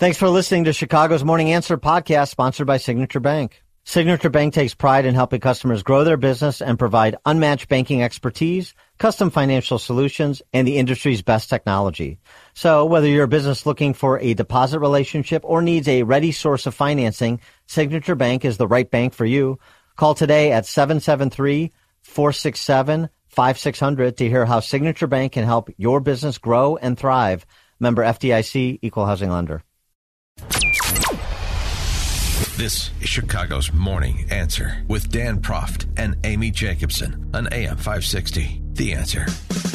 Thanks for listening to Chicago's Morning Answer podcast, sponsored by Signature Bank. Signature Bank takes pride in helping customers grow their business and provide unmatched banking expertise, custom financial solutions, and the industry's best technology. So whether you're a business looking for a deposit relationship or needs a ready source of financing, Signature Bank is the right bank for you. Call today at 773-467-5600 to hear how Signature Bank can help your business grow and thrive. Member FDIC, Equal Housing Lender. This is Chicago's Morning Answer with Dan Proft and Amy Jacobson on AM 560. The Answer.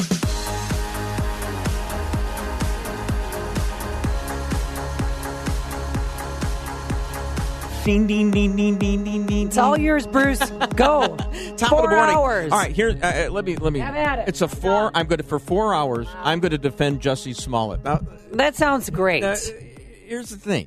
Ding, ding, ding, ding, ding, ding, ding. It's all yours, Bruce. Go. Top 4 of the morning. hours. All right, here. Let me. Have at it. It's a 4. I'm good for 4 hours. I'm going to defend Jussie Smollett. Now, That sounds great. here's the thing.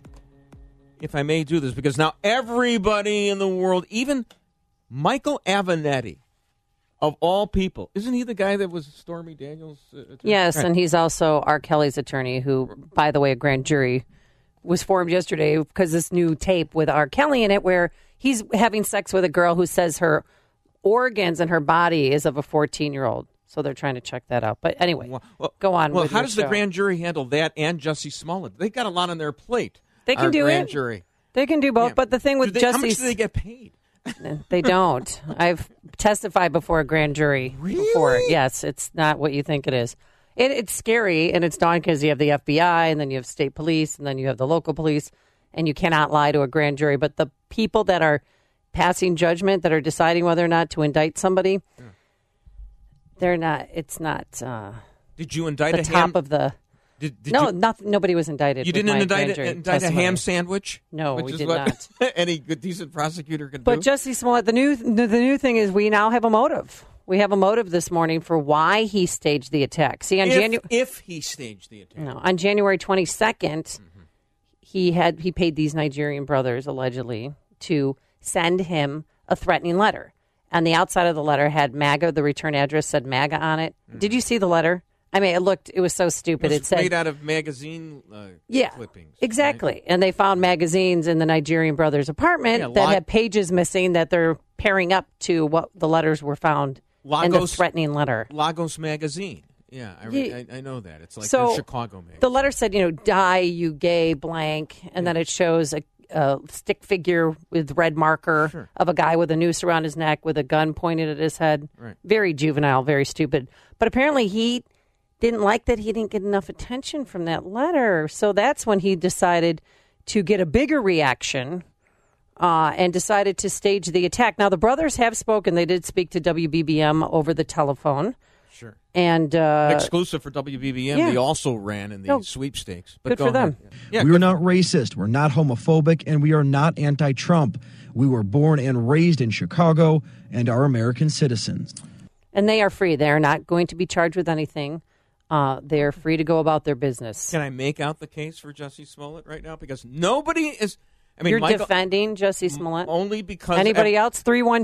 If I may do this, because now everybody in the world, even Michael Avenatti, of all people, isn't he the guy that was Stormy Daniels' attorney? Yes, Right. and he's also R. Kelly's attorney, who, by the way, a grand jury was formed yesterday because this new tape with R. Kelly in it where he's having sex with a girl who says her organs and her body is of a 14-year-old. So they're trying to check that out. But anyway, go on. Well, with how your does the show. grand jury handle that and Jussie Smollett? They got a lot on their plate. They can our do grand it. Jury. They can do both. Yeah. But the thing with How much Justice, do they get paid? they don't. I've testified before a grand jury before. Yes, it's not what you think it is. It's scary, and it's daunting because you have the FBI, and then you have state police, and then you have the local police, and you cannot lie to a grand jury. But the people that are passing judgment, that are deciding whether or not to indict somebody, they're not. It's not. Did you indict the a top ham? of the. Did No, you, nobody was indicted. you with didn't my indict, grand jury a testimony. ham sandwich? No, which we is did what not. any good, decent prosecutor can But do. Jussie Smollett, the new thing is we now have a motive. We have a motive this morning for why he staged the attack. See, on if he staged the attack. on January 22nd, he paid these Nigerian brothers allegedly to send him a threatening letter. And the outside of the letter had MAGA. The return address said MAGA on it. Did you see the letter? I mean, it was so stupid. It was said made out of magazine clippings. Exactly. Right? And they found magazines in the Nigerian brothers' apartment that had pages missing that they're pairing up to what the letters were found in the threatening letter. Lagos Magazine. Yeah, I know that. It's like So, the Chicago magazine. The letter said, die, you gay blank, and then it shows a stick figure with red marker of a guy with a noose around his neck with a gun pointed at his head. Right. Very juvenile, very stupid. But apparently he didn't like that he didn't get enough attention from that letter. So that's when he decided to get a bigger reaction and decided to stage the attack. Now, the brothers have spoken. They did speak to WBBM over the telephone. Sure. And exclusive for WBBM, they also ran in the sweepstakes. But good for them. Yeah, we are not racist. We're not homophobic. And we are not anti-Trump. We were born and raised in Chicago and are American citizens. And they are free. They are not going to be charged with anything. They're free to go about their business. Can I make out the case for Jussie Smollett right now? Because nobody is... I mean, You're Michael, defending Jussie Smollett? Only because... Anybody else?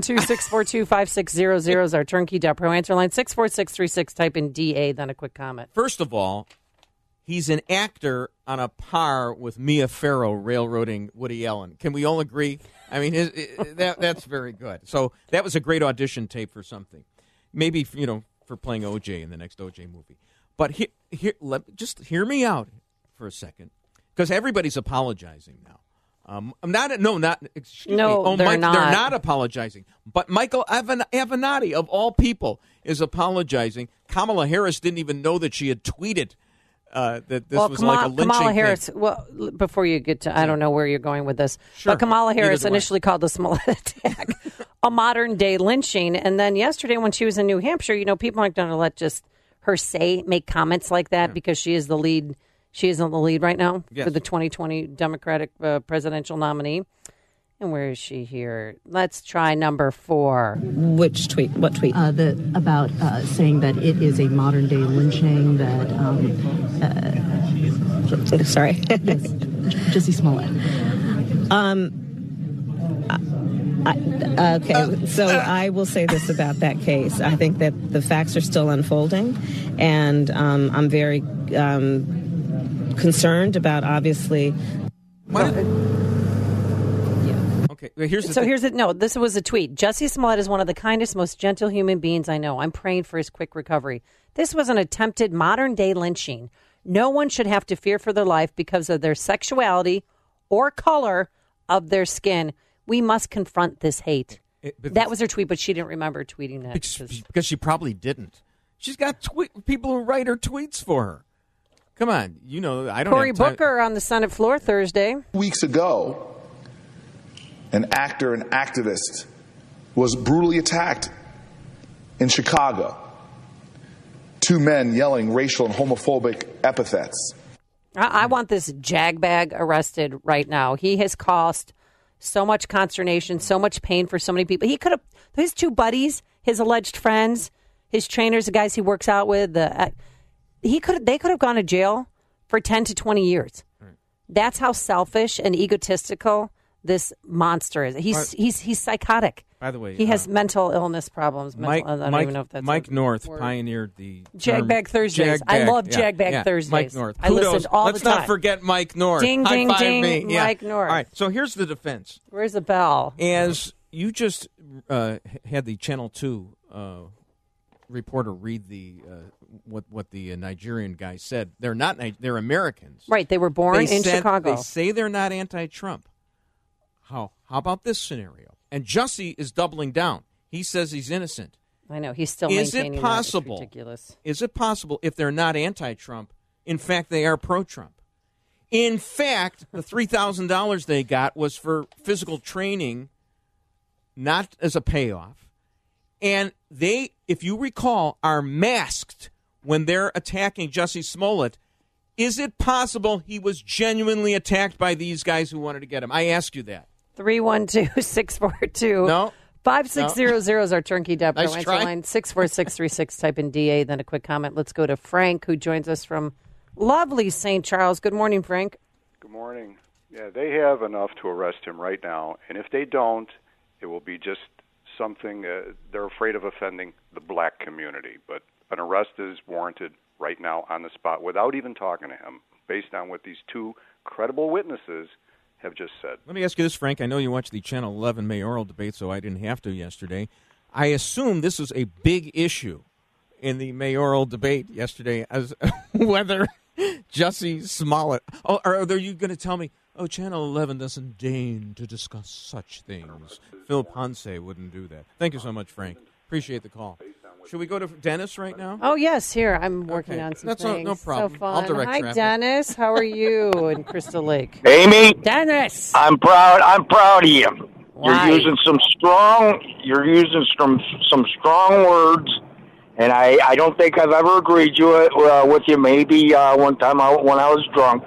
312-642-5600 is our turnkey.pro answer line. 64636, type in DA, then a quick comment. First of all, he's an actor on a par with Mia Farrow railroading Woody Allen. Can we all agree? I memean, that's very good. So that was a great audition tape for something. Maybe, for playing OJ in the next OJ movie. But just hear me out for a second, because everybody's apologizing now. They're not. They're not apologizing. But Michael Avenatti, of all people, is apologizing. Kamala Harris didn't even know that she had tweeted that this was like a lynching Kamala Harris, thing. well, before you get to, I don't know where you're going with this, Sure. but Kamala Harris Either way. initially called the Smollett attack a modern-day lynching. And then yesterday when she was in New Hampshire, people aren't going to let just her make comments like that because she is the lead. She is on the lead right now for the 2020 Democratic presidential nominee. And where is she here? Let's try number 4. Which tweet? What tweet? About saying that it is a modern day lynching. That sorry, yes, Jussie Smollett. Okay, so I will say this about that case. I think that the facts are still unfolding, and I'm very concerned about, obviously, Okay, well, here's the So thing. here's it. No, this was a tweet. Jussie Smollett is one of the kindest, most gentle human beings I know. I'm praying for his quick recovery. This was an attempted modern-day lynching. No one should have to fear for their life because of their sexuality or color of their skin. We must confront this hate. That was her tweet, but she didn't remember tweeting that. Because she probably didn't. She's got people who write her tweets for her. Come on, I don't Cory have time. Booker on the Senate floor Thursday. Weeks ago, an actor and activist was brutally attacked in Chicago. 2 men yelling racial and homophobic epithets. I want this jagbag arrested right now. He has caused so much consternation, so much pain for so many people. He could have, his 2 buddies, his alleged friends, his trainers, the guys he works out with, they could have gone to jail for 10 to 20 years. Right. That's how selfish and egotistical this monster is. He's psychotic. By the way, he has mental illness problems. I don't even know if that's Mike North pioneered the Jagbag Thursdays. I love Jagbag Thursdays. Mike North. I listened all Let's the time. not forget Mike North. Ding, High ding, five ding, me. Mike North. All right, so here's the defense. Where's the bell? As you just had the Channel 2 reporter read the what the Nigerian guy said. They're not. They're Americans. Right. They were born in Chicago. They say they're not anti-Trump. How about this scenario? And Jussie is doubling down. He says he's innocent. I know. He's still Is maintaining it possible? that. It's ridiculous. Is it possible if they're not anti-Trump, in fact, they are pro-Trump? In fact, the $3,000 they got was for physical training, not as a payoff. And they, if you recall, are masked when they're attacking Jussie Smollett. Is it possible he was genuinely attacked by these guys who wanted to get him? I ask you that. 312-642. No. 5600 is our turnkey depth. Nice Answer try. line 64636. Type in DA, then a quick comment. Let's go to Frank, who joins us from lovely St. Charles. Good morning, Frank. Good morning. Yeah, they have enough to arrest him right now, and if they don't, it will be just something. They're afraid of offending the black community, but an arrest is warranted right now on the spot without even talking to him, based on what these 2 credible witnesses have just said. Let me ask you this, Frank. I know you watched the Channel 11 mayoral debate, so I didn't have to yesterday. I assume this was a big issue in the mayoral debate yesterday, as whether Jussie Smollett. Oh, or are you going to tell me, Channel 11 doesn't deign to discuss such things? Phil Ponce wouldn't do that. Thank you so much, Frank. Appreciate the call. Should we go to Dennis right now? Oh, yes. Here, I'm working on some That's things. no problem. So fun. I'll direct Hi, traffic. Dennis. How are you in Crystal Lake? Amy, Dennis. I'm proud of you. Why? You're using some strong words, and I don't think I've ever agreed with you. Maybe one time when I was drunk,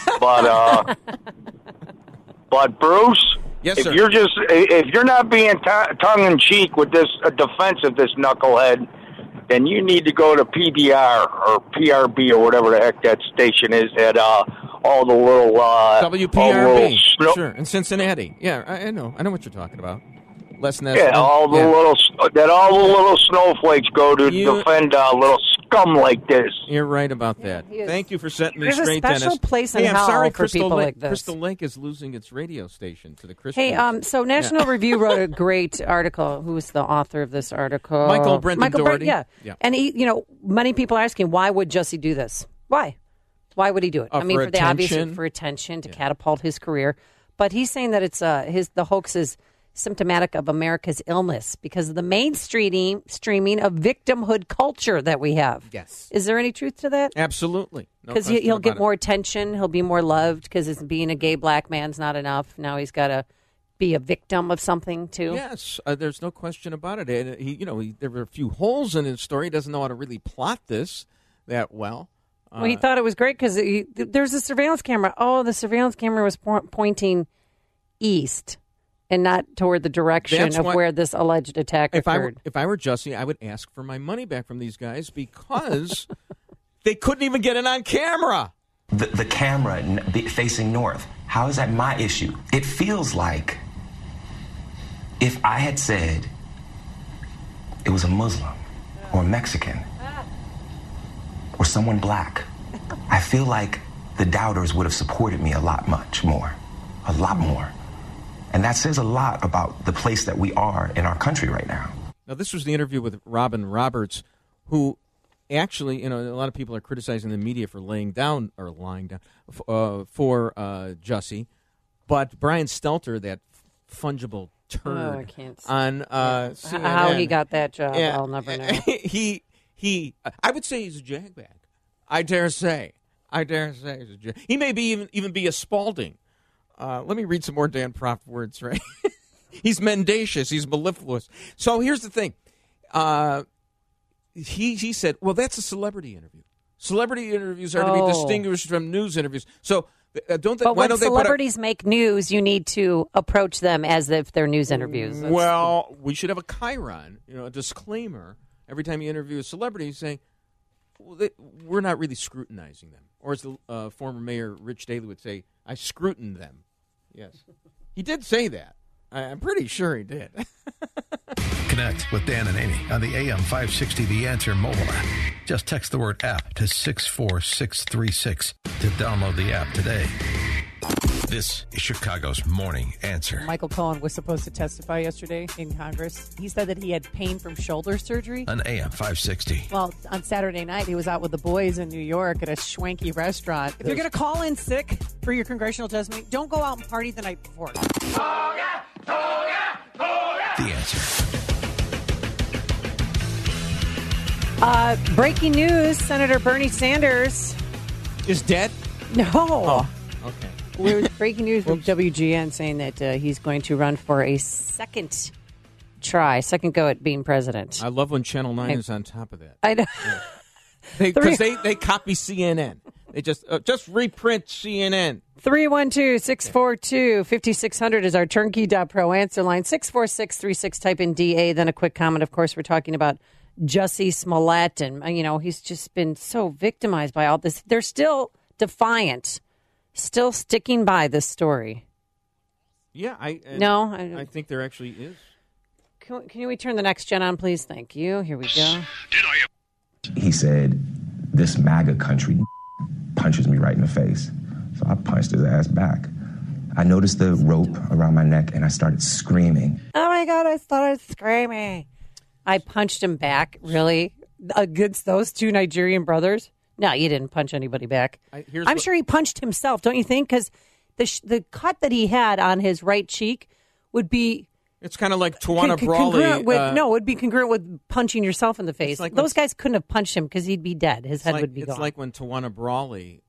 but Bruce, Yes, if sir. if you're not being tongue in cheek with this defense of this knucklehead, then you need to go to PBR or PRB or whatever the heck that station is at all the little WPRB, all sure, in Cincinnati. Yeah, I know what you're talking about. Less than that. Yeah, all the little snowflakes go to defend little scum like this. You're right about that. Thank you for setting me There's straight, a special Dennis. place in hey, I'm hell sorry, for Crystal people Lake. like this. Crystal Lake is losing its radio station to the Christians. Hey, so National Review wrote a great article. Who was the author of this article? Michael Dougherty. Yeah. And he, many people are asking, why would Jussie do this? Why would he do it? For the obvious, attention. for attention, to catapult his career. But he's saying that it's the hoax is symptomatic of America's illness because of the mainstreaming of victimhood culture that we have. Yes. Is there any truth to that? Absolutely. Because he'll get more attention. He'll be more loved because being a gay black man's not enough. Now he's got to be a victim of something too. Yes, there's no question about it. And there were a few holes in his story. He doesn't know how to really plot this that well. Well, he thought it was great because there's a surveillance camera. Oh, the surveillance camera was pointing east and not toward the direction of where this alleged attack occurred. If I were Jussie, I would ask for my money back from these guys because they couldn't even get it on camera. The camera facing north, how is that my issue? It feels like if I had said it was a Muslim or a Mexican or someone black, I feel like the doubters would have supported me a lot much more. a lot more. And that says a lot about the place that we are in our country right now. Now, this was the interview with Robin Roberts, who actually, a lot of people are criticizing the media for lying down for Jussie. But Brian Stelter, that fungible turd on CNN. How he got that job, I'll never know. I would say he's a jagbag. I dare say he's a jag. He may be even be a Spalding. Let me read some more Dan Proft words, right? He's mendacious. He's mellifluous. So here's the thing. He said, well, that's a celebrity interview. Celebrity interviews are to be distinguished from news interviews. So when celebrities make news, you need to approach them as if they're news interviews. Well, we should have a chyron, a disclaimer every time you interview a celebrity saying, we're not really scrutinizing them. Or as the former mayor Rich Daley would say, I scrutin them. Yes. He did say that. I'm pretty sure he did. Connect with Dan and Amy on the AM 560 The Answer mobile app. Just text the word app to 64636 to download the app today. This is Chicago's Morning Answer. Michael Cohen was supposed to testify yesterday in Congress. He said that he had pain from shoulder surgery. On AM 560. Well, on Saturday night, he was out with the boys in New York at a schwanky restaurant. If you're going to call in sick for your congressional testimony, don't go out and party the night before. The Answer. Breaking news, Senator Bernie Sanders is dead? No. Oh, okay. Breaking news from WGN saying that he's going to run for a second go at being president. I love when Channel 9 is on top of that. I know. Because they copy CNN. They just reprint CNN. 312-642-5600 is our turnkey.pro answer line. 64636, type in DA, then a quick comment. Of course, we're talking about Jussie Smollett, and, he's just been so victimized by all this. They're still defiant, still sticking by this story. Yeah, I think there actually is. Can we turn the next gen on, please? Thank you. Here we go. He said, this MAGA country punches me right in the face. So I punched his ass back. I noticed the rope around my neck, and I started screaming. Oh, my God, I started screaming. I punched him back, really? Against those two Nigerian brothers? No, you didn't punch anybody back. I'm sure he punched himself, don't you think? Because the cut that he had on his right cheek would be... It's kind of like Tawana Brawley. It would be congruent with punching yourself in the face. Like those guys couldn't have punched him because he'd be dead. His head would be gone. It's like when Tawana Brawley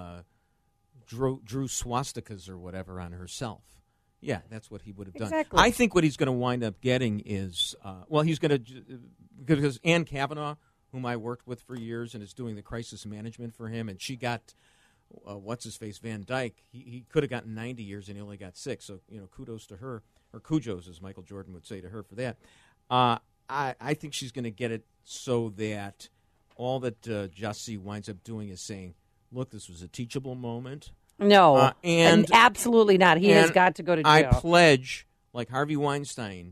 drew swastikas or whatever on herself. Yeah, that's what he would have done. Exactly. I think what he's going to wind up getting is, he's going to, because Ann Kavanaugh, whom I worked with for years and is doing the crisis management for him, and she got, what's-his-face, Van Dyke. He could have gotten 90 years and he only got 6. So, kudos to her, or kujos, as Michael Jordan would say to her for that. I think she's going to get it so that all that Jussie winds up doing is saying, look, this was a teachable moment. No, and absolutely not. He has got to go to jail. I pledge, like Harvey Weinstein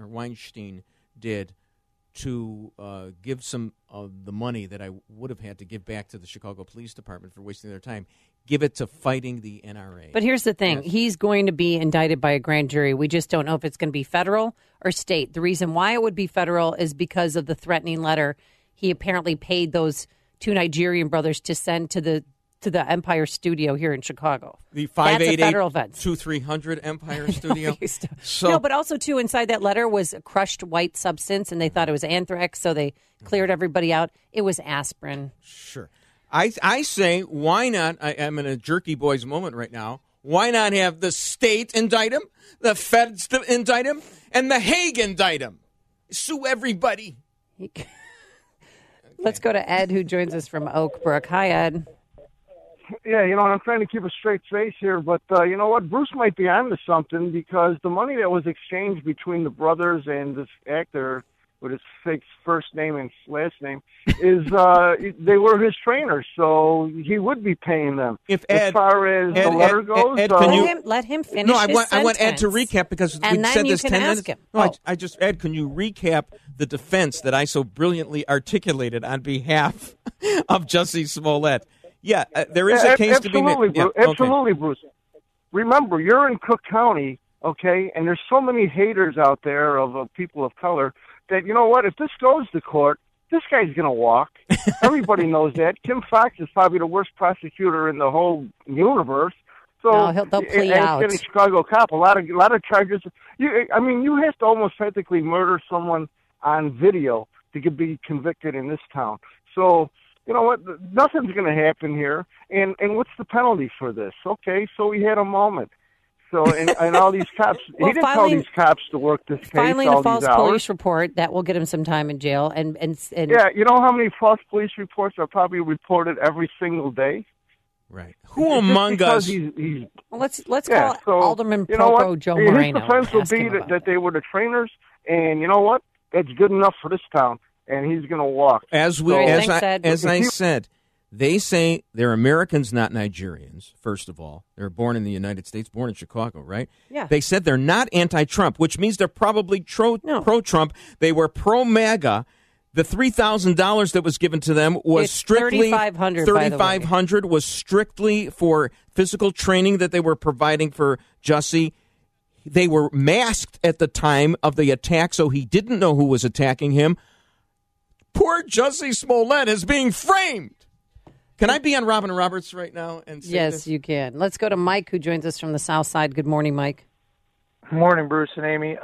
did, to give some of the money that I would have had to give back to the Chicago Police Department for wasting their time, give it to fighting the NRA. But here's the thing. Yes. He's going to be indicted by a grand jury. We just don't know if it's going to be federal or state. The reason why it would be federal is because of the threatening letter he apparently paid those two Nigerian brothers to send to the Empire Studio here in Chicago. The 588-2300 Empire Studio. No, but also, too, inside that letter was a crushed white substance, and they thought it was anthrax, so they cleared everybody out. It was aspirin. Sure. I say, why not? I'm in a Jerky Boys moment right now. Why not have the state indict him, the feds indict him, and the Hague indict him? Sue everybody. Let's go to Ed, who joins us from Oak Brook. Hi, Ed. Yeah, I'm trying to keep a straight face here, but you know what? Bruce might be onto something because the money that was exchanged between the brothers and this actor with his fake first name and last name is they were his trainers, so he would be paying them. If Ed, as far as the letter goes, Ed, let him finish. No, I want Ed to recap because we said this 10 minutes. Him. No, Ed, can you recap the defense that I so brilliantly articulated on behalf of Jussie Smollett? Yeah, there is a case to be made. Absolutely, Bruce. remember, you're in Cook County, okay, and there's so many haters out there of people of color that, you know what, if this goes to court, this guy's going to walk. Everybody knows that. Kim Foxx is probably the worst prosecutor in the whole universe. So no, they'll plea out. And a Chicago cop, a lot of charges. You have to almost technically murder someone on video to be convicted in this town. So, you know what? Nothing's going to happen here. And what's the penalty for this? Okay, so he had a moment. So, and all these cops, well, he didn't tell these cops to work this case filing all a false these hours. police report, that will get him some time in jail. And yeah, you know how many false police reports are probably reported every single day? Right. Who among us? He's, well, let's call Alderman Poco Joe Moreno. His defense will be that they were the trainers, and you know what? That's good enough for this town, and he's going to walk. As I said, they say they're Americans, not Nigerians, first of all. They're born in the United States, born in Chicago, right? Yeah. They said they're not anti-Trump, which means they're probably pro-Trump. They were pro-MAGA. The $3,000 that was given to them was strictly $3,500 was strictly for physical training that they were providing for Jussie. They were masked at the time of the attack, so he didn't know who was attacking him. Poor Jussie Smollett is being framed. Can I be on Robin Roberts right now? And say yes, this? you can. Let's go to Mike, who joins us from the South Side. Good morning, Mike. Good morning, Bruce and Amy.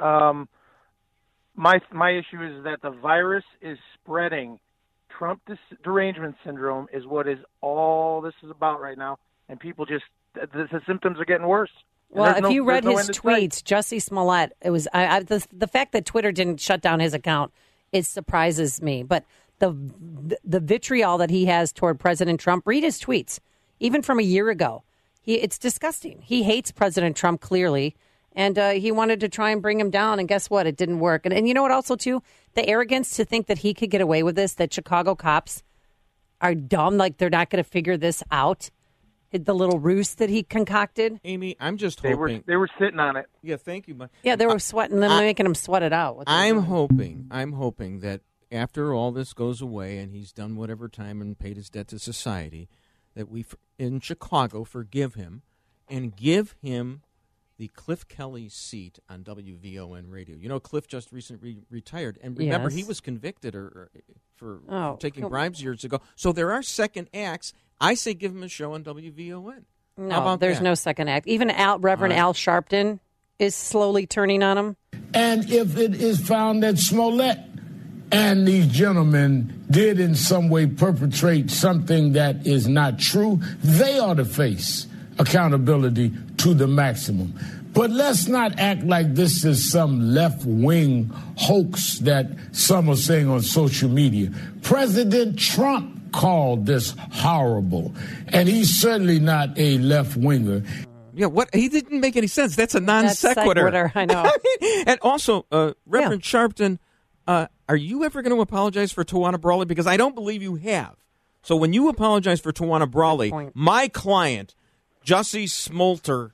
My issue is that the virus is spreading. Trump derangement syndrome is what is all this is about right now, and people just the symptoms are getting worse. Well, if you read his tweets, Jussie Smollett, it was the fact that Twitter didn't shut down his account. It surprises me, but the vitriol that he has toward President Trump, read his tweets, even from a year ago. It's disgusting. He hates President Trump clearly, and he wanted to try and bring him down, and guess what? It didn't work. And you know what also, too? The arrogance to think that he could get away with this, that Chicago cops are dumb, like they're not going to figure this out. The little ruse that he concocted. Amy, I'm just hoping. They were sitting on it. Yeah, thank you. Yeah, they were sweating them, making him sweat it out. I'm hoping that after all this goes away and he's done whatever time and paid his debt to society, that we in Chicago forgive him and give him the Cliff Kelly seat on WVON radio. You know, Cliff just recently retired, and remember he was convicted for taking bribes years ago. So there are second acts. I say give him a show on WVON. No, there's no second act. Even Reverend Al Sharpton is slowly turning on him. And if it is found that Smollett and these gentlemen did in some way perpetrate something that is not true, they ought to face accountability to the maximum. But let's not act like this is some left-wing hoax that some are saying on social media. President Trump called this horrible, and he's certainly not a left-winger. Yeah, what? He didn't make any sense. That's a non sequitur. I know. And also, Reverend Sharpton, are you ever going to apologize for Tawana Brawley? Because I don't believe you have. So when you apologize for Tawana Brawley, my client, Jussie Smollett,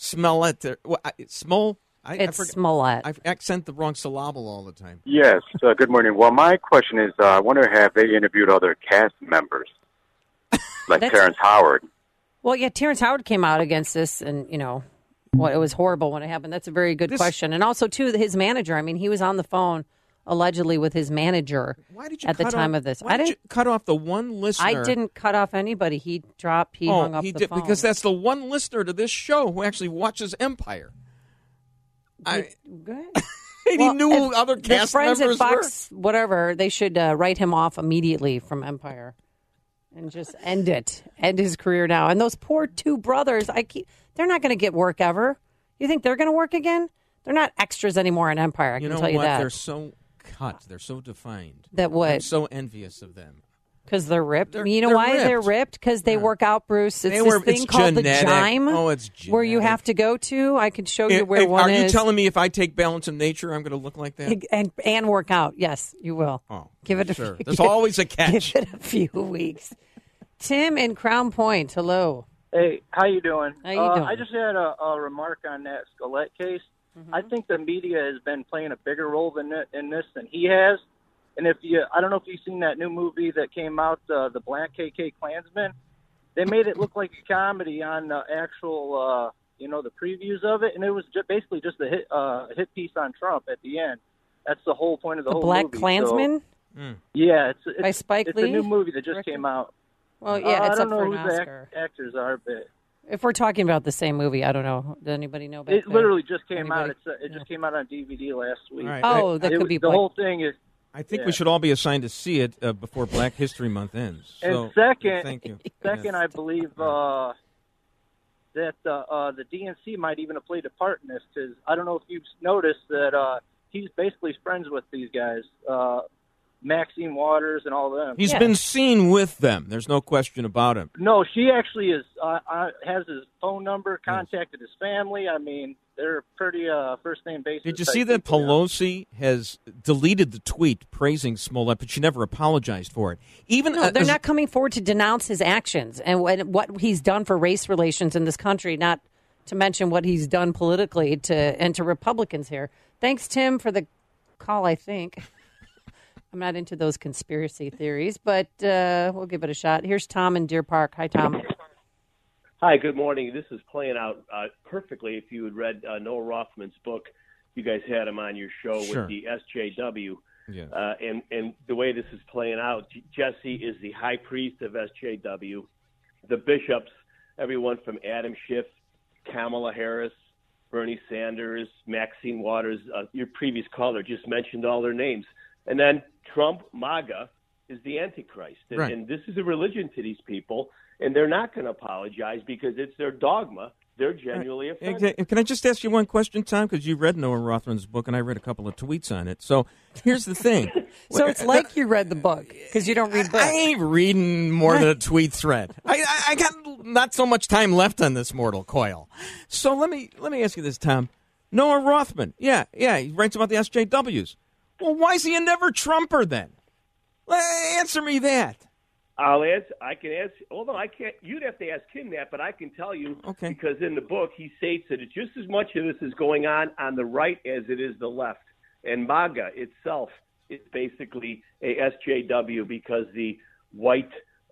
Smollett. I accent the wrong syllable all the time. Yes. Good morning. Well, my question is, I wonder, have they interviewed other cast members, like Terrence Howard? Well, yeah, Terrence Howard came out against this, and, you know, it was horrible when it happened. That's a very good question. And also, too, his manager. I mean, he was on the phone, allegedly, with his manager at the time of this. Why did you cut off the one listener? I didn't cut off anybody. He hung up the phone. Because that's the one listener to this show who actually watches Empire. He knew who other cast friends members at Fox, were. Whatever, they should write him off immediately from Empire and just end his career now. And those poor two brothers, they're not going to get work ever. You think they're going to work again? They're not extras anymore in Empire, I can tell you that. They're so cut. They're so defined. That what? I'm so envious of them. Because they're ripped. You know why they're ripped? Because they work out, Bruce. It's this thing called genetic. The Gym. Oh, it's genetic. Where you have to go to. I can show you where one is. Are you telling me if I take Balance of Nature, I'm going to look like that? And work out. Yes, you will. Oh, give it sure. There's always a catch. Give it a few weeks. Tim in Crown Point. Hello. Hey, how you doing? How you doing? I just had a remark on that Smollett case. Mm-hmm. I think the media has been playing a bigger role in this than he has. And I don't know if you've seen that new movie that came out, the Black KK Klansman. They made it look like a comedy on the actual the previews of it, and it was basically just a hit piece on Trump at the end. That's the whole point of the whole Black movie. Klansman? Yeah, it's by Spike It's Lee? a new movie that just came out. Well, yeah, it's I up don't for know an who the Oscar. actors are, but If we're talking about the same movie, I don't know. Does anybody know? Back it there? literally just came Anybody? out. It just came out on DVD last week. All right. Oh, that could be the Black. whole thing is. I think Yeah. we should all be assigned to see it before Black History Month ends. So, And second, thank you. I believe that the DNC might even have played a part in this, because I don't know if you've noticed that he's basically friends with these guys, Maxine Waters and all them. He's been seen with them. There's no question about him. No, she actually is. Has his phone number, contacted his family. I mean, they're pretty first name basis. Did you type see that people, Pelosi has deleted the tweet praising Smollett, but she never apologized for it? Even No, they're not coming forward to denounce his actions and what he's done for race relations in this country, not to mention what he's done politically to Republicans here. Thanks, Tim, for the call, I think. I'm not into those conspiracy theories, but we'll give it a shot. Here's Tom in Deer Park. Hi, Tom. Hi, good morning. This is playing out perfectly if you had read Noah Rothman's book. You guys had him on your show Sure. with the SJW. Yeah. And the way this is playing out, Jesse is the high priest of SJW. The bishops, everyone from Adam Schiff, Kamala Harris, Bernie Sanders, Maxine Waters, your previous caller just mentioned all their names. And then Trump, MAGA, is the Antichrist. And, Right. and this is a religion to these people, and they're not going to apologize because it's their dogma. They're genuinely offended. Can I just ask you one question, Tom? Because you read Noah Rothman's book, and I read a couple of tweets on it. So here's the thing. So it's like you read the book because you don't read books. I ain't reading more than a tweet thread. I got not so much time left on this mortal coil. So let me ask you this, Tom. Noah Rothman, yeah, he writes about the SJWs. Well, why is he a never Trumper then? Answer me that. I'll answer. I can answer. Although I can't. You'd have to ask him that, but I can tell you because in the book he states that it's just as much of this is going on the right as it is the left. And MAGA itself is basically a SJW because the white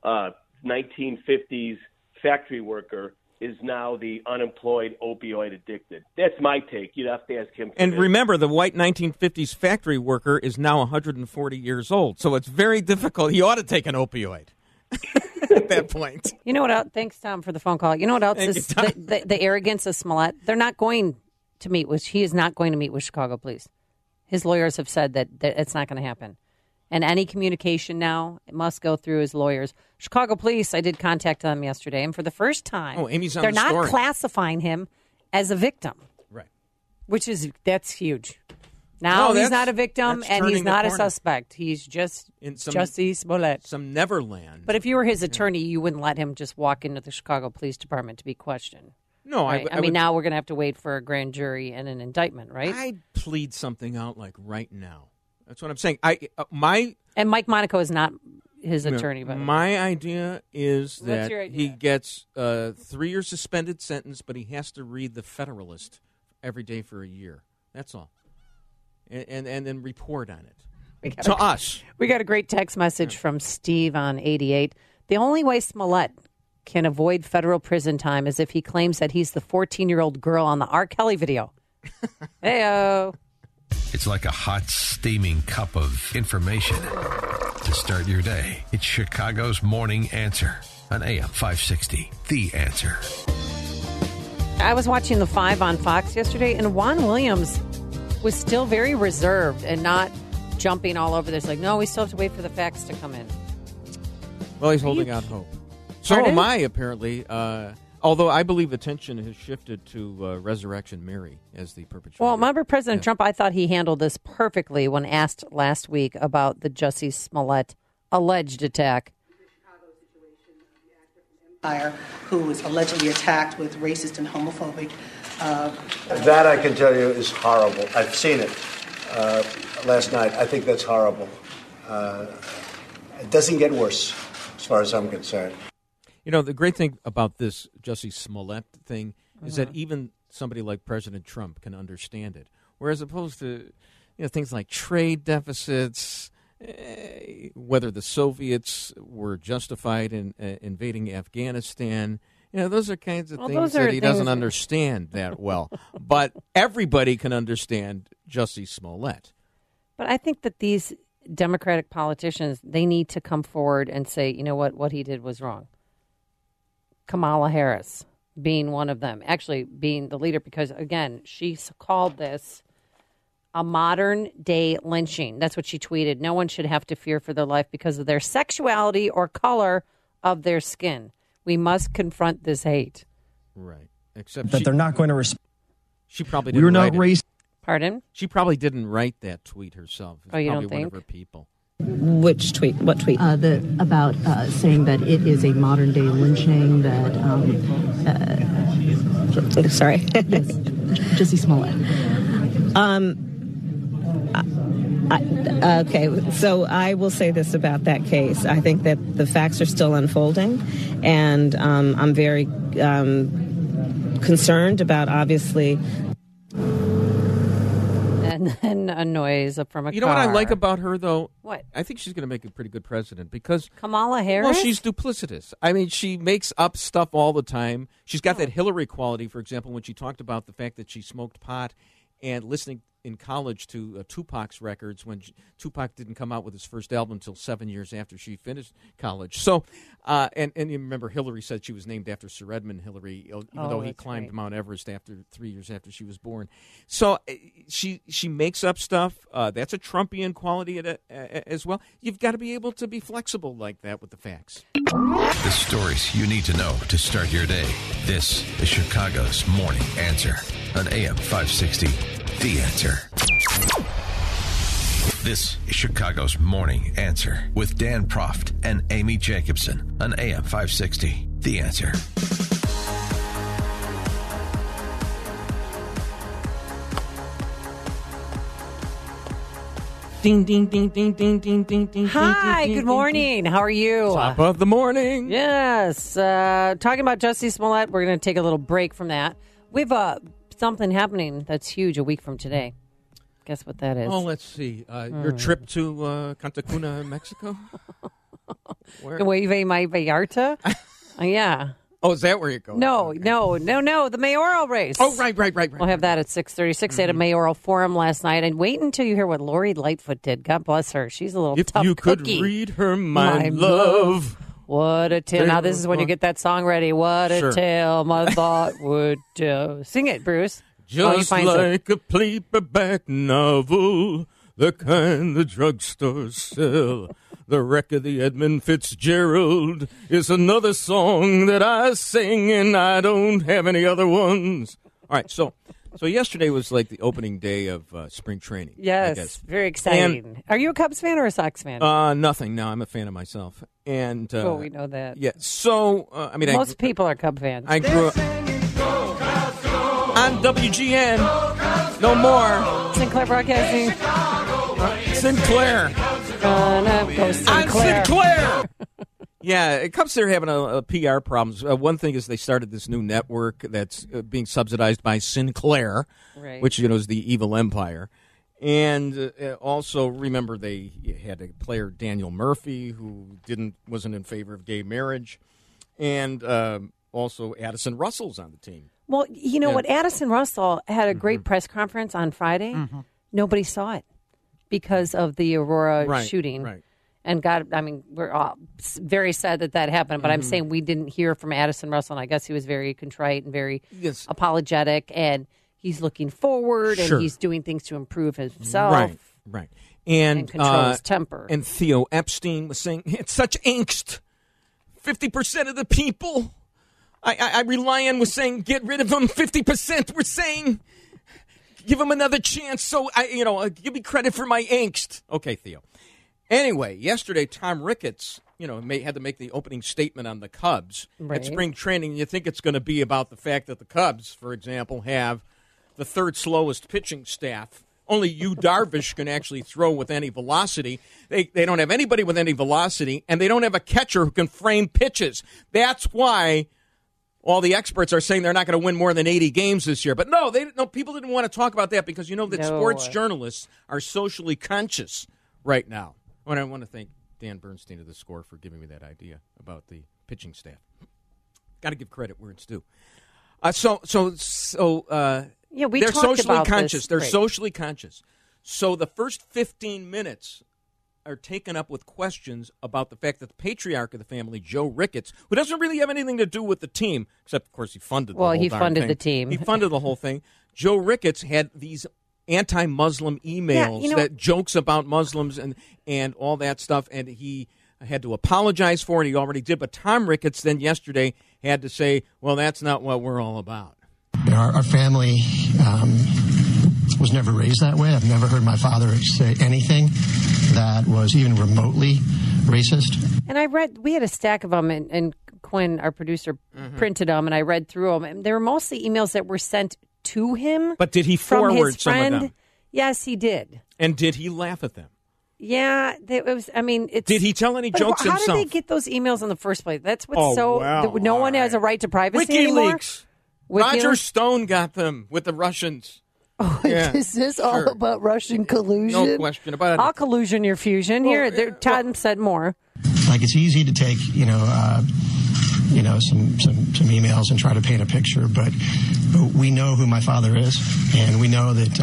1950s factory worker is now the unemployed opioid addicted. That's my take. You'd have to ask him. And remember, the white 1950s factory worker is now 140 years old, so it's very difficult. He ought to take an opioid at that point. You know what else? Thanks, Tom, for the phone call. You know what else Thank is you, Tom. the arrogance of Smollett? They're not going to meet with. He is not going to meet with Chicago police. His lawyers have said that it's not going to happen. And any communication now, it must go through his lawyers. Chicago police, I did contact them yesterday, and for the first time, Amy's on they're the not story. classifying him as a victim. Right. That's huge. Now he's not a victim, that's and he's turning the not a corner. suspect. He's just In some- Jussie Smollett. Some Neverland. But if you were his attorney, you wouldn't let him just walk into the Chicago Police Department to be questioned. No, right? I mean, would- now we're going to have to wait for a grand jury and an indictment, right? I'd plead something out like right now. That's what I'm saying. And Mike Monaco is not his attorney, but my idea is What's that your idea? he gets a 3-year suspended sentence, but he has to read the Federalist every day for a year. That's all, and then report on it to us. We got a great text message from Steve on 88. The only way Smollett can avoid federal prison time is if he claims that he's the 14-year-old girl on the R. Kelly video. Heyo. It's like a hot, steaming cup of information to start your day. It's Chicago's Morning Answer on AM 560. The Answer. I was watching The Five on Fox yesterday, and Juan Williams was still very reserved and not jumping all over this. Like, no, we still have to wait for the facts to come in. Well, he's holding out hope. So Pardon? am I, apparently. Although I believe attention has shifted to Resurrection Mary as the perpetrator. Well, remember President Trump, I thought he handled this perfectly when asked last week about the Jussie Smollett alleged attack. Who was allegedly attacked with racist and homophobic. That I can tell you is horrible. I've seen it last night. I think that's horrible. It doesn't get worse, as far as I'm concerned. You know, the great thing about this Jussie Smollett thing is that even somebody like President Trump can understand it. Whereas opposed to things like trade deficits, whether the Soviets were justified in invading Afghanistan, Yeah, those are kinds of Well, things those are that he doesn't things- understand that well. But everybody can understand Jussie Smollett. But I think that these Democratic politicians, they need to come forward and say, you know what he did was wrong. Kamala Harris being one of them, actually being the leader, because, again, she called this a modern-day lynching. That's what she tweeted. No one should have to fear for their life because of their sexuality or color of their skin. We must confront this hate. Right. Except that they're not going to respect. She probably We didn't were not write it. raised. Pardon? She probably didn't write that tweet herself. It's Oh, you probably don't one of think? her people. Which tweet? What tweet? About saying that it is a modern day lynching. That sorry, yes, Jussie Smollett. Okay, so I will say this about that case. I think that the facts are still unfolding, and I'm very concerned about, obviously. And then a noise from a car. You know what I like about her, though? What? I think she's going to make a pretty good president because Kamala Harris? Well, she's duplicitous. I mean, she makes up stuff all the time. She's got that Hillary quality, for example, when she talked about the fact that she smoked pot and listening in college to Tupac's records when Tupac didn't come out with his first album until 7 years after she finished college. So, and you remember Hillary said she was named after Sir Edmund Hillary, even though he climbed Mount Everest after 3 years after she was born. So she makes up stuff. That's a Trumpian quality as well. You've got to be able to be flexible like that with the facts. The stories you need to know to start your day. This is Chicago's Morning Answer on AM 560. The Answer. This is Chicago's Morning Answer with Dan Proft and Amy Jacobson on AM 560. The Answer. Ding, ding, ding, ding, ding, ding, ding, ding. Hi, good morning. How are you? Top of the morning. Yes. Talking about Jussie Smollett, we're going to take a little break from that. We have something happening that's huge a week from today. Guess what that is? Oh, let's see. Your trip to Cancun, Mexico? Where? Nueva Vallarta? Yeah. Oh, is that where you're going? No, the mayoral race. Oh, right. We'll have that at 6:36. They had a mayoral forum last night. And wait until you hear what Lori Lightfoot did. God bless her. She's a little if tough you cookie. could read her mind, love. What a tale. Now, this is when you get that song ready. What a tale my thought would tell. Sing it, Bruce. Just like a paperback novel, the kind the drugstores sell. The Wreck of the Edmund Fitzgerald is another song that I sing, and I don't have any other ones. All right, so yesterday was like the opening day of spring training. Yes, very exciting. Are you a Cubs fan or a Sox fan? Nothing. No, I'm a fan of myself. And well, we know that. Yeah. So I mean, most people are Cub fans. I grew up on WGN. No more Sinclair Broadcasting. Sinclair. Go Sinclair. Sinclair. Yeah, Cubs, they're having a PR problems. One thing is they started this new network that's being subsidized by Sinclair, right, which is the evil empire. And also, remember, they had a player, Daniel Murphy, who wasn't in favor of gay marriage. And also Addison Russell's on the team. Well, you know what? Addison Russell had a great press conference on Friday. Mm-hmm. Nobody saw it because of the Aurora shooting. Right. And God, I mean, we're all very sad that happened. But I'm saying we didn't hear from Addison Russell. And I guess he was very contrite and very apologetic. And he's looking forward and he's doing things to improve himself. Right. And control his temper. And Theo Epstein was saying, it's such angst. 50% of the people I rely on was saying, get rid of them. 50% were saying, give him another chance. So, give me credit for my angst. Okay, Theo. Anyway, yesterday, Tom Ricketts, had to make the opening statement on the Cubs at spring training. You think it's going to be about the fact that the Cubs, for example, have the third slowest pitching staff. Only Yu Darvish can actually throw with any velocity. They don't have anybody with any velocity, and they don't have a catcher who can frame pitches. That's why all the experts are saying they're not going to win more than 80 games this year. But no, people didn't want to talk about that because sports journalists are socially conscious right now. And I want to thank Dan Bernstein of The Score for giving me that idea about the pitching staff. Got to give credit where it's due. Yeah, we they're talked socially about conscious. this. They're Right. socially conscious. So the first 15 minutes are taken up with questions about the fact that the patriarch of the family, Joe Ricketts, who doesn't really have anything to do with the team, except, of course, he funded the whole he darn funded thing. the team. He funded the whole thing. Joe Ricketts had these anti-Muslim emails that jokes about Muslims and all that stuff, and he had to apologize for it. He already did. But Tom Ricketts then yesterday had to say, well, that's not what we're all about. Our family was never raised that way. I've never heard my father say anything that was even remotely racist. And I read, we had a stack of them, and Quinn, our producer, printed them, and I read through them. And they were mostly emails that were sent to him. But did he from forward his some friend. of them? Yes, he did. And did he laugh at them? Yeah, it was. I mean, it's. Did he tell any but jokes how himself? did they get those emails in the first place? That's what's wow. no one has a right to privacy anymore. WikiLeaks. Roger Stone got them with the Russians. Oh, Yeah, is this all sure. about Russian collusion? No question about it. I'll collusion your fusion. Here, Todd said more. Like, it's easy to take, some emails and try to paint a picture, but we know who my father is, and we know that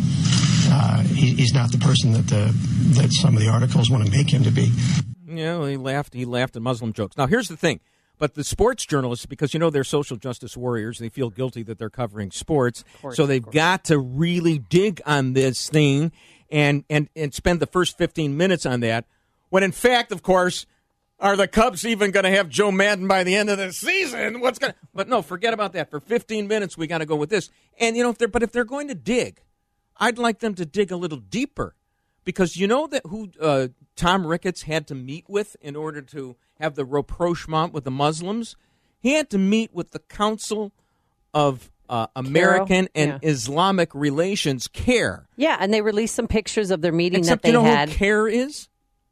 he's not the person that some of the articles want to make him to be. Yeah, well, he laughed at Muslim jokes. Now, here's the thing. But the sports journalists, because, they're social justice warriors, they feel guilty that they're covering sports. So they've got to really dig on this thing and spend the first 15 minutes on that. When, in fact, of course, are the Cubs even going to have Joe Madden by the end of the season? But no, forget about that. For 15 minutes, we got to go with this. And, if they're going to dig, I'd like them to dig a little deeper. Because that who Tom Ricketts had to meet with in order to have the rapprochement with the Muslims? He had to meet with the Council of American and Islamic Relations, CARE. Yeah, and they released some pictures of their meeting Except that they had. Who CARE is?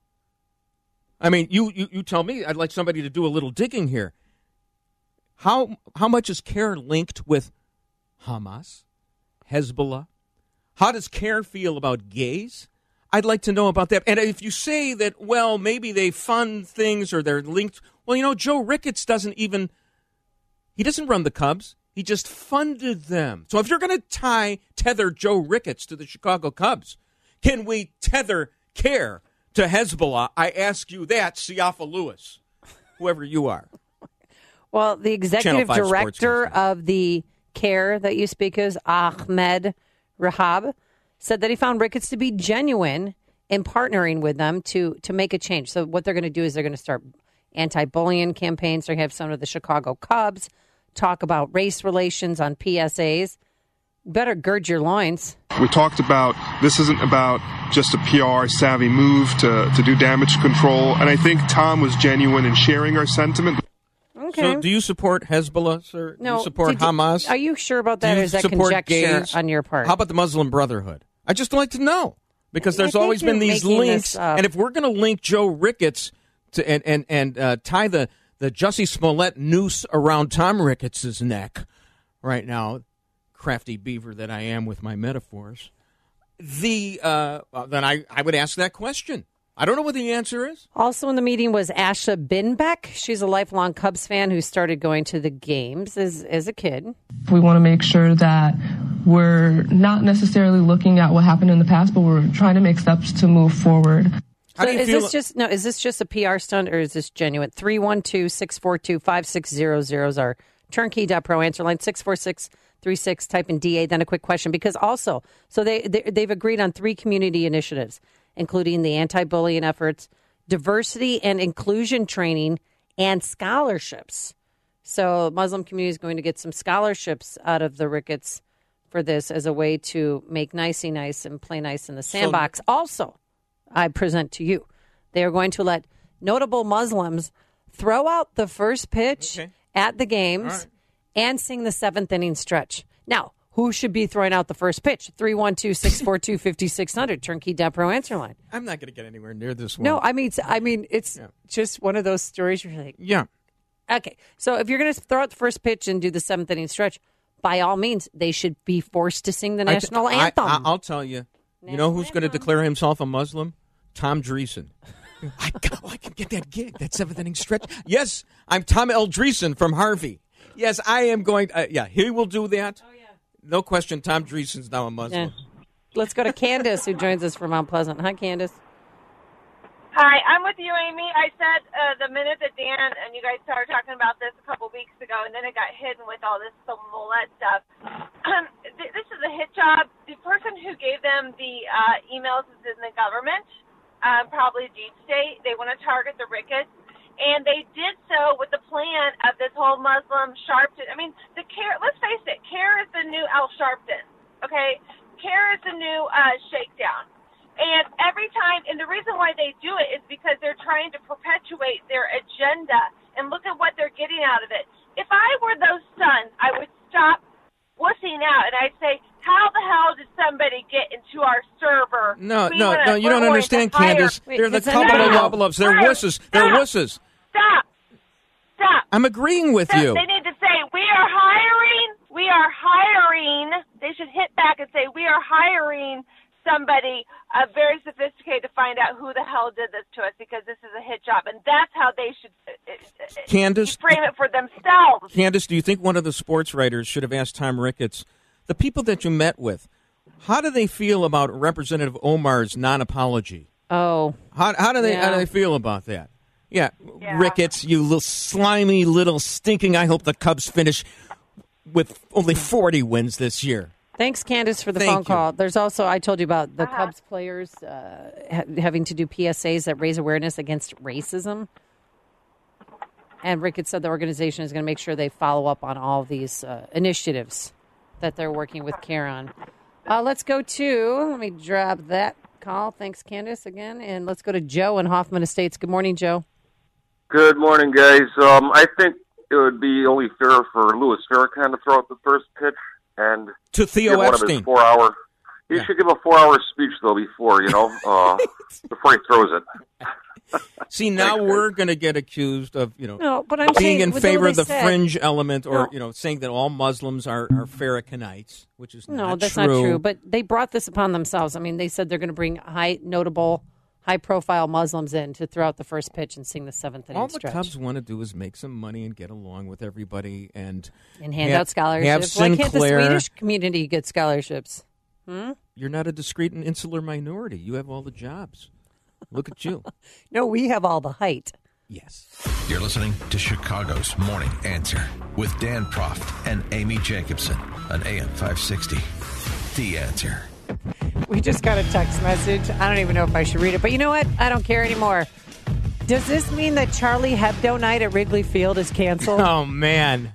I mean, you tell me. I'd like somebody to do a little digging here. How much is CARE linked with Hamas, Hezbollah? How does CARE feel about gays? I'd like to know about that. And if you say that, well, maybe they fund things or they're linked. Well, Joe Ricketts doesn't run the Cubs. He just funded them. So if you're going to tether Joe Ricketts to the Chicago Cubs, can we tether CARE to Hezbollah? I ask you that, Siafa Lewis, whoever you are. Well, the executive director of the CARE that you speak is Ahmed Rahab, said that he found Ricketts to be genuine in partnering with them to make a change. So what they're going to do is they're going to start anti-bullying campaigns. They have some of the Chicago Cubs talk about race relations on PSAs. Better gird your loins. We talked about this isn't about just a PR savvy move to do damage control. And I think Tom was genuine in sharing our sentiment. Okay. So do you support Hezbollah, sir? No. Do you support Hamas? Are you sure about that, Do or you is that support conjecture gays? on your part? How about the Muslim Brotherhood? I'd just like to know. Because there's I think always been you're these making links. this up. And if we're going to link Joe Ricketts to and tie the Jussie Smollett noose around Tom Ricketts' neck right now, crafty beaver that I am with my metaphors, then I would ask that question. I don't know what the answer is. Also in the meeting was Asha Binbeck. She's a lifelong Cubs fan who started going to the games as a kid. We want to make sure that we're not necessarily looking at what happened in the past, but we're trying to make steps to move forward. So is this just a PR stunt, or is this genuine? 312-642-5600 is our turnkey.pro answer line. 64636, type in DA, then a quick question. Because also, so they've agreed on 3 community initiatives, including the anti-bullying efforts, diversity and inclusion training, and scholarships. So Muslim community is going to get some scholarships out of the Ricketts for this as a way to make nicey nice and play nice in the sandbox. Also, I present to you, they are going to let notable Muslims throw out the first pitch at the games and sing the 7th inning stretch. Now, who should be throwing out the first pitch? 312-642-5600, turnkey.pro answer line. I'm not going to get anywhere near this one. No, I mean, it's just one of those stories where you're like, yeah. Okay, so if you're going to throw out the first pitch and do the 7th inning stretch, by all means, they should be forced to sing the national anthem. I'll tell you. You know who's going to declare himself a Muslim? Tom Dreesen. I can get that gig, that seventh inning stretch. Yes, I'm Tom Dreesen from Harvey. Yes, I am going. He will do that. Oh, yeah. No question, Tom Dreesen's now a Muslim. Yeah. Let's go to Candace, who joins us from Mount Pleasant. Hi, Candace. Hi, I'm with you, Amy. I said the minute that Dan and you guys started talking about this a couple weeks ago, and then it got hidden with all this Smollett stuff. This is a hit job. The person who gave them the emails is in the government, probably deep state. They want to target the Ricketts, and they did so with the plan of this whole Muslim Sharpton. I mean, let's face it, CARE is the new Al Sharpton, okay? CARE is the new Shakedown. And every time, and the reason why they do it is because they're trying to perpetuate their agenda, and look at what they're getting out of it. If I were those sons, I would stop wussing out, and I'd say, how the hell did somebody get into our server? No, you don't understand, Candace. They're the couple of love-loves. They're wusses. They're wusses. Stop. I'm agreeing with you. They need to say, we are hiring. They should hit back and say, we are hiring somebody very sophisticated to find out who the hell did this to us, because this is a hit job, and that's how they should Candace, frame it for themselves. Candace, do you think one of the sports writers should have asked Tom Ricketts, the people that you met with, how do they feel about Representative Omar's non-apology? Oh, how do they feel about that? Yeah, Ricketts, you little slimy, little stinking. I hope the Cubs finish with only 40 wins this year. Thanks, Candace, for the phone call. There's also, I told you about the Cubs players having to do PSAs that raise awareness against racism. And Ricketts said the organization is going to make sure they follow up on all these initiatives that they're working with CARE on. Let's go to, let me drop that call. Thanks, Candace, again. And let's go to Joe in Hoffman Estates. Good morning, Joe. Good morning, guys. I think it would be only fair for Louis Farrakhan to throw out the first pitch. And to Theo Epstein. He should give a 4-hour speech, though, before, before he throws it. See, now we're going to get accused of, but I'm being saying, in favor of the fringe element, or, saying that all Muslims are Farrakhanites, which is not true. No, that's not true. But they brought this upon themselves. I mean, they said they're going to bring high-profile Muslims in to throw out the first pitch and sing the seventh inning stretch. All the Cubs want to do is make some money and get along with everybody and hand out scholarships. Why can't the Swedish community get scholarships? You're not a discreet and insular minority. You have all the jobs. Look at you. No, we have all the height. Yes. You're listening to Chicago's Morning Answer with Dan Proft and Amy Jacobson on AM 560. The Answer. We just got a text message. I don't even know if I should read it, but you know what? I don't care anymore. Does this mean that Charlie Hebdo night at Wrigley Field is canceled? Oh, man.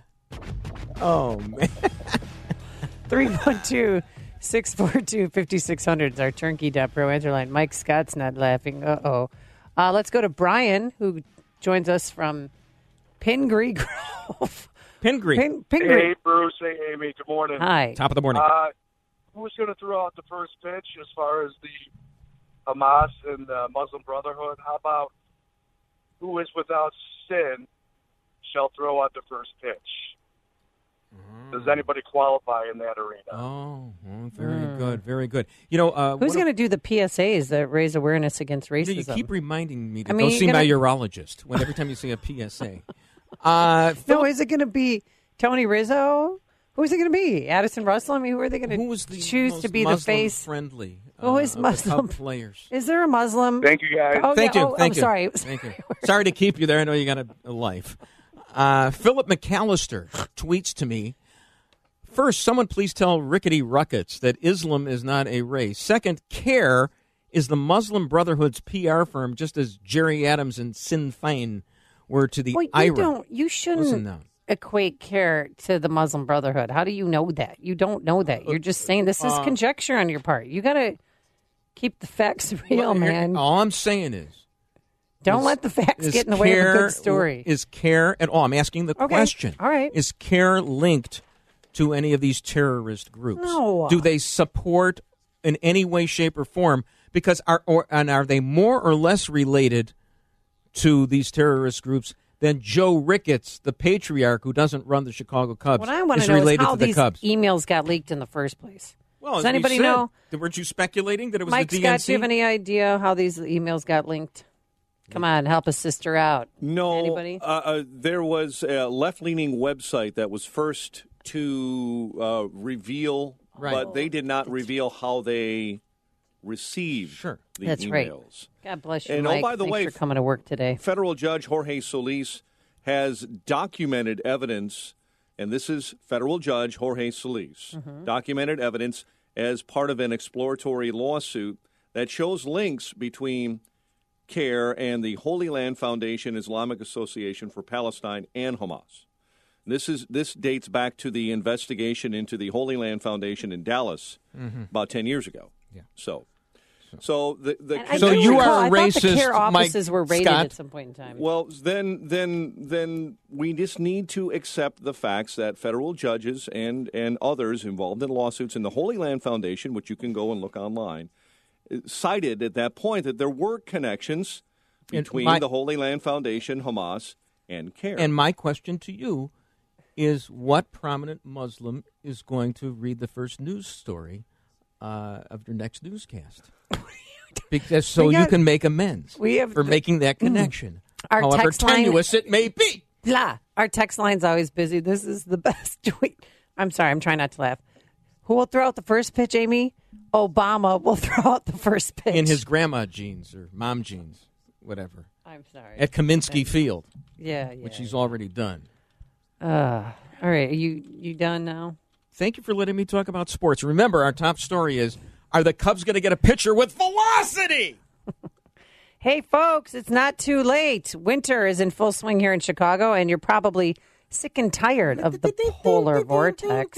312-642-5600 is our turnkey.pro answer line. Mike Scott's not laughing. Let's go to Brian, who joins us from Pingree Grove. Pingree. Hey, Bruce. Hey, Amy. Good morning. Hi. Top of the morning. Who's going to throw out the first pitch as far as the Hamas and the Muslim Brotherhood? How about who is without sin shall throw out the first pitch? Does anybody qualify in that arena? Oh, very good, very good. Who's going to do the PSAs that raise awareness against racism? You keep reminding me to go see my urologist every time you see a PSA. No, is it going to be Tony Rizzo? Who's it going to be? Addison Russell? I mean, who are they going to choose to be the face? Friendly. Who is Muslim? Players. Is there a Muslim? Thank you, guys. Oh, Thank you. I'm sorry. Thank you. Sorry to keep you there. I know you got a life. Philip McAllister tweets to me, first, someone please tell Rickety Ruckets that Islam is not a race. Second, CARE is the Muslim Brotherhood's PR firm, just as Jerry Adams and Sinn Féin were to the IRA. You shouldn't equate CARE to the Muslim Brotherhood. How do you know that? You don't know that. You're just saying this is conjecture on your part. You got to keep the facts real, man. All I'm saying is, don't let the facts get in the way of a good story. Is CARE at all? I'm asking the question. All right. Is CARE linked to any of these terrorist groups? No. Do they support in any way, shape, or form? Because are they more or less related to these terrorist groups than Joe Ricketts, the patriarch who doesn't run the Chicago Cubs? What I want is to know related is how to the these Cubs. emails got leaked in the first place. Well, does anybody know? Weren't you speculating that it was Mike the DNC? Scott, do you have any idea how these emails got linked? Come on, help a sister out. No. Anybody? There was a left-leaning website that was first to reveal, but they did not reveal how they received the That's emails. right. God bless you, And Mike. by the Thanks way, for coming to work today. Federal Judge Jorge Solis has documented evidence, and this is Federal Judge Jorge Solis, documented evidence as part of an exploratory lawsuit that shows links between CARE and the Holy Land Foundation Islamic Association for Palestine and Hamas. This dates back to the investigation into the Holy Land Foundation in Dallas about 10 years ago. Yeah. So you I are thought a the racist, care offices Mike were raided Scott. at some point in time. Well, then we just need to accept the facts that federal judges and others involved in lawsuits in the Holy Land Foundation, which you can go and look online, cited at that point that there were connections between the Holy Land Foundation, Hamas, and CARE. And my question to you is, what prominent Muslim is going to read the first news story of your next newscast? Because you can make amends for making that connection, Our however text line- tenuous it may be. Blah. Our text line's always busy. This is the best tweet. I'm sorry. I'm trying not to laugh. Who will throw out the first pitch, Amy? Obama will throw out the first pitch. In his grandma jeans or mom jeans, whatever. I'm sorry. At Kaminsky Field. Yeah. Which he's already done. All right. Are you done now? Thank you for letting me talk about sports. Remember, our top story is, are the Cubs going to get a pitcher with velocity? Hey, folks, it's not too late. Winter is in full swing here in Chicago, and you're probably sick and tired of the polar vortex.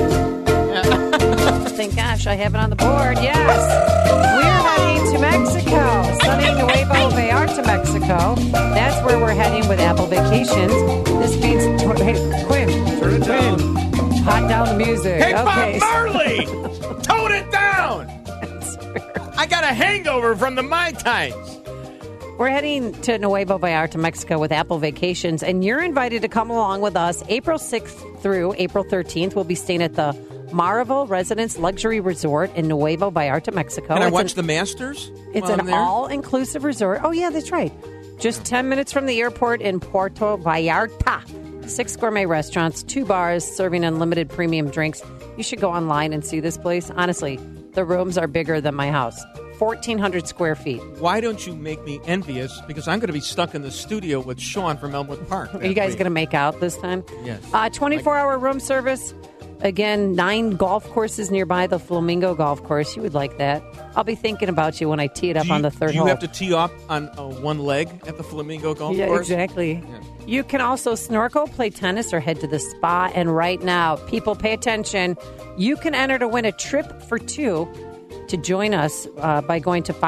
Thank gosh, I have it on the board. Yes. We're heading to Mexico. Sunny Nuevo Vallarta, Mexico. That's where we're heading with Apple Vacations. This means, hey, Quinn. Turn it down. Hot down the music. Hey, okay. Bob Marley! Tone it down! I got a hangover from the Mai Tais. We're heading to Nuevo Vallarta, Mexico with Apple Vacations, and you're invited to come along with us April 6th through April 13th. We'll be staying at the Marival Residence Luxury Resort in Nuevo Vallarta, Mexico. Can I watch the Masters? It's while an I'm there? all-inclusive resort. Oh, yeah, that's right. Just 10 minutes from the airport in Puerto Vallarta. 6 gourmet restaurants, 2 bars, serving unlimited premium drinks. You should go online and see this place. Honestly, the rooms are bigger than my house. 1,400 square feet. Why don't you make me envious? Because I'm going to be stuck in the studio with Sean from Elmwood Park. Are you guys going to make out this time? Yes. 24-hour room service. Again, 9 golf courses nearby, the Flamingo Golf Course. You would like that. I'll be thinking about you when I tee it up on the third Do you hole. have to tee up on one leg at the Flamingo Golf Yeah, Course? exactly. Yeah. You can also snorkel, play tennis, or head to the spa. And right now, people, pay attention. You can enter to win a trip for 2 to join us by going to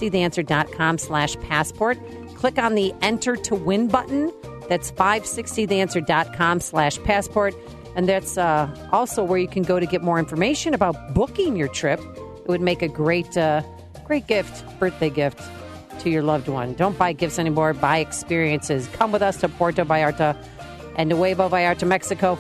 560theanswer.com/passport. Click on the Enter to Win button. That's 560theanswer.com/passport. And that's also where you can go to get more information about booking your trip. It would make a great gift, birthday gift to your loved one. Don't buy gifts anymore. Buy experiences. Come with us to Puerto Vallarta and Nuevo Vallarta, Mexico.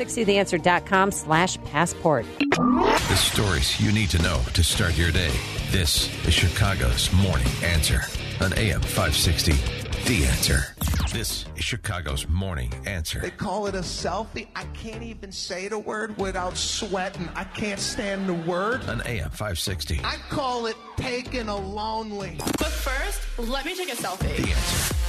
560theanswer.com/passport. The stories you need to know to start your day. This is Chicago's Morning Answer on AM 560. The Answer. This is Chicago's Morning Answer. They call it a selfie. I can't even say the word without sweating. I can't stand the word. On AM 560. I call it taking a lonely. But first, let me take a selfie. The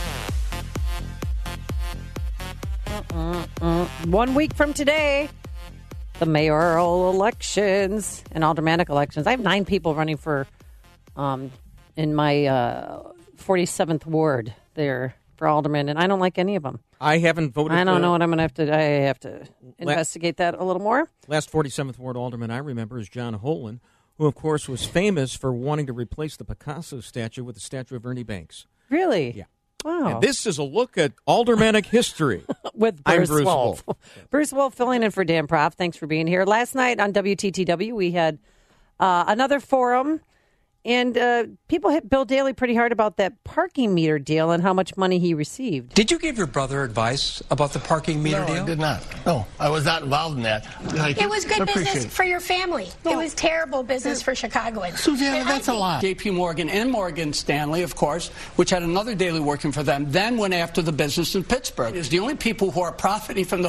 Answer. 1 week from today, the mayoral elections and aldermanic elections. I have 9 people running for in my 47th ward there for alderman, and I don't like any of them. I haven't voted. I don't know what I'm going to have to. I have to investigate that a little more. Last 47th Ward alderman I remember is John Holman, who, of course, was famous for wanting to replace the Picasso statue with the statue of Ernie Banks. Really? Yeah. Wow. And this is a look at aldermanic history. With Bruce Wolf. Bruce Wolf filling in for Dan Proft. Thanks for being here. Last night on WTTW, we had another forum, And people hit Bill Daley pretty hard about that parking meter deal and how much money he received. Did you give your brother advice about the parking meter deal? No, I did not. No, I was not involved in that. It was good business for your family. No. It was terrible business for Chicagoans. Susanna, that's a lie. J.P. Morgan and Morgan Stanley, of course, which had another Daley working for them, then went after the business in Pittsburgh. Is the only people who are profiting from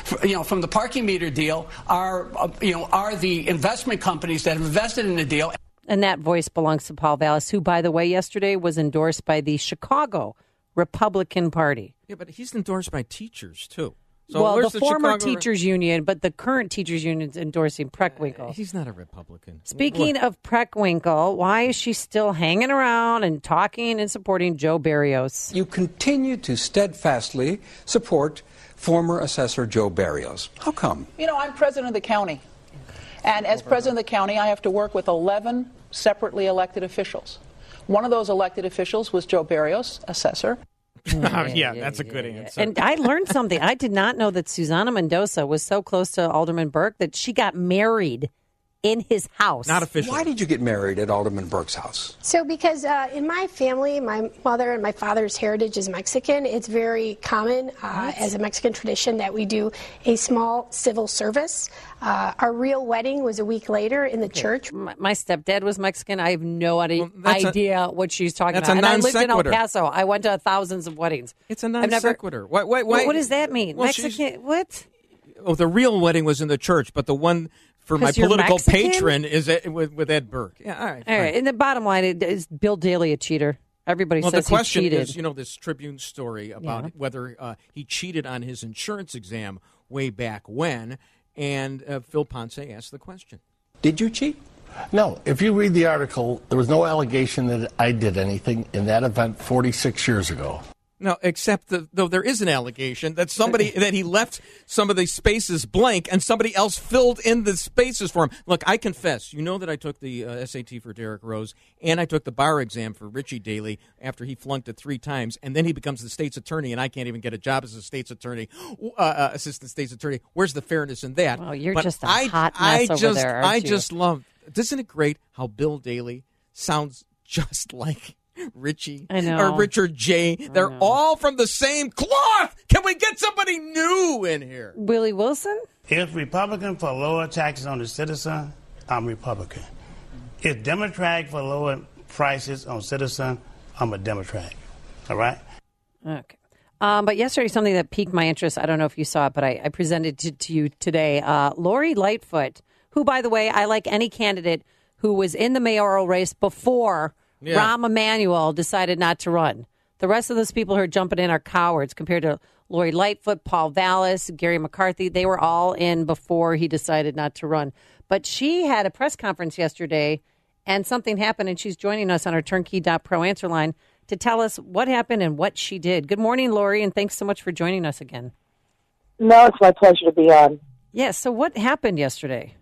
the parking meter deal are the investment companies that have invested in the deal. And that voice belongs to Paul Vallas, who, by the way, yesterday was endorsed by the Chicago Republican Party. Yeah, but he's endorsed by teachers, too. So well, the former teachers union, but the current teachers union is endorsing Preckwinkle. He's not a Republican. Speaking of Preckwinkle, why is she still hanging around and talking and supporting Joe Barrios? You continue to steadfastly support former assessor Joe Barrios. How come? I'm president of the county. And as president of the county, I have to work with 11 separately elected officials. One of those elected officials was Joe Barrios, assessor. Yeah, that's a good answer. And I learned something. I did not know that Susana Mendoza was so close to Alderman Burke that she got married in his house. Not officially. Why did you get married at Alderman Burke's house? So because in my family, my mother and my father's heritage is Mexican. It's very common as a Mexican tradition that we do a small civil service. Our real wedding was a week later in the church. My stepdad was Mexican. I have no idea what she's talking about. That's a non sequitur. sequitur. I lived in El Paso. I went to thousands of weddings. It's a non sequitur. Why? What does that mean? Well, Mexican? What? Oh, the real wedding was in the church, but the one for my political patron is with Ed Burke. Yeah, all right. All right. And the bottom line is Bill Daley a cheater? Everybody says he cheated. Well, the question is, this Tribune story about whether he cheated on his insurance exam way back when, and Phil Ponce asked the question. Did you cheat? No. If you read the article, there was no allegation that I did anything in that event 46 years ago. No, except though there is an allegation that that he left some of the spaces blank and somebody else filled in the spaces for him. Look, I confess, that I took the SAT for Derek Rose and I took the bar exam for Richie Daley after he flunked it 3 times, and then he becomes the state's attorney, and I can't even get a job as a state's attorney, assistant state's attorney. Where's the fairness in that? Well, you're just a hot mess over there, aren't you? I just love. Isn't it great how Bill Daley sounds just like Richie or Richard J. They're all from the same cloth. Can we get somebody new in here? Willie Wilson? If Republican for lower taxes on the citizen, I'm Republican. If Democrat for lower prices on citizen, I'm a Democrat. All right? Okay. But yesterday, something that piqued my interest, I don't know if you saw it, but I presented to you today. Lori Lightfoot, who, by the way, I like any candidate who was in the mayoral race before Rahm Emanuel decided not to run. The rest of those people who are jumping in are cowards compared to Lori Lightfoot, Paul Vallas, Gary McCarthy. They were all in before he decided not to run. But she had a press conference yesterday, and something happened, and she's joining us on our Turnkey.pro answer line to tell us what happened and what she did. Good morning, Lori, and thanks so much for joining us again. No, it's my pleasure to be on. Yes, so what happened yesterday?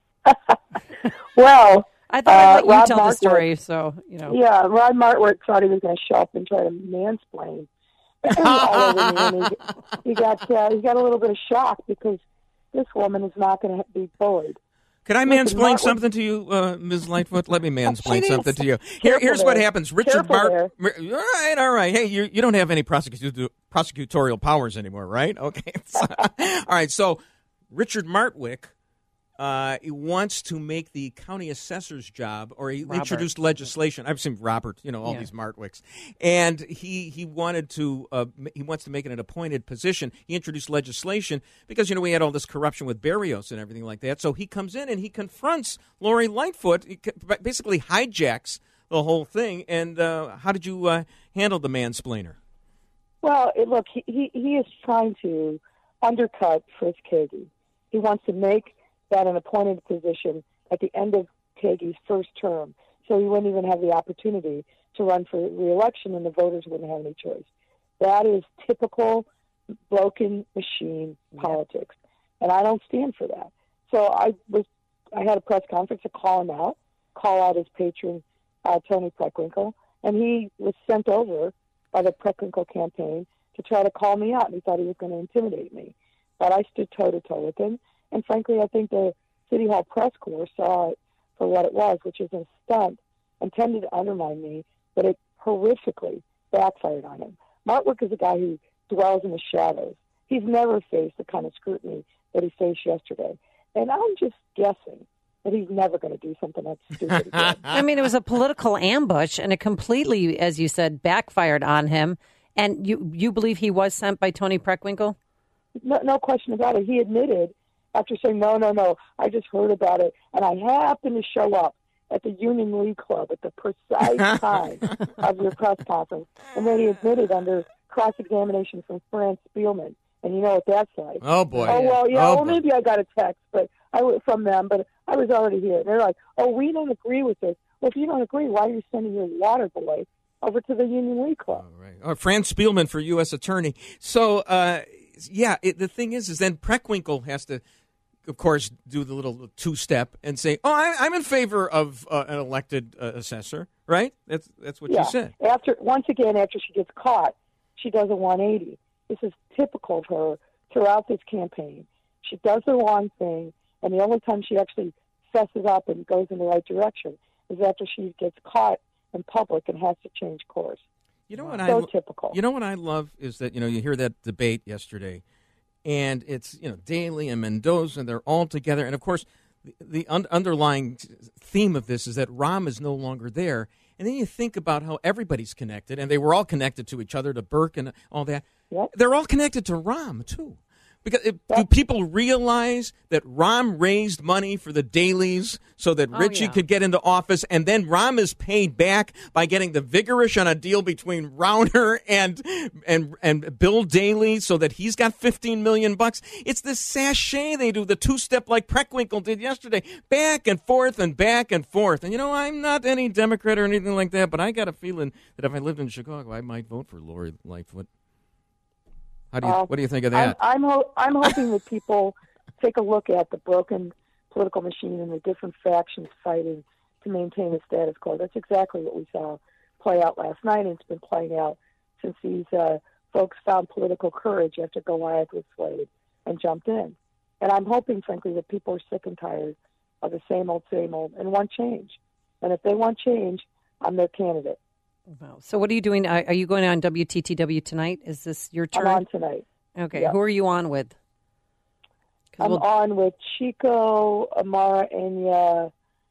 Well, I thought I'd let you tell the story, so, Yeah, Rod Martwick thought he was going to show up and try to mansplain. all over me, and he got a little bit of shock because this woman is not going to be bullied. Could I mansplain something to you, Ms. Lightfoot? Let me mansplain something to you. Here's what happens. Richard All right. Hey, you don't have any prosecutorial powers anymore, right? Okay. All right, so Richard Martwick he wants to make the county assessor's job, or he introduced legislation. I've seen Robert, all these Martwicks, and he wanted to. He wants to make it an appointed position. He introduced legislation because we had all this corruption with Barrios and everything like that. So he comes in and he confronts Lori Lightfoot. He basically hijacks the whole thing. And how did you handle the mansplainer? Well, look, he is trying to undercut Fritz Kagi. He wants to make that an appointed position at the end of Kagi's first term, so he wouldn't even have the opportunity to run for re-election, and the voters wouldn't have any choice. That is typical broken machine politics, and I don't stand for that. So I had a press conference to call out his patron, Tony Preckwinkle, and he was sent over by the Preckwinkle campaign to try to call me out, and he thought he was going to intimidate me. But I stood toe-to-toe with him. And frankly, I think the City Hall press corps saw it for what it was, which is a stunt intended to undermine me, but it horrifically backfired on him. Martwick is a guy who dwells in the shadows. He's never faced the kind of scrutiny that he faced yesterday. And I'm just guessing that he's never going to do something that stupid again. I mean, it was a political ambush, and it completely, as you said, backfired on him. And you believe he was sent by Tony Preckwinkle? No question about it. He admitted after saying, no, I just heard about it, and I happened to show up at the Union League Club at the precise time of your press conference. And then he admitted under cross-examination from Fran Spielman. And you know what that's like. Oh, boy. Oh, well, yeah, Oh, well, boy. maybe I got a text from them, but I was already here. They're like, oh, we don't agree with this. Well, if you don't agree, why are you sending your water boy over to the Union League Club? Fran Spielman for U.S. Attorney. So, the thing is then Preckwinkle has to, of course, do the little two-step and say, oh, I'm in favor of an elected assessor, right? That's what you said. Once again, after she gets caught, she does a 180. This is typical of her throughout this campaign. She does the wrong thing, and the only time she actually fesses up and goes in the right direction is after she gets caught in public and has to change course. You know what typical. You know what I love is that you hear that debate yesterday, and it's Daley and Mendoza, and they're all together, and of course the underlying theme of this is that Rahm is no longer there, and then you think about how everybody's connected, and they were all connected to each other, to Burke and all that. Yep. They're all connected to Rahm too. Because do people realize that Rahm raised money for the Dailies so that Richie could get into office, and then Rahm is paid back by getting the vigorish on a deal between Rauner and Bill Daley so that he's got $15 million? It's this sachet they do, the two-step like Preckwinkle did yesterday, back and forth and back and forth. And I'm not any Democrat or anything like that, but I got a feeling that if I lived in Chicago, I might vote for Lori Lightfoot. What do you think of that? I'm hoping that people take a look at the broken political machine and the different factions fighting to maintain the status quo. That's exactly what we saw play out last night, and it's been playing out since these folks found political courage after Goliath was slayed and jumped in. And I'm hoping, frankly, that people are sick and tired of the same old, and want change. And if they want change, I'm their candidate. Wow. So what are you doing? Are you going on WTTW tonight? Is this your turn? I'm on tonight. Okay. Yep. Who are you on with? I'm on with Chico, Amara Enya,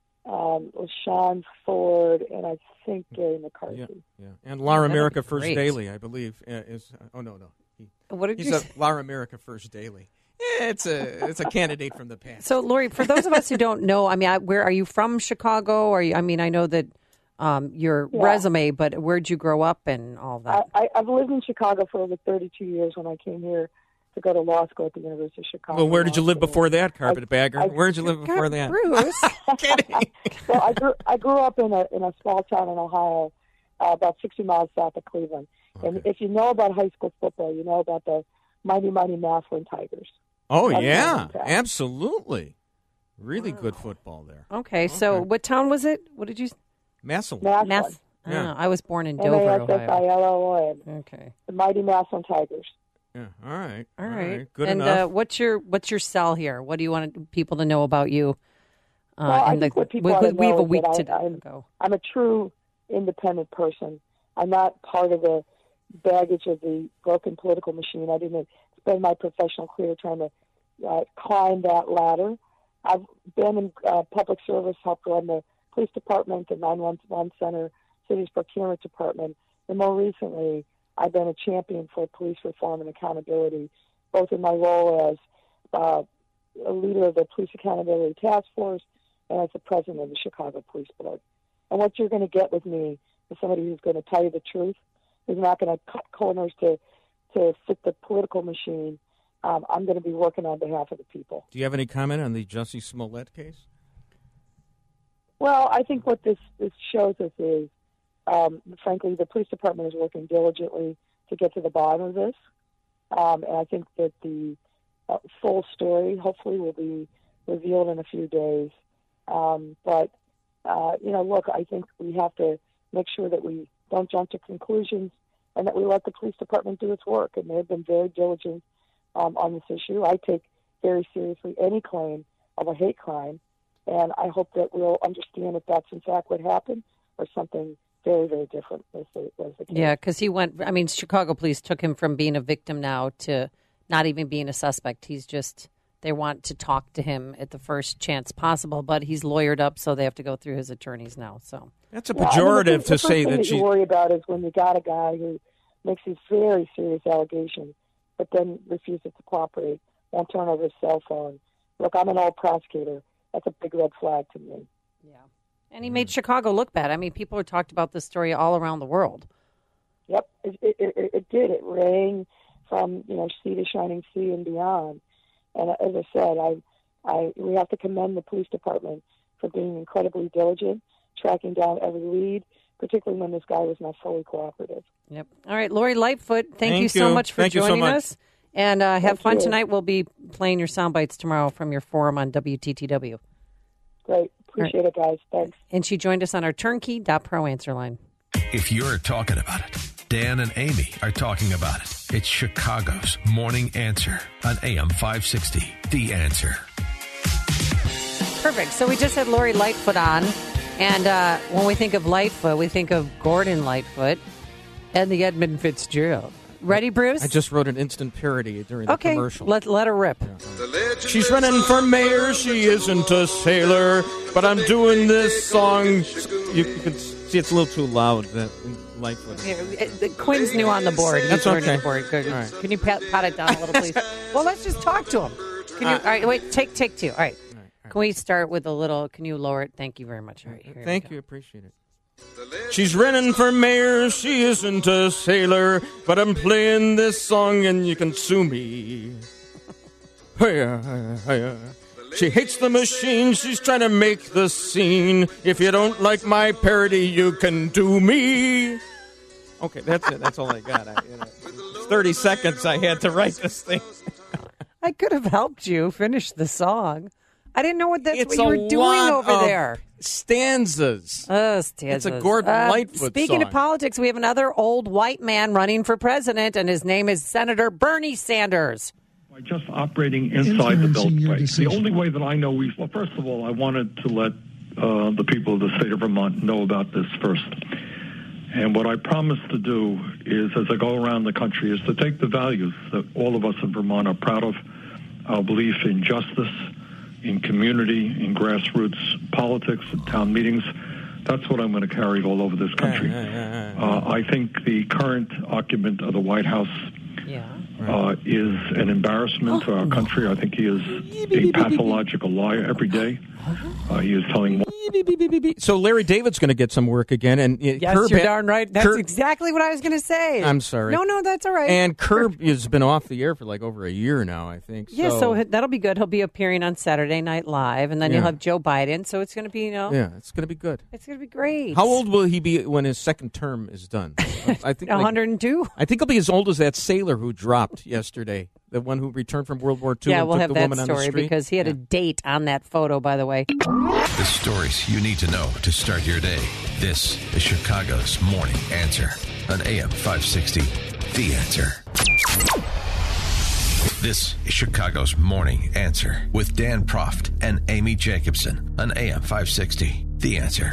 LaShawn Ford, and I think Gary McCarthy. Yeah. And Laura America First great. Daily, I believe, is. No. What did he's you a say? Laura America First Daily. It's a candidate from the past. So, Lori, for those of us who don't know, where are you from? Chicago? Are you? I know that. Your resume, but where'd you grow up and all that? I've lived in Chicago for over 32 years when I came here to go to law school at the University of Chicago. Well, where did you live before that, Carpetbagger? Where did you live before that? Bruce. Kidding. Well, I grew up in a small town in Ohio, about 60 miles south of Cleveland. Okay. And if you know about high school football, you know about the mighty Massillon Tigers. Oh, yeah, absolutely. Really good football there. Okay, so what town was it? What did you say? Massillon. Yeah. I was born in Dover, Ohio. Massillon. Okay. The mighty Massillon Tigers. Yeah. All right. Good enough. And what's your sell here? What do you want people to know about you? Well, I think what people ought to know we have a is week that to go. I'm a true independent person. I'm not part of the baggage of the broken political machine. I didn't spend my professional career trying to climb that ladder. I've been in public service, helped run the police department, the 911 center, city's procurement department, and more recently, I've been a champion for police reform and accountability, both in my role as a leader of the Police Accountability Task Force and as the president of the Chicago Police Board. And what you're going to get with me is somebody who's going to tell you the truth, who's not going to cut corners to fit the political machine. I'm going to be working on behalf of the people. Do you have any comment on the Jussie Smollett case? Well, I think what this shows us is, frankly, the police department is working diligently to get to the bottom of this. And I think that the full story hopefully will be revealed in a few days. But look, I think we have to make sure that we don't jump to conclusions and that we let the police department do its work. And they've been very diligent on this issue. I take very seriously any claim of a hate crime. And I hope that we'll understand if that's in fact what happened, or something very, very different was the case. Yeah, because he went, I mean, Chicago police took him from being a victim now to not even being a suspect. He's just, they want to talk to him at the first chance possible, but he's lawyered up, so they have to go through his attorneys now. So that's a pejorative to say that you worry about is when you got a guy who makes these very serious allegations, but then refuses to cooperate, won't turn over his cell phone. Look, I'm an old prosecutor. That's a big red flag to me. Yeah. And he made Chicago look bad. I mean, people have talked about this story all around the world. Yep, it did. It rang from, sea to shining sea and beyond. And as I said, we have to commend the police department for being incredibly diligent, tracking down every lead, particularly when this guy was not fully cooperative. Yep. All right, Lori Lightfoot, thank you so much for joining us. And have fun tonight. We'll be playing your sound bites tomorrow from your forum on WTTW. Great. Appreciate it, guys. Thanks. And she joined us on our turnkey.pro answer line. If you're talking about it, Dan and Amy are talking about it. It's Chicago's Morning Answer on AM 560. The Answer. Perfect. So we just had Lori Lightfoot on. And when we think of Lightfoot, we think of Gordon Lightfoot and the Edmund Fitzgerald. Ready, Bruce? I just wrote an instant parody during the commercial. Let her rip. Yeah. She's running for mayor. She isn't a sailor, but I'm doing this song. You can see it's a little too loud. Lightfoot. Yeah, Quinn's new on the board. That's okay. The board. Good. All right. Can you pat it down a little, please? Well, let's just talk to him. Can you? All right, wait. Take two. All right. Can we start with a little? Can you lower it? Thank you very much. All right. Thank you. Appreciate it. She's running for mayor, she isn't a sailor, but I'm playing this song and you can sue me. She hates the machine, she's trying to make the scene. If you don't like my parody, you can do me. Okay, that's it. That's all I got. 30 seconds I had to write this thing. I could have helped you finish the song. I didn't know what you were doing over there. Stanzas. Stanzas. It's a Gordon Lightfoot Speaking song. of politics, we have another old white man running for president, and his name is Senator Bernie Sanders. By just operating inside the Beltway. The only way that I know well, first of all, I wanted to let the people of the state of Vermont know about this first. And what I promise to do is, as I go around the country, is to take the values that all of us in Vermont are proud of, our belief in justice, in community, in grassroots politics, and town meetings. That's what I'm going to carry all over this country. I think the current occupant of the White House is an embarrassment to our country. I think he is a pathological liar every day. He is telling... So Larry David's going to get some work again, and yes, Curb you're darn right. That's exactly what I was going to say. I'm sorry. No, that's all right. And Curb has been off the air for like over a year now, I think. Yeah, so that'll be good. He'll be appearing on Saturday Night Live, and then you'll have Joe Biden. So it's going to be, yeah, it's going to be good. It's going to be great. How old will he be when his second term is done? I think 102. I think he'll be as old as that sailor who dropped yesterday. The one who returned from World War II yeah, and we'll took have the that woman on the story street. Because he had a date on that photo, by the way. The stories you need to know to start your day. This is Chicago's Morning Answer on AM 560. The Answer. This is Chicago's Morning Answer with Dan Proft and Amy Jacobson on AM 560. The Answer.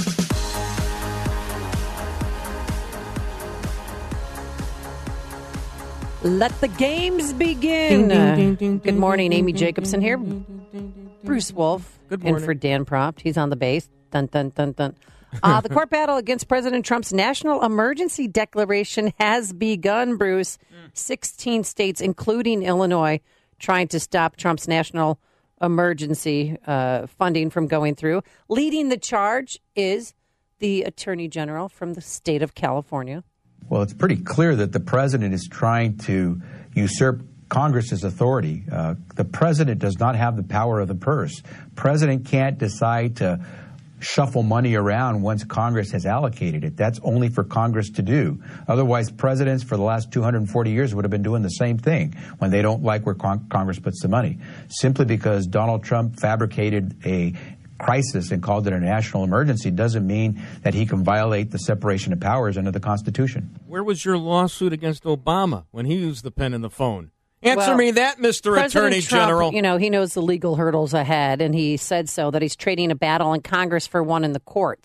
Let the games begin. Good morning, Amy Jacobson here. Bruce Wolf. Good morning. And for Dan Proft. He's on the base. Dun, dun, dun, dun. The court battle against President Trump's national emergency declaration has begun, Bruce. 16 states, including Illinois, trying to stop Trump's national emergency funding from going through. Leading the charge is the Attorney General from the state of California. Well, it's pretty clear that the president is trying to usurp Congress's authority. The president does not have the power of the purse. President can't decide to shuffle money around once Congress has allocated it. That's only for Congress to do. Otherwise, presidents for the last 240 years would have been doing the same thing when they don't like where Congress puts the money. Simply because Donald Trump fabricated a crisis and called it a national emergency doesn't mean that he can violate the separation of powers under the Constitution. Where was your lawsuit against Obama when he used the pen and the phone? Answer me that, Mr. Attorney General. You know, he knows the legal hurdles ahead, and he said so, that he's trading a battle in Congress for one in the courts.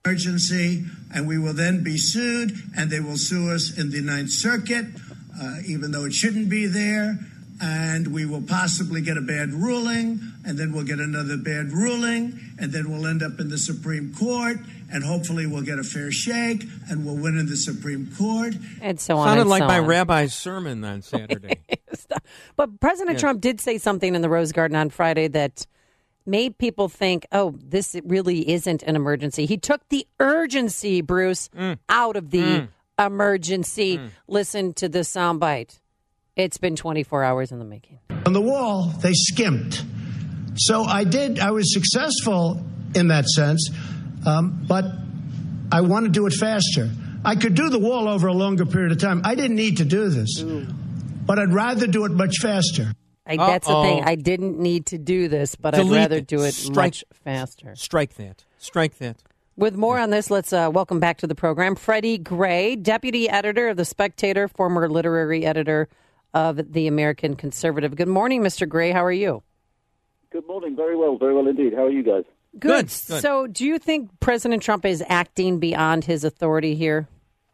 emergency, and we will then be sued, and they will sue us in the Ninth Circuit, even though it shouldn't be there, and we will possibly get a bad ruling, and then we'll get another bad ruling, and then we'll end up in the Supreme Court, and hopefully we'll get a fair shake, and we'll win in the Supreme Court. And so on. Sounded and like so my on. rabbi's sermon on Saturday. But President Trump did say something in the Rose Garden on Friday that made people think, oh, this really isn't an emergency. He took the urgency, Bruce, out of the emergency. Listen to the soundbite. It's been 24 hours in the making. On the wall, they skimped. So I was successful in that sense, but I want to do it faster. I could do the wall over a longer period of time. I didn't need to do this, but I'd rather do it much faster. That's the thing. I didn't need to do this, but I'd rather do it much faster. Strike that. With more on this, let's welcome back to the program Freddie Gray, deputy editor of The Spectator, former literary editor of The American Conservative. Good morning, Mr. Gray. How are you? Good morning. Very well indeed. How are you guys? Good. So do you think President Trump is acting beyond his authority here?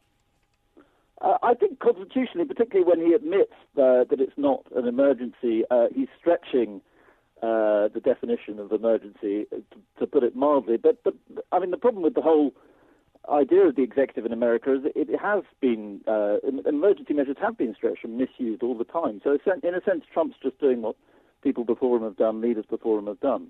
I think constitutionally, particularly when he admits that it's not an emergency, he's stretching the definition of emergency, to put it mildly. But I mean, the problem with the whole idea of the executive in America is that it has been, emergency measures have been stretched and misused all the time. So in a sense, Trump's just doing what people before him have done, leaders before him have done.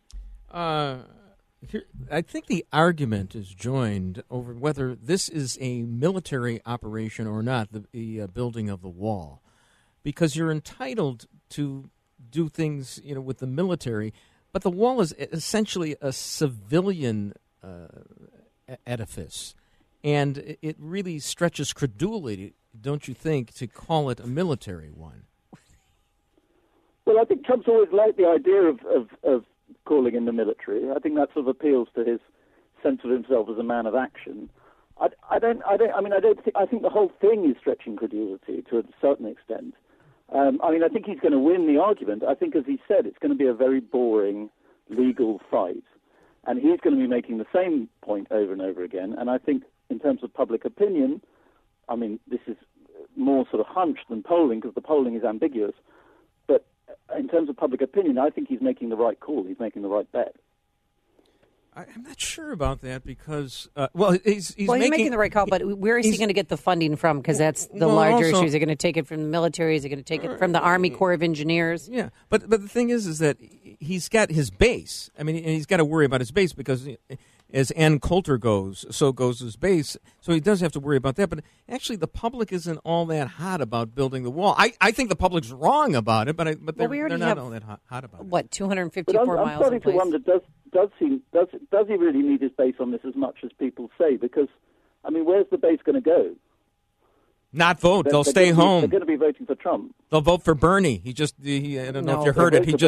I think the argument is joined over whether this is a military operation or not, the building of the wall, because you're entitled to do things, with the military, but the wall is essentially a civilian edifice, and it really stretches credulity, don't you think, to call it a military one? Well, I think Trump's always liked the idea of calling in the military. I think that sort of appeals to his sense of himself as a man of action. I think the whole thing is stretching credulity to a certain extent. I think he's going to win the argument. I think, as he said, it's going to be a very boring legal fight, and he's going to be making the same point over and over again. And I think, in terms of public opinion, this is more sort of hunch than polling, because the polling is ambiguous. But in terms of public opinion, I think he's making the right call. He's making the right bet. I'm not sure about that because, he's making the right call, but where is he going to get the funding from? Because that's the larger issue. Is he going to take it from the military? Is he going to take it from the Army Corps of Engineers? Yeah, but the thing is that he's got his base. And he's got to worry about his base because as Ann Coulter goes, so goes his base. So he does have to worry about that. But actually, the public isn't all that hot about building the wall. I think the public's wrong about it, but they're not all that hot about it. What, 254 miles? I'm starting to wonder, does he really need his base on this as much as people say? Because, where's the base going to go? Not vote. They'll stay home. They're going to be voting for Trump. They'll vote for Bernie. I don't know if you heard it. He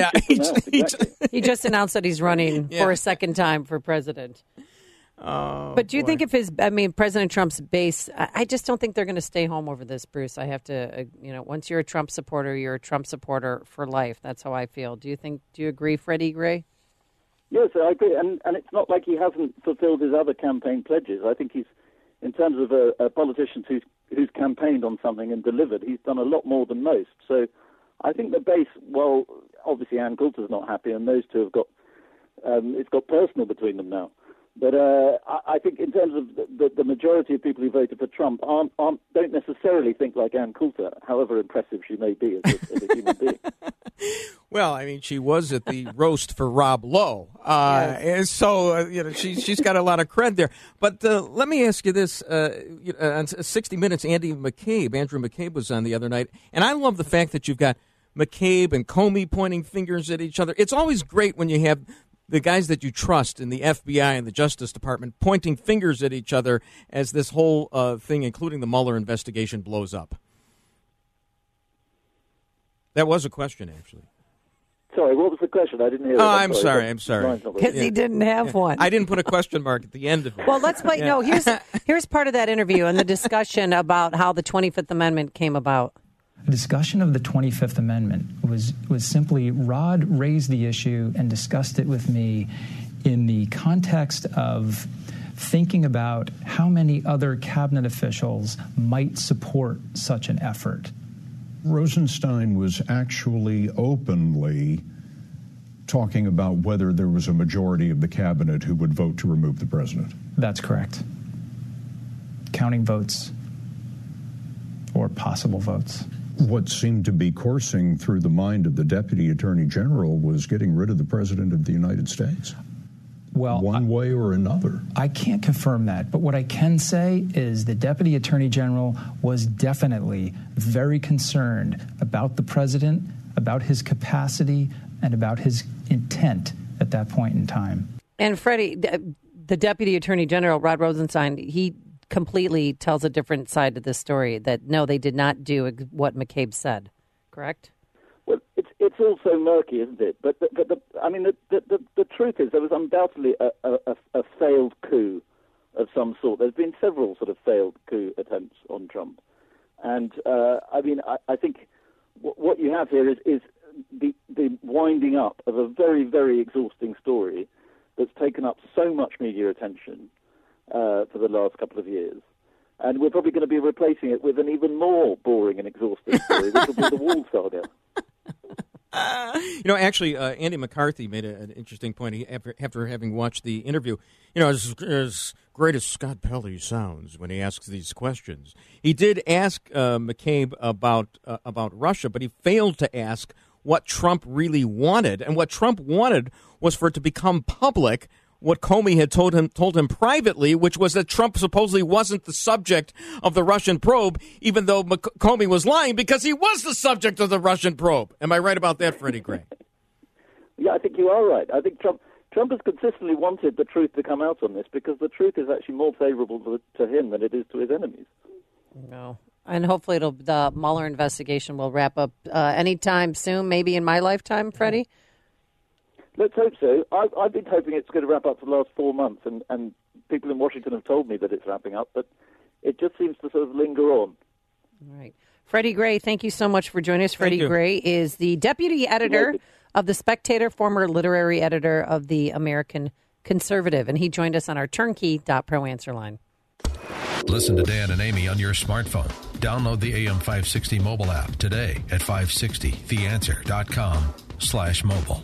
just announced that he's running for a second time for president. But do you think if President Trump's base, I just don't think they're going to stay home over this, Bruce. I have to, once you're a Trump supporter, you're a Trump supporter for life. That's how I feel. Do you agree, Freddie Gray? Yes, I agree. And it's not like he hasn't fulfilled his other campaign pledges. I think he's, in terms of a politician who's campaigned on something and delivered, he's done a lot more than most. So I think the base, well, obviously Ann Coulter's not happy, and those two have got, it's got personal between them now. But I think in terms of the majority of people who voted for Trump don't necessarily think like Ann Coulter, however impressive she may be as a human being. Well, she was at the roast for Rob Lowe, and so she's got a lot of cred there. But let me ask you this: on 60 Minutes, Andrew McCabe was on the other night, and I love the fact that you've got McCabe and Comey pointing fingers at each other. It's always great when you have the guys that you trust in the FBI and the Justice Department pointing fingers at each other as this whole thing, including the Mueller investigation, blows up. That was a question, actually. Sorry, what was the question? I didn't hear it. I'm sorry. Because he didn't have one. I didn't put a question mark at the end of it. Well, let's play. No, here's part of that interview and the discussion about how the 25th Amendment came about. The discussion of the 25th Amendment was simply Rod raised the issue and discussed it with me in the context of thinking about how many other cabinet officials might support such an effort. Rosenstein was actually openly talking about whether there was a majority of the cabinet who would vote to remove the president. That's correct. Counting votes or possible votes. What seemed to be coursing through the mind of the Deputy Attorney General was getting rid of the President of the United States. Well, one way or another. I can't confirm that, but what I can say is the Deputy Attorney General was definitely very concerned about the President, about his capacity, and about his intent at that point in time. And Freddie, the Deputy Attorney General, Rod Rosenstein, he completely tells a different side to this story, that no, they did not do what McCabe said, correct? Well, it's all so murky, isn't it? But the truth is there was undoubtedly a failed coup of some sort. There's been several sort of failed coup attempts on Trump. And, I think what you have here is the winding up of a very, very exhausting story that's taken up so much media attention for the last couple of years. And we're probably going to be replacing it with an even more boring and exhausting story, which will be the Wall saga. Actually, Andy McCarthy made an interesting point after having watched the interview. As great as Scott Pelley sounds when he asks these questions, he did ask McCabe about Russia, but he failed to ask what Trump really wanted. And what Trump wanted was for it to become public what Comey had told him privately, which was that Trump supposedly wasn't the subject of the Russian probe, even though Comey was lying because he was the subject of the Russian probe. Am I right about that, Freddie Gray? Yeah, I think you are right. I think Trump has consistently wanted the truth to come out on this because the truth is actually more favorable to him than it is to his enemies. No. And hopefully the Mueller investigation will wrap up anytime soon, maybe in my lifetime, Freddie? Let's hope so. I've been hoping it's going to wrap up for the last 4 months, and people in Washington have told me that it's wrapping up, but it just seems to sort of linger on. All right. Freddie Gray, thank you so much for joining us. Freddie Gray is the deputy editor of The Spectator, former literary editor of The American Conservative, and he joined us on our turnkey.pro answer line. Listen to Dan and Amy on your smartphone. Download the AM560 mobile app today at 560theanswer.com/mobile.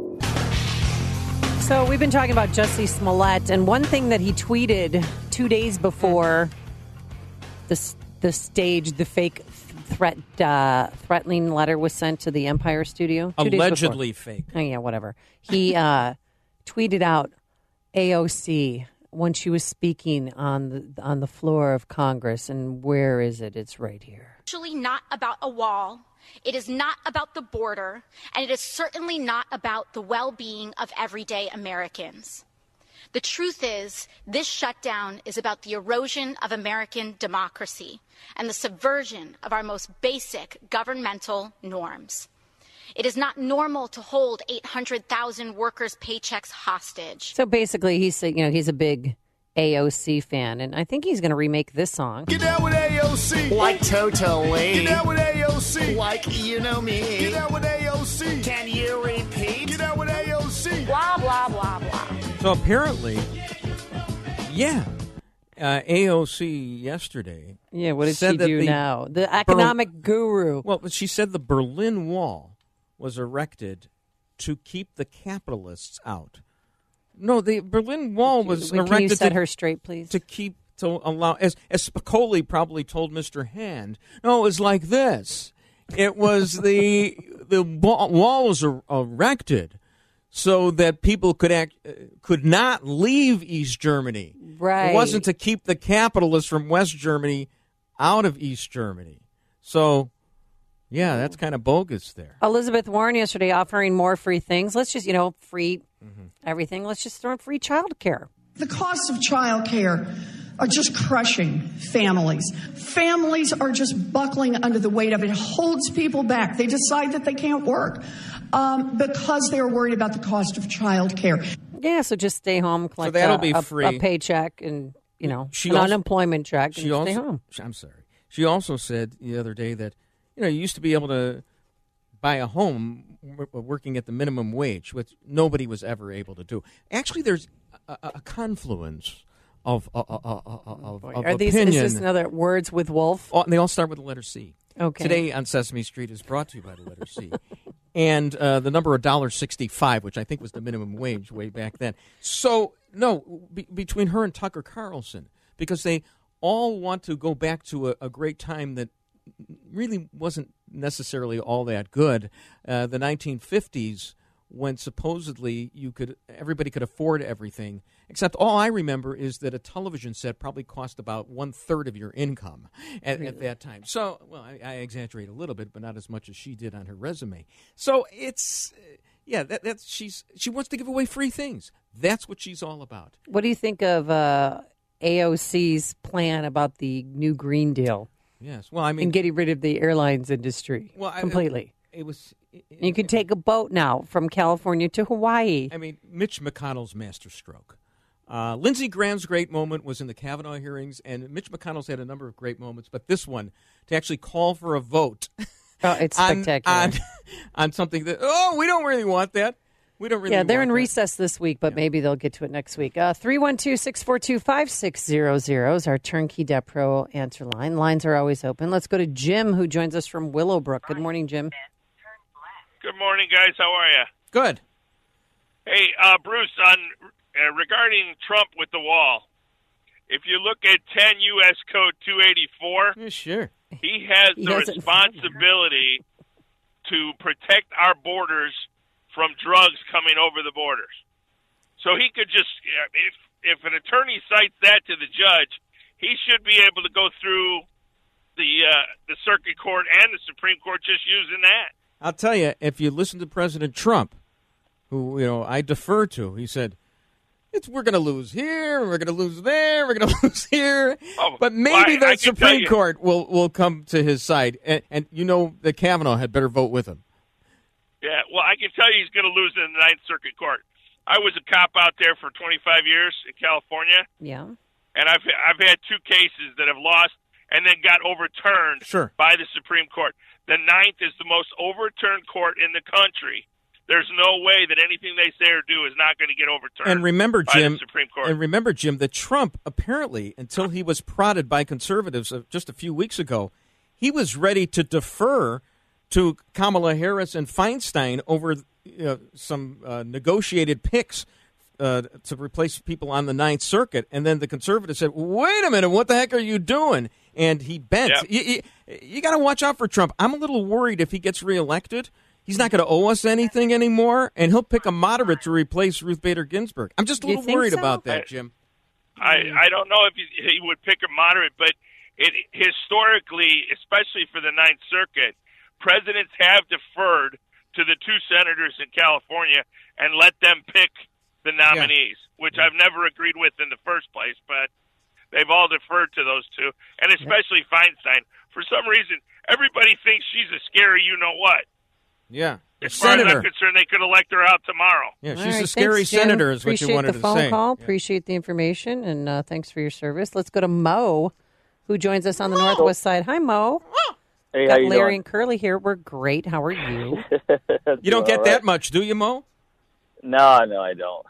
So we've been talking about Jussie Smollett, and one thing that he tweeted 2 days before the fake threatening letter was sent to the Empire Studio. Allegedly fake. Oh, yeah, whatever. He tweeted out AOC when she was speaking on the floor of Congress, and where is it? It's right here. Actually not about a wall. It is not about the border, and it is certainly not about the well-being of everyday Americans. The truth is, this shutdown is about the erosion of American democracy and the subversion of our most basic governmental norms. It is not normal to hold 800,000 workers' paychecks hostage. So basically, he's a big AOC fan, and I think he's going to remake this song. Get down with AOC. Like totally. Get down with AOC. Like you know me. Get down with AOC. Can you repeat? Get down with AOC. Blah, blah, blah, blah. So apparently, AOC yesterday. Yeah, what did she do now? The economic guru. Well, she said the Berlin Wall was erected to keep the capitalists out. No, the Berlin Wall was erected. Can you set her straight, please? To allow, as Spicoli probably told Mr. Hand. No, it was like this. It was the wall was erected so that people could not leave East Germany. Right. It wasn't to keep the capitalists from West Germany out of East Germany. So, yeah, that's kind of bogus there. Elizabeth Warren yesterday offering more free things. Let's just, free everything. Let's just throw in free child care. The costs of child care are just crushing families. Families are just buckling under the weight of it. It holds people back. They decide that they can't work because they're worried about the cost of child care. Yeah, so just stay home, collect a paycheck and, an unemployment check and stay home. I'm sorry. She also said the other day that, you used to be able to buy a home working at the minimum wage, which nobody was ever able to do. Actually, there's a confluence of Are these opinion. is this another words with wolf? Oh, and they all start with the letter C. Okay. Today on Sesame Street is brought to you by the letter C. And the number $1.65, which I think was the minimum wage way back then. So, no, between her and Tucker Carlson, because they all want to go back to a great time that really wasn't necessarily all that good. The 1950s, when supposedly everybody could afford everything, except all I remember is that a television set probably cost about 1/3 of your income at that time. So, well, I exaggerate a little bit, but not as much as she did on her resume. So it's, she wants to give away free things. That's what she's all about. What do you think of AOC's plan about the new Green Deal? Yes, well, I mean, and getting rid of the airlines industry completely. You can take a boat now from California to Hawaii. I mean, Mitch McConnell's masterstroke. Lindsey Graham's great moment was in the Kavanaugh hearings, and Mitch McConnell's had a number of great moments, but this one, to actually call for a vote it's spectacular. on something that, we don't really want that. We don't really they're in that. recess this week, but maybe they'll get to it next week. 312-642-5600 is our Turnkey Debt Pro answer line. Lines are always open. Let's go to Jim, who joins us from Willowbrook. Good morning, Jim. Good morning, guys. How are you? Good. Hey, Bruce, regarding Trump with the wall, if you look at 10 U.S. Code 284, sure, he has the responsibility to protect our borders from drugs coming over the borders. So he could just, if an attorney cites that to the judge, he should be able to go through the circuit court and the Supreme Court just using that. I'll tell you, if you listen to President Trump, who I defer to, he said, we're going to lose here, we're going to lose there, we're going to lose here. But maybe the Supreme Court will come to his side. And that Kavanaugh had better vote with him. Yeah, well, I can tell you he's going to lose in the Ninth Circuit Court. I was a cop out there for 25 years in California. Yeah. And I've had 2 cases that have lost and then got overturned by the Supreme Court. The Ninth is the most overturned court in the country. There's no way that anything they say or do is not going to get overturned. And remember, Jim, by the Supreme Court. that Trump, apparently, until he was prodded by conservatives just a few weeks ago, he was ready to defer to Kamala Harris and Feinstein over some negotiated picks to replace people on the Ninth Circuit. And then the conservatives said, wait a minute, what the heck are you doing? And he bent. Yep. You got to watch out for Trump. I'm a little worried if he gets reelected, he's not going to owe us anything anymore, and he'll pick a moderate to replace Ruth Bader Ginsburg. I'm just a little worried about that, Jim. I don't know if he would pick a moderate, but historically, especially for the Ninth Circuit, presidents have deferred to the 2 senators in California and let them pick the nominees, which I've never agreed with in the first place, but they've all deferred to those 2, and especially Feinstein. For some reason, everybody thinks she's a scary you-know-what. Yeah. As far as I'm concerned, they could elect her out tomorrow. Yeah, she's a scary senator is what you wanted to say. Appreciate the phone call. Appreciate the information, and thanks for your service. Let's go to Mo, who joins us on the Northwest Side. Hi, Mo. Hey, got how you Larry doing? and Curly here. We're great. How are you? You don't get that much, do you, Mo? No, I don't.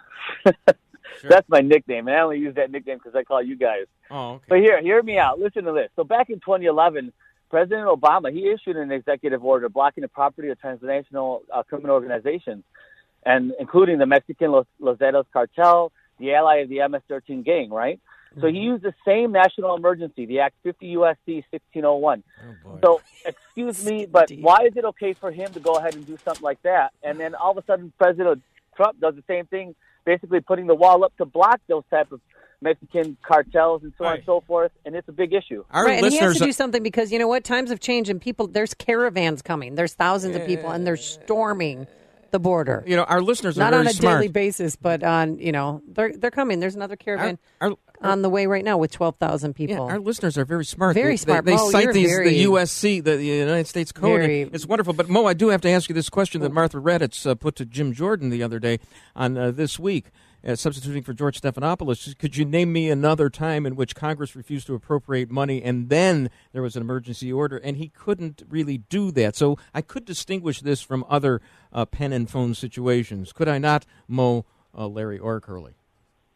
That's my nickname, and I only use that nickname because I call you guys. Oh, okay. But hear me out. Listen to this. So back in 2011, President Obama, he issued an executive order blocking the property of transnational criminal organizations, and including the Mexican Los Zetas cartel, the ally of the MS-13 gang, right? So he used the same national emergency, the Act 50 U.S.C. 1601. So, excuse me, but why is it okay for him to go ahead and do something like that? And then all of a sudden, President Trump does the same thing, basically putting the wall up to block those type of Mexican cartels and so on and so forth, and it's a big issue. And he has to do something because, you know what, times have changed, and there's caravans coming. There's thousands of people, and they're storming the border. Our listeners are not very on a smart. daily basis, but on, they're coming. There's another caravan on the way right now with 12,000 people. Yeah, our listeners are very smart. Very smart. They Mo, cite the very, USC, the United States Code. It's wonderful. But, Mo, I do have to ask you this question that Martha Raddatz put to Jim Jordan the other day on This Week. Substituting for George Stephanopoulos, could you name me another time in which Congress refused to appropriate money and then there was an emergency order? And he couldn't really do that. So I could distinguish this from other pen and phone situations. Could I not, Mo, Larry, or Curly?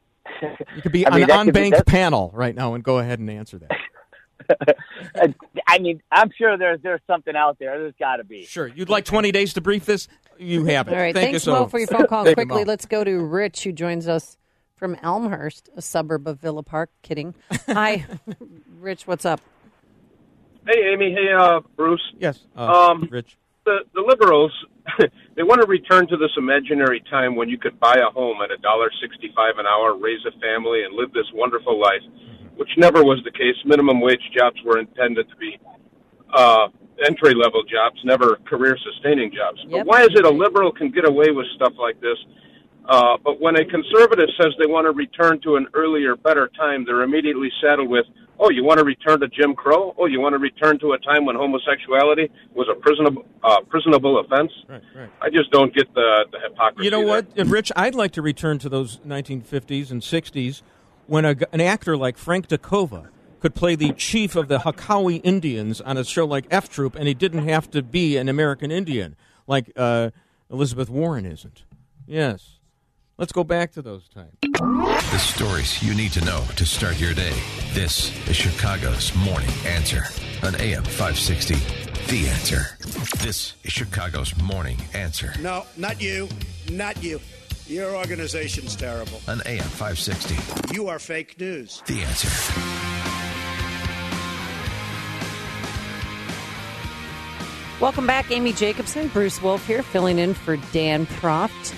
You could be on an on-bank panel right now and go ahead and answer that. I mean, I'm sure there's something out there. There's got to be. Sure. You'd like 20 days to brief this? You have it. All right. Thank Thanks, you Mo, for your phone call. Thank Quickly, you, Mo. let's go to Rich, who joins us from Elmhurst, a suburb of Villa Park. Kidding. Hi, Rich. What's up? Hey, Amy. Hey, Bruce. Yes, Rich. The liberals, they want to return to this imaginary time when you could buy a home at $1.65 an hour, raise a family, and live this wonderful life, which never was the case. Minimum wage jobs were intended to be entry-level jobs, never career-sustaining jobs. Yep. But why is it a liberal can get away with stuff like this, but when a conservative says they want to return to an earlier, better time, they're immediately saddled with, oh, you want to return to Jim Crow? Oh, you want to return to a time when homosexuality was a prisonable offense? Right. I just don't get the hypocrisy. You know what, there. Rich? I'd like to return to those 1950s and 60s when an actor like Frank DeCova could play the chief of the Hakawi Indians on a show like F Troop, and he didn't have to be an American Indian like Elizabeth Warren isn't. Yes. Let's go back to those times. The stories you need to know to start your day. This is Chicago's Morning Answer on AM 560. The Answer. This is Chicago's Morning Answer No, not you. Not you. Your organization's terrible. on AM 560. You are fake news. The Answer. Welcome back, Amy Jacobson. Bruce Wolf here, filling in for Dan Proft.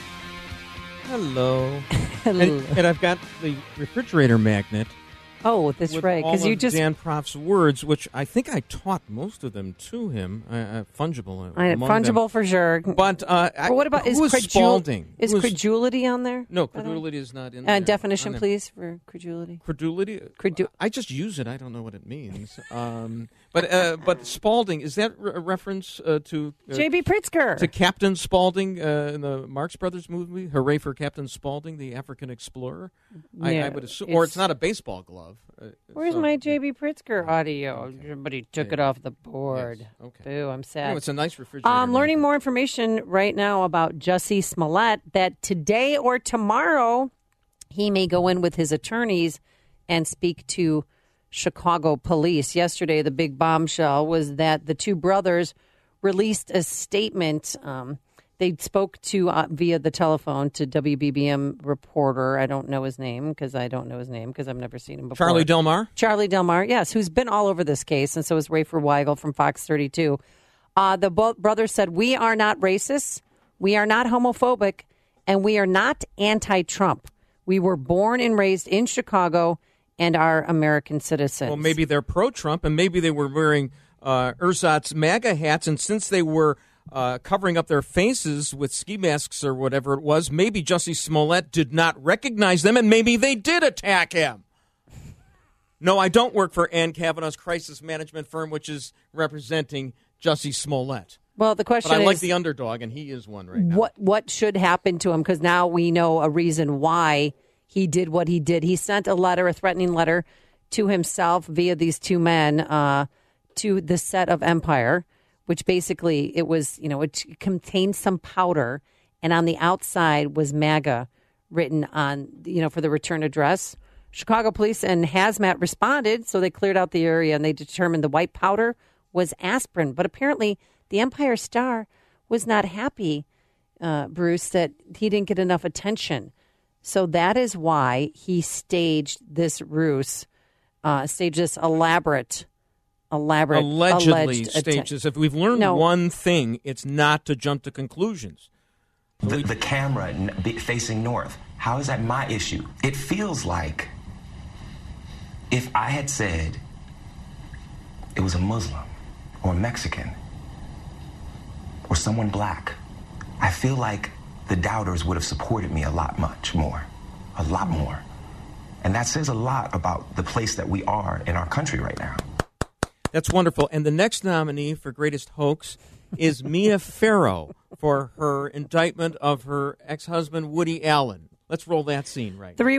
Hello. Hello. And I've got the refrigerator magnet. Oh, that's with right. Because all you of just Dan Proft's words, which I think I taught most of them to him. Fungible. among fungible them. for sure. But what about who is Spalding? Is Who is- credulity on there? No, credulity is not in there. Definition, On there. please, for credulity. Credulity? I just use it. I don't know what it means. But Spalding, is that a reference to J.B. Pritzker? To Captain Spaulding in the Marx Brothers movie? Hooray for Captain Spaulding, the African explorer? I would assume, or it's not a baseball glove. Where's my J.B. Pritzker audio? Everybody took it off the board. Yes. Okay. Boo, I'm sad. Anyway, it's a nice refrigerator. I'm learning more information right now about Jussie Smollett that today or tomorrow he may go in with his attorneys and speak to Chicago police. Yesterday, the big bombshell was that the two brothers released a statement. They spoke to via the telephone to WBBM reporter. I don't know his name because I've never seen him before. Charlie Del Mar? Charlie Del Mar, yes, who's been all over this case, and so is Rafer Weigel from Fox 32. The brothers said, we are not racist, we are not homophobic, and we are not anti-Trump. We were born and raised in Chicago and are American citizens. Well, maybe they're pro-Trump, and maybe they were wearing ersatz MAGA hats, and since they were covering up their faces with ski masks or whatever it was, maybe Jussie Smollett did not recognize them, and maybe they did attack him. No, I don't work for Ann Kavanaugh's crisis management firm, which is representing Jussie Smollett. Well, the question is... But I like the underdog, and he is one right now. What should happen to him? Because now we know a reason why he did what he did. He sent a threatening letter to himself via these two men to the set of Empire, which basically it was, it contained some powder, and on the outside was MAGA written on, for the return address. Chicago police and Hazmat responded, so they cleared out the area, and they determined the white powder was aspirin. But apparently the Empire Star was not happy, Bruce, that he didn't get enough attention. So that is why he staged this ruse, this elaborate allegedly stages. If we've learned one thing, it's not to jump to conclusions. The camera facing north, how is that my issue? It feels like if I had said it was a Muslim or a Mexican or someone black, I feel like the doubters would have supported me a lot more. And that says a lot about the place that we are in our country right now. That's wonderful. And the next nominee for Greatest Hoax is Mia Farrow for her indictment of her ex-husband, Woody Allen. Let's roll that scene right now.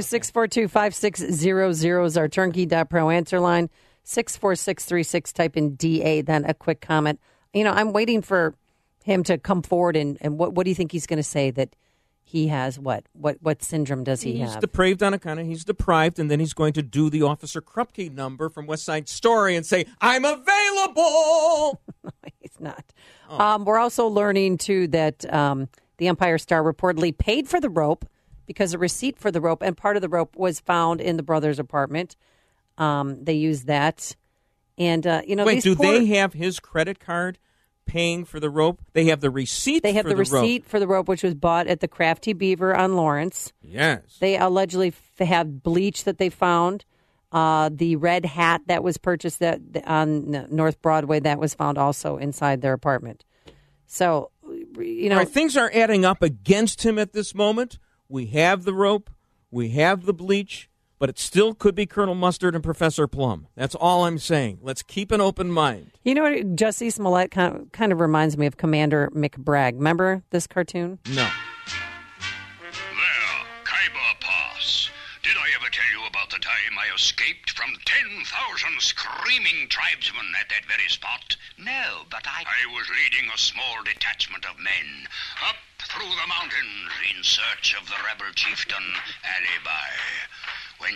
312-642-5600 is our turnkey.pro answer line. 64636, type in DA, then a quick comment. I'm waiting for him to come forward, and what do you think he's going to say? That he has what syndrome does he He's have? depraved on account of he's deprived, and then he's going to do the Officer Krupke number from West Side Story and say, I'm available. He's not. We're also learning, too, that the Empire Star reportedly paid for the rope because a receipt for the rope and part of the rope was found in the brother's apartment. They used that. And, wait, they have his credit card paying for the rope? They have the receipt They have the receipt for the rope, which was bought at the Crafty Beaver on Lawrence. Yes. They allegedly have bleach that they found. The red hat that was purchased on North Broadway, that was found also inside their apartment. So, All right, things are adding up against him at this moment. We have the rope. We have the bleach. But it still could be Colonel Mustard and Professor Plum. That's all I'm saying. Let's keep an open mind. You know what? Jussie Smollett kind of reminds me of Commander McBragg. Remember this cartoon? No. There, Khyber Pass. Did I ever tell you about the time I escaped from 10,000 screaming tribesmen at that very spot? No, but I was leading a small detachment of men up through the mountains in search of the rebel chieftain Ali Bai. When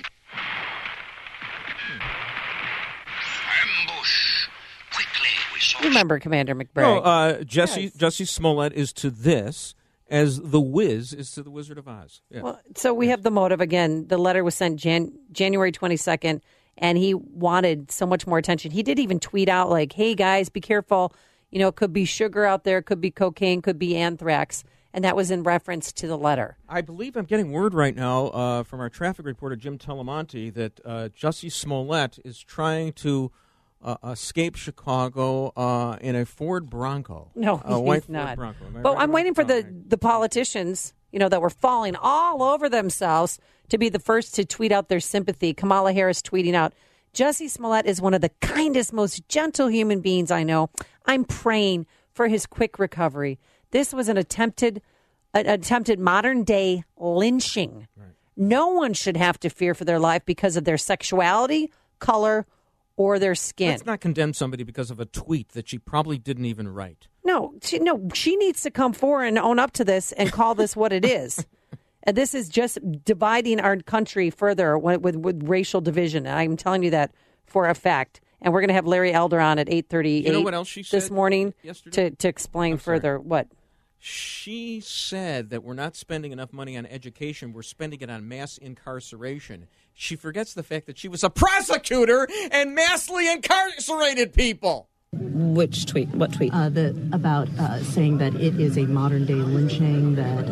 ambush, quickly we saw. Remember Commander McBragg? No, Jussie Smollett is to this as the Wiz is to the Wizard of Oz. Yeah. Well, so we have the motive again. The letter was sent January 22nd, and he wanted so much more attention. He did even tweet out like, "Hey guys, be careful! You know, it could be sugar out there, could be cocaine, could be anthrax." And that was in reference to the letter. I believe I'm getting word right now from our traffic reporter, Jim Telemonte, that Jussie Smollett is trying to escape Chicago in a Ford Bronco. No, a white he's not. Ford Bronco. But I'm waiting for the politicians, that were falling all over themselves to be the first to tweet out their sympathy. Kamala Harris tweeting out, Jussie Smollett is one of the kindest, most gentle human beings I know. I'm praying for his quick recovery. This was an attempted modern-day lynching. Right. No one should have to fear for their life because of their sexuality, color, or their skin. Let's not condemn somebody because of a tweet that she probably didn't even write. No, she needs to come forward and own up to this and call this what it is. And this is just dividing our country further with racial division. I'm telling you that for a fact. And we're going to have Larry Elder on at 8:38 You know what else she said this morning yesterday? to explain further what. She said that we're not spending enough money on education. We're spending it on mass incarceration. She forgets the fact that she was a prosecutor and massively incarcerated people. Which tweet? What tweet? About saying that it is a modern-day lynching, that...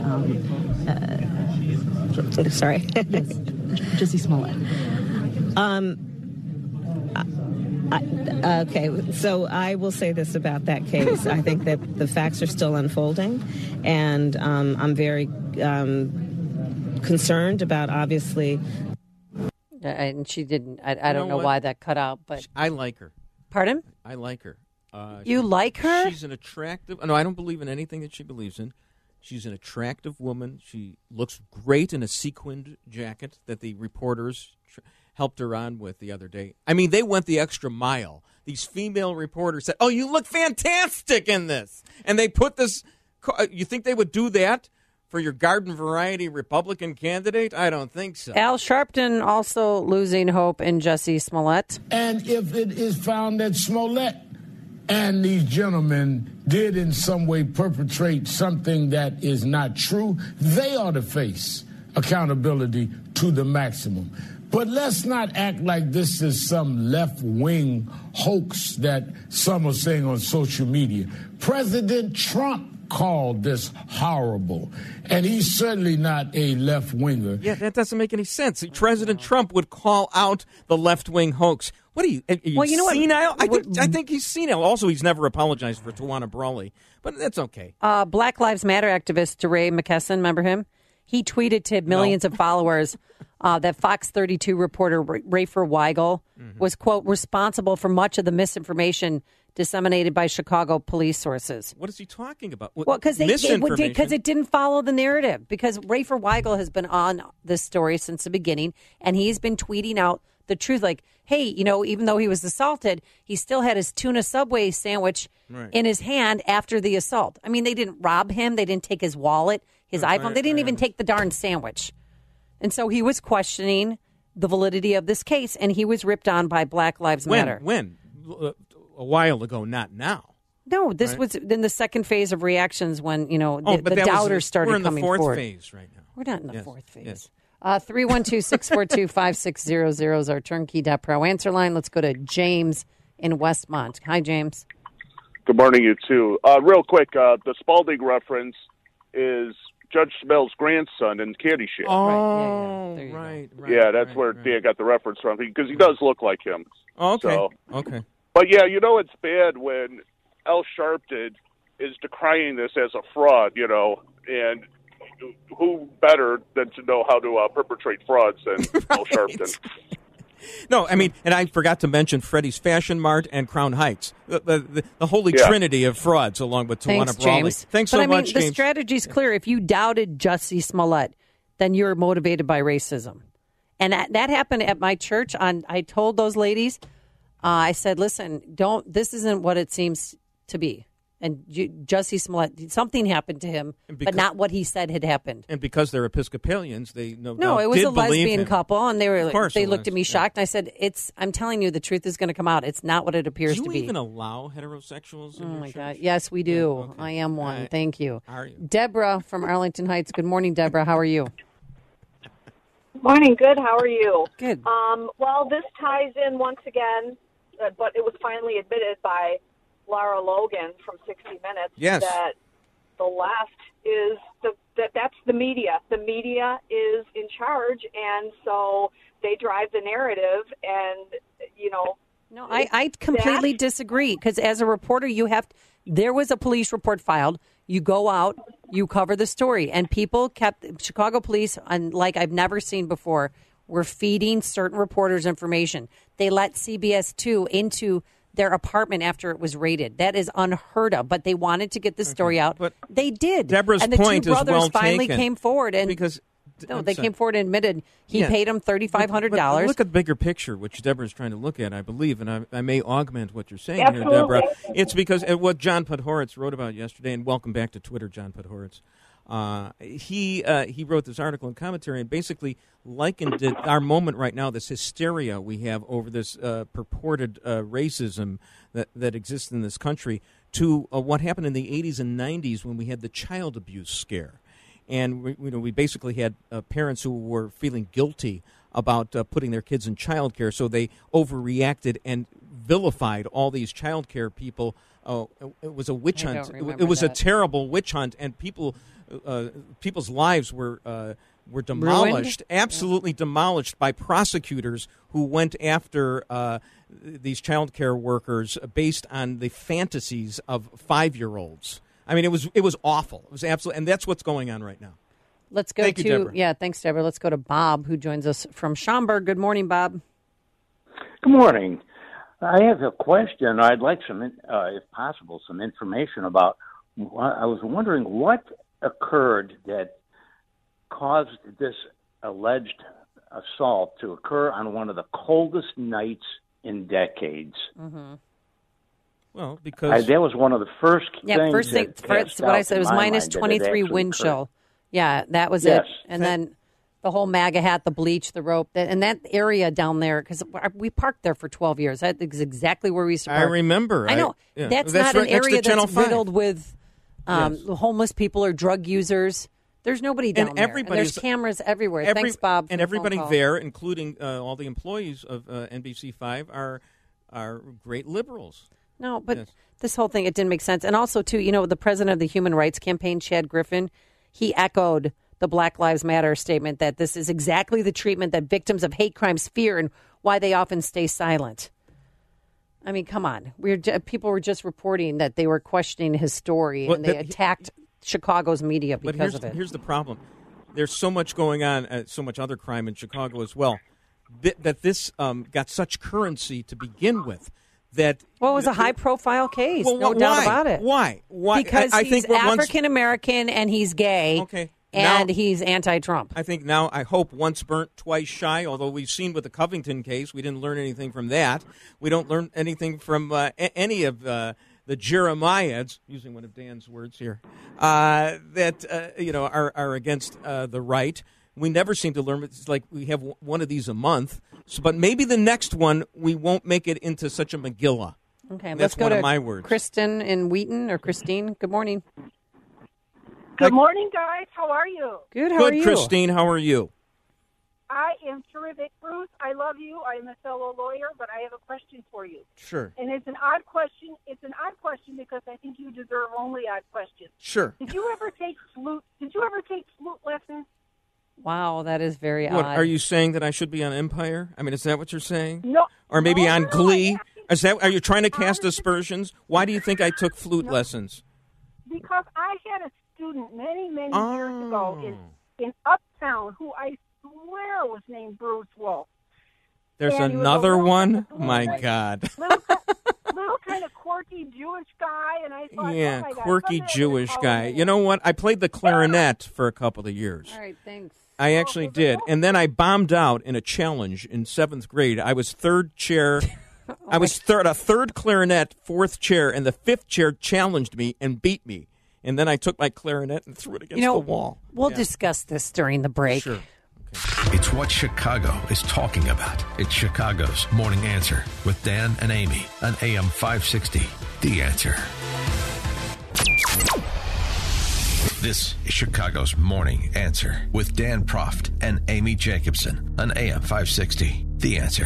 Sorry. Yes, Jussie Smollett. Okay, so I will say this about that case. I think that the facts are still unfolding, and I'm very concerned about, obviously. And she didn't. I don't know why that cut out, but I like her. Pardon? I like her. You like her? She's an attractive. No, I don't believe in anything that she believes in. She's an attractive woman. She looks great in a sequined jacket that the reporters helped her on with the other day. I mean, they went the extra mile. These female reporters said, "Oh, you look fantastic in this," and they put this. You think they would do that for your garden variety Republican candidate? I don't think so. Al Sharpton also losing hope in Jussie Smollett. And if it is found that Smollett and these gentlemen did in some way perpetrate something that is not true, they ought to face accountability to the maximum. But let's not act like this is some left-wing hoax that some are saying on social media. President Trump called this horrible, and he's certainly not a left-winger. Yeah, that doesn't make any sense. President Trump would call out the left-wing hoax. What are you senile? I think he's senile. Also, he's never apologized for Tawana Brawley, but that's okay. Black Lives Matter activist DeRay McKesson, remember him? He tweeted to millions of followers that Fox 32 reporter Rafer Weigel was, quote, responsible for much of the misinformation disseminated by Chicago police sources. What is he talking about? Well, because it didn't follow the narrative. Because Rafer Weigel has been on this story since the beginning, and he's been tweeting out the truth. Like, hey, even though he was assaulted, he still had his tuna Subway sandwich in his hand after the assault. I mean, they didn't rob him. They didn't take his wallet. his iPhone. They didn't even take the darn sandwich. And so he was questioning the validity of this case, and he was ripped on by Black Lives Matter. When? A while ago, not now. No, this was in the second phase of reactions when, the doubters started coming forward. We're in the fourth phase right now. We're not in the fourth phase. 312-642-5600 is our turnkey.pro answer line. Let's go to James in Westmont. Hi, James. Good morning, you two. Real quick, the Spalding reference is Judge Smail's grandson in Caddyshack. Oh, right. Yeah, that's where Dan got the reference from, because he does look like him. Okay. So. Okay. But yeah, it's bad when Al Sharpton is decrying this as a fraud, and who better than to know how to perpetrate frauds than Al Sharpton? No, I mean, and I forgot to mention Freddie's Fashion Mart and Crown Heights, the holy trinity of frauds, along with Tawana Brawley. James. Thanks but so I mean, much, the James. strategy's clear. If you doubted Jussie Smollett, then you're motivated by racism. And that happened at my church. I told those ladies, I said, listen, this isn't what it seems to be. And Jussie Smollett, something happened to him, but not what he said had happened. And because they're Episcopalians, they No, it was a lesbian couple, and they looked at me shocked. Yeah. And I said, I'm telling you, the truth is going to come out. It's not what it appears to be. Do you even allow heterosexuals in your my church? God. Yes, we do. Yeah, okay. I am one. Thank you. Are you? Deborah from Arlington Heights. Good morning, Deborah. How are you? Morning. Good. How are you? Good. Well, this ties in once again, but it was finally admitted by Lara Logan from 60 Minutes that the left is that's the media. The media is in charge, and so they drive the narrative. And no, I completely disagree, because as a reporter, there was a police report filed. You go out, you cover the story, and Chicago police, like I've never seen before, were feeding certain reporters information. They let CBS 2 into their apartment after it was raided. That is unheard of, but they wanted to get the story out. But they did. Deborah's and the point two is brothers well finally taken. came forward and came forward and admitted he paid him $3,500. But look at the bigger picture, which Deborah's trying to look at, I believe, and I may augment what you're saying Absolutely. here, Deborah. It's because what John Podhoretz wrote about yesterday, and welcome back to Twitter, John Podhoretz. He wrote this article and commentary and basically likened our moment right now, this hysteria we have over this purported racism that exists in this country, to what happened in the 80s and 90s when we had the child abuse scare. And we basically had parents who were feeling guilty about putting their kids in child care, so they overreacted and vilified all these child care people. It was a witch hunt. It was a terrible witch hunt, and people's lives were demolished, absolutely demolished by prosecutors who went after these child care workers based on the fantasies of 5-year-olds. I mean, it was awful. It was absolutely, and that's what's going on right now. Let's go Thank you, Deborah. Thanks, Deborah. Let's go to Bob, who joins us from Schaumburg. Good morning, Bob. Good morning. I have a question. I'd like some, if possible, some information about. I was wondering what occurred that caused this alleged assault to occur on one of the coldest nights in decades. Mm-hmm. Well, because that was one of the first things. First, what I said, it was minus 23 wind chill. Yeah, that was it. And then the whole MAGA hat, the bleach, the rope, and that area down there, because we parked there for 12 years. That is exactly where we used to park. I remember. I know. That's not an area that's riddled with homeless people or drug users. There's nobody down there. And there's cameras everywhere. Thanks, Bob. And everybody there, including all the employees of NBC5, are great liberals. No, but this whole thing, it didn't make sense. And also, too, the president of the Human Rights Campaign, Chad Griffin, he echoed the Black Lives Matter statement that this is exactly the treatment that victims of hate crimes fear and why they often stay silent. I mean, come on. People were just reporting that they were questioning his story, and they attacked Chicago's media because of it. Here's the problem. There's so much going on, so much other crime in Chicago as well, that this got such currency to begin with. It was a high-profile case, no doubt about it. Why? Because he's African-American and he's gay. Okay. And he's anti-Trump. I think now, I hope, once burnt, twice shy, although we've seen with the Covington case, we didn't learn anything from that. We don't learn anything from any of the Jeremiads, using one of Dan's words here, that are against the right. We never seem to learn. It's like we have one of these a month. But maybe the next one we won't make it into such a Megillah. Okay, let's go to my words. Kristen in Wheaton, or Christine. Good morning. Good morning, guys. How are you? Good. How are you? Christine. How are you? I am terrific, Bruce. I love you. I'm a fellow lawyer, but I have a question for you. Sure. And it's an odd question. It's an odd question because I think you deserve only odd questions. Sure. Did you ever take flute lessons? Wow, that is very odd. odd. Are you saying that I should be on Empire? I mean, is that what you're saying? No. Or maybe on Glee? Actually, Are you trying to cast aspersions? Why do you think I took flute lessons? Because I had a student many years ago in Uptown who I swear was named Bruce Wolf. There's another one? My God. Little kind of quirky Jewish guy, and I thought, yeah, oh my God, quirky Jewish guy. You know what? I played the clarinet for a couple of years. All right, thanks. I actually did. And then I bombed out in a challenge in 7th grade. I was third chair. I was a third clarinet, fourth chair, and the fifth chair challenged me and beat me. And then I took my clarinet and threw it against the wall. We'll discuss this during the break. Sure. It's what Chicago is talking about. It's Chicago's Morning Answer with Dan and Amy on AM 560. The Answer. This is Chicago's Morning Answer with Dan Proft and Amy Jacobson on AM 560. The Answer.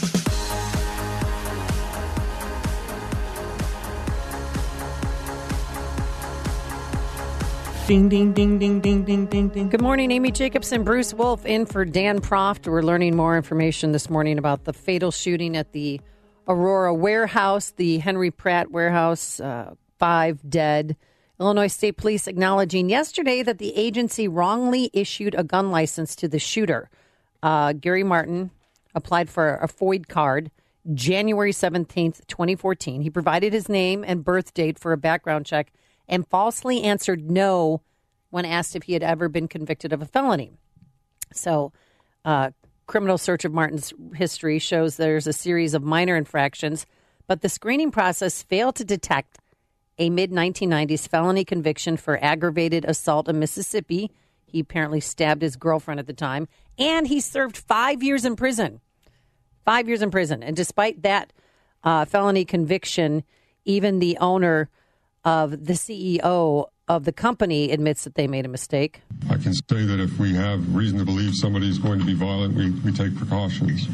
Ding, ding, ding, ding, ding, ding, ding, ding. Good morning, Amy Jacobson, Bruce Wolf in for Dan Proft. We're learning more information this morning about the fatal shooting at the Aurora warehouse, the Henry Pratt warehouse, 5 dead. Illinois State Police acknowledging yesterday that the agency wrongly issued a gun license to the shooter. Gary Martin applied for a FOID card January 17th, 2014. He provided his name and birth date for a background check and falsely answered no when asked if he had ever been convicted of a felony. So, criminal search of Martin's history shows there's a series of minor infractions, but the screening process failed to detect a mid-1990s felony conviction for aggravated assault in Mississippi. He apparently stabbed his girlfriend at the time, and he served 5 years in prison. 5 years in prison. And despite that felony conviction, even the owner of the CEO of the company admits that they made a mistake. I can say that if we have reason to believe somebody's going to be violent, we take precautions.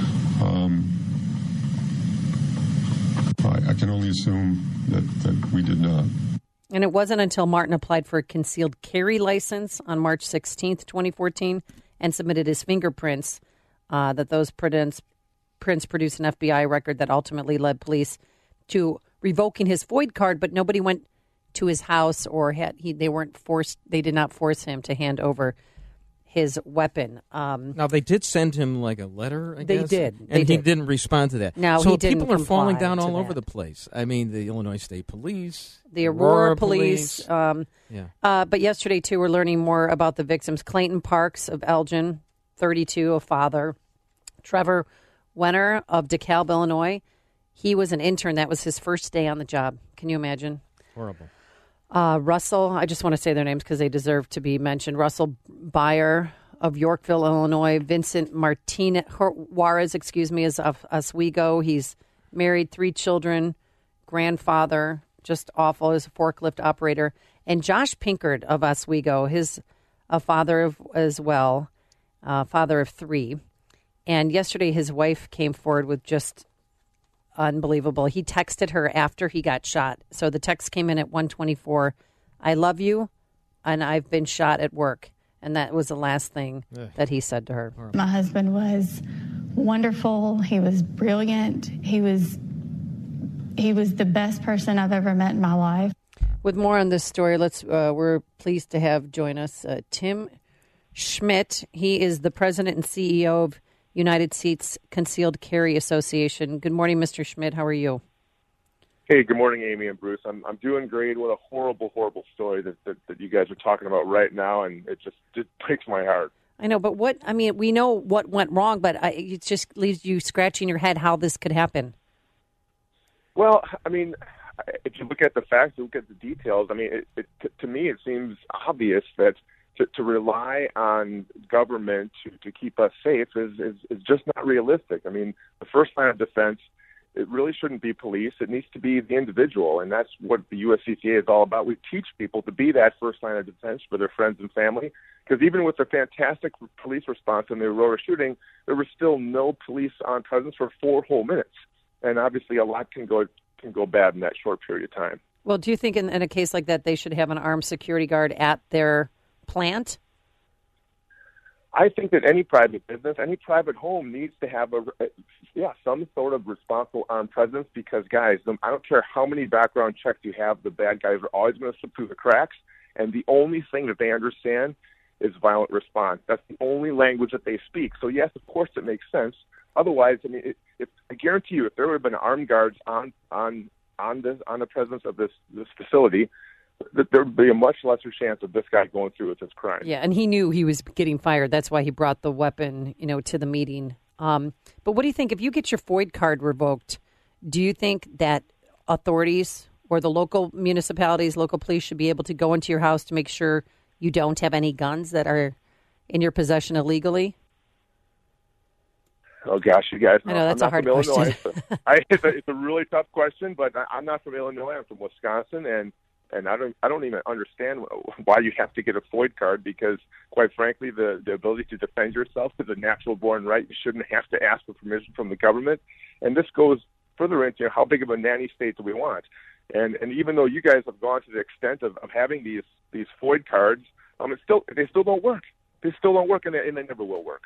I can only assume that we did not. And it wasn't until Martin applied for a concealed carry license on March 16th, 2014, and submitted his fingerprints that those prints produced an FBI record that ultimately led police to revoking his FOID card, but nobody went to his house or they did not force him to hand over his weapon. Now, they did send him like a letter, I guess? They did. And he didn't respond to that. No, so he didn't people are falling comply down to all that. over the place. I mean, the Illinois State Police. The Aurora Police. Yeah. But yesterday, too, we're learning more about the victims. Clayton Parks of Elgin, 32, a father. Trevor Wenner of DeKalb, Illinois. He was an intern. That was his first day on the job. Can you imagine? Horrible. Russell, I just want to say their names because they deserve to be mentioned. Russell Byer of Yorkville, Illinois. Vincent Martinez Juarez, is of Oswego. He's married, 3 children, grandfather, just awful. He's a forklift operator. And Josh Pinkard of Oswego, his a father as well, father of 3. And yesterday his wife came forward with just unbelievable. He texted her after he got shot. So the text came in at 1:24. I love you, and I've been shot at work. And that was the last thing that he said to her. My husband was wonderful. He was brilliant. He was the best person I've ever met in my life. With more on this story, we're pleased to have join us Tim Schmidt. He is the president and CEO of United States Concealed Carry Association. Good morning, Mr. Schmidt. How are you? Hey, good morning, Amy and Bruce. I'm doing great. What a horrible story that you guys are talking about right now, and it breaks my heart. I know, but we know what went wrong, but it just leaves you scratching your head how this could happen. Well, I mean, if you look at the facts, look at the details, I mean, to me, it seems obvious that to rely on government to keep us safe is just not realistic. I mean, the first line of defense, it really shouldn't be police. It needs to be the individual, and that's what the USCCA is all about. We teach people to be that first line of defense for their friends and family, because even with the fantastic police response in the Aurora shooting, there was still no police on presence for 4 whole minutes. And obviously a lot can go bad in that short period of time. Well, do you think in a case like that they should have an armed security guard at their plant? I think that any private business, any private home needs to have some sort of responsible armed presence, because, guys, I don't care how many background checks you have, the bad guys are always going to slip through the cracks, and the only thing that they understand is violent response. That's the only language that they speak. So, yes, of course it makes sense. Otherwise, I mean, I guarantee you, if there would have been armed guards on the presence of this facility, that there would be a much lesser chance of this guy going through with his crime. Yeah, and he knew he was getting fired. That's why he brought the weapon, to the meeting. But what do you think, if you get your FOID card revoked, do you think that authorities or the local municipalities, local police should be able to go into your house to make sure you don't have any guns that are in your possession illegally? Oh, gosh, you guys know. I know, that's a hard question. It's a really tough question, but I'm not from Illinois. I'm from Wisconsin, and I don't even understand why you have to get a FOID card, because, quite frankly, the ability to defend yourself is a natural-born right. You shouldn't have to ask for permission from the government. And this goes further into how big of a nanny state do we want. And even though you guys have gone to the extent of having these FOID cards, they still don't work. They still don't work, and they never will work.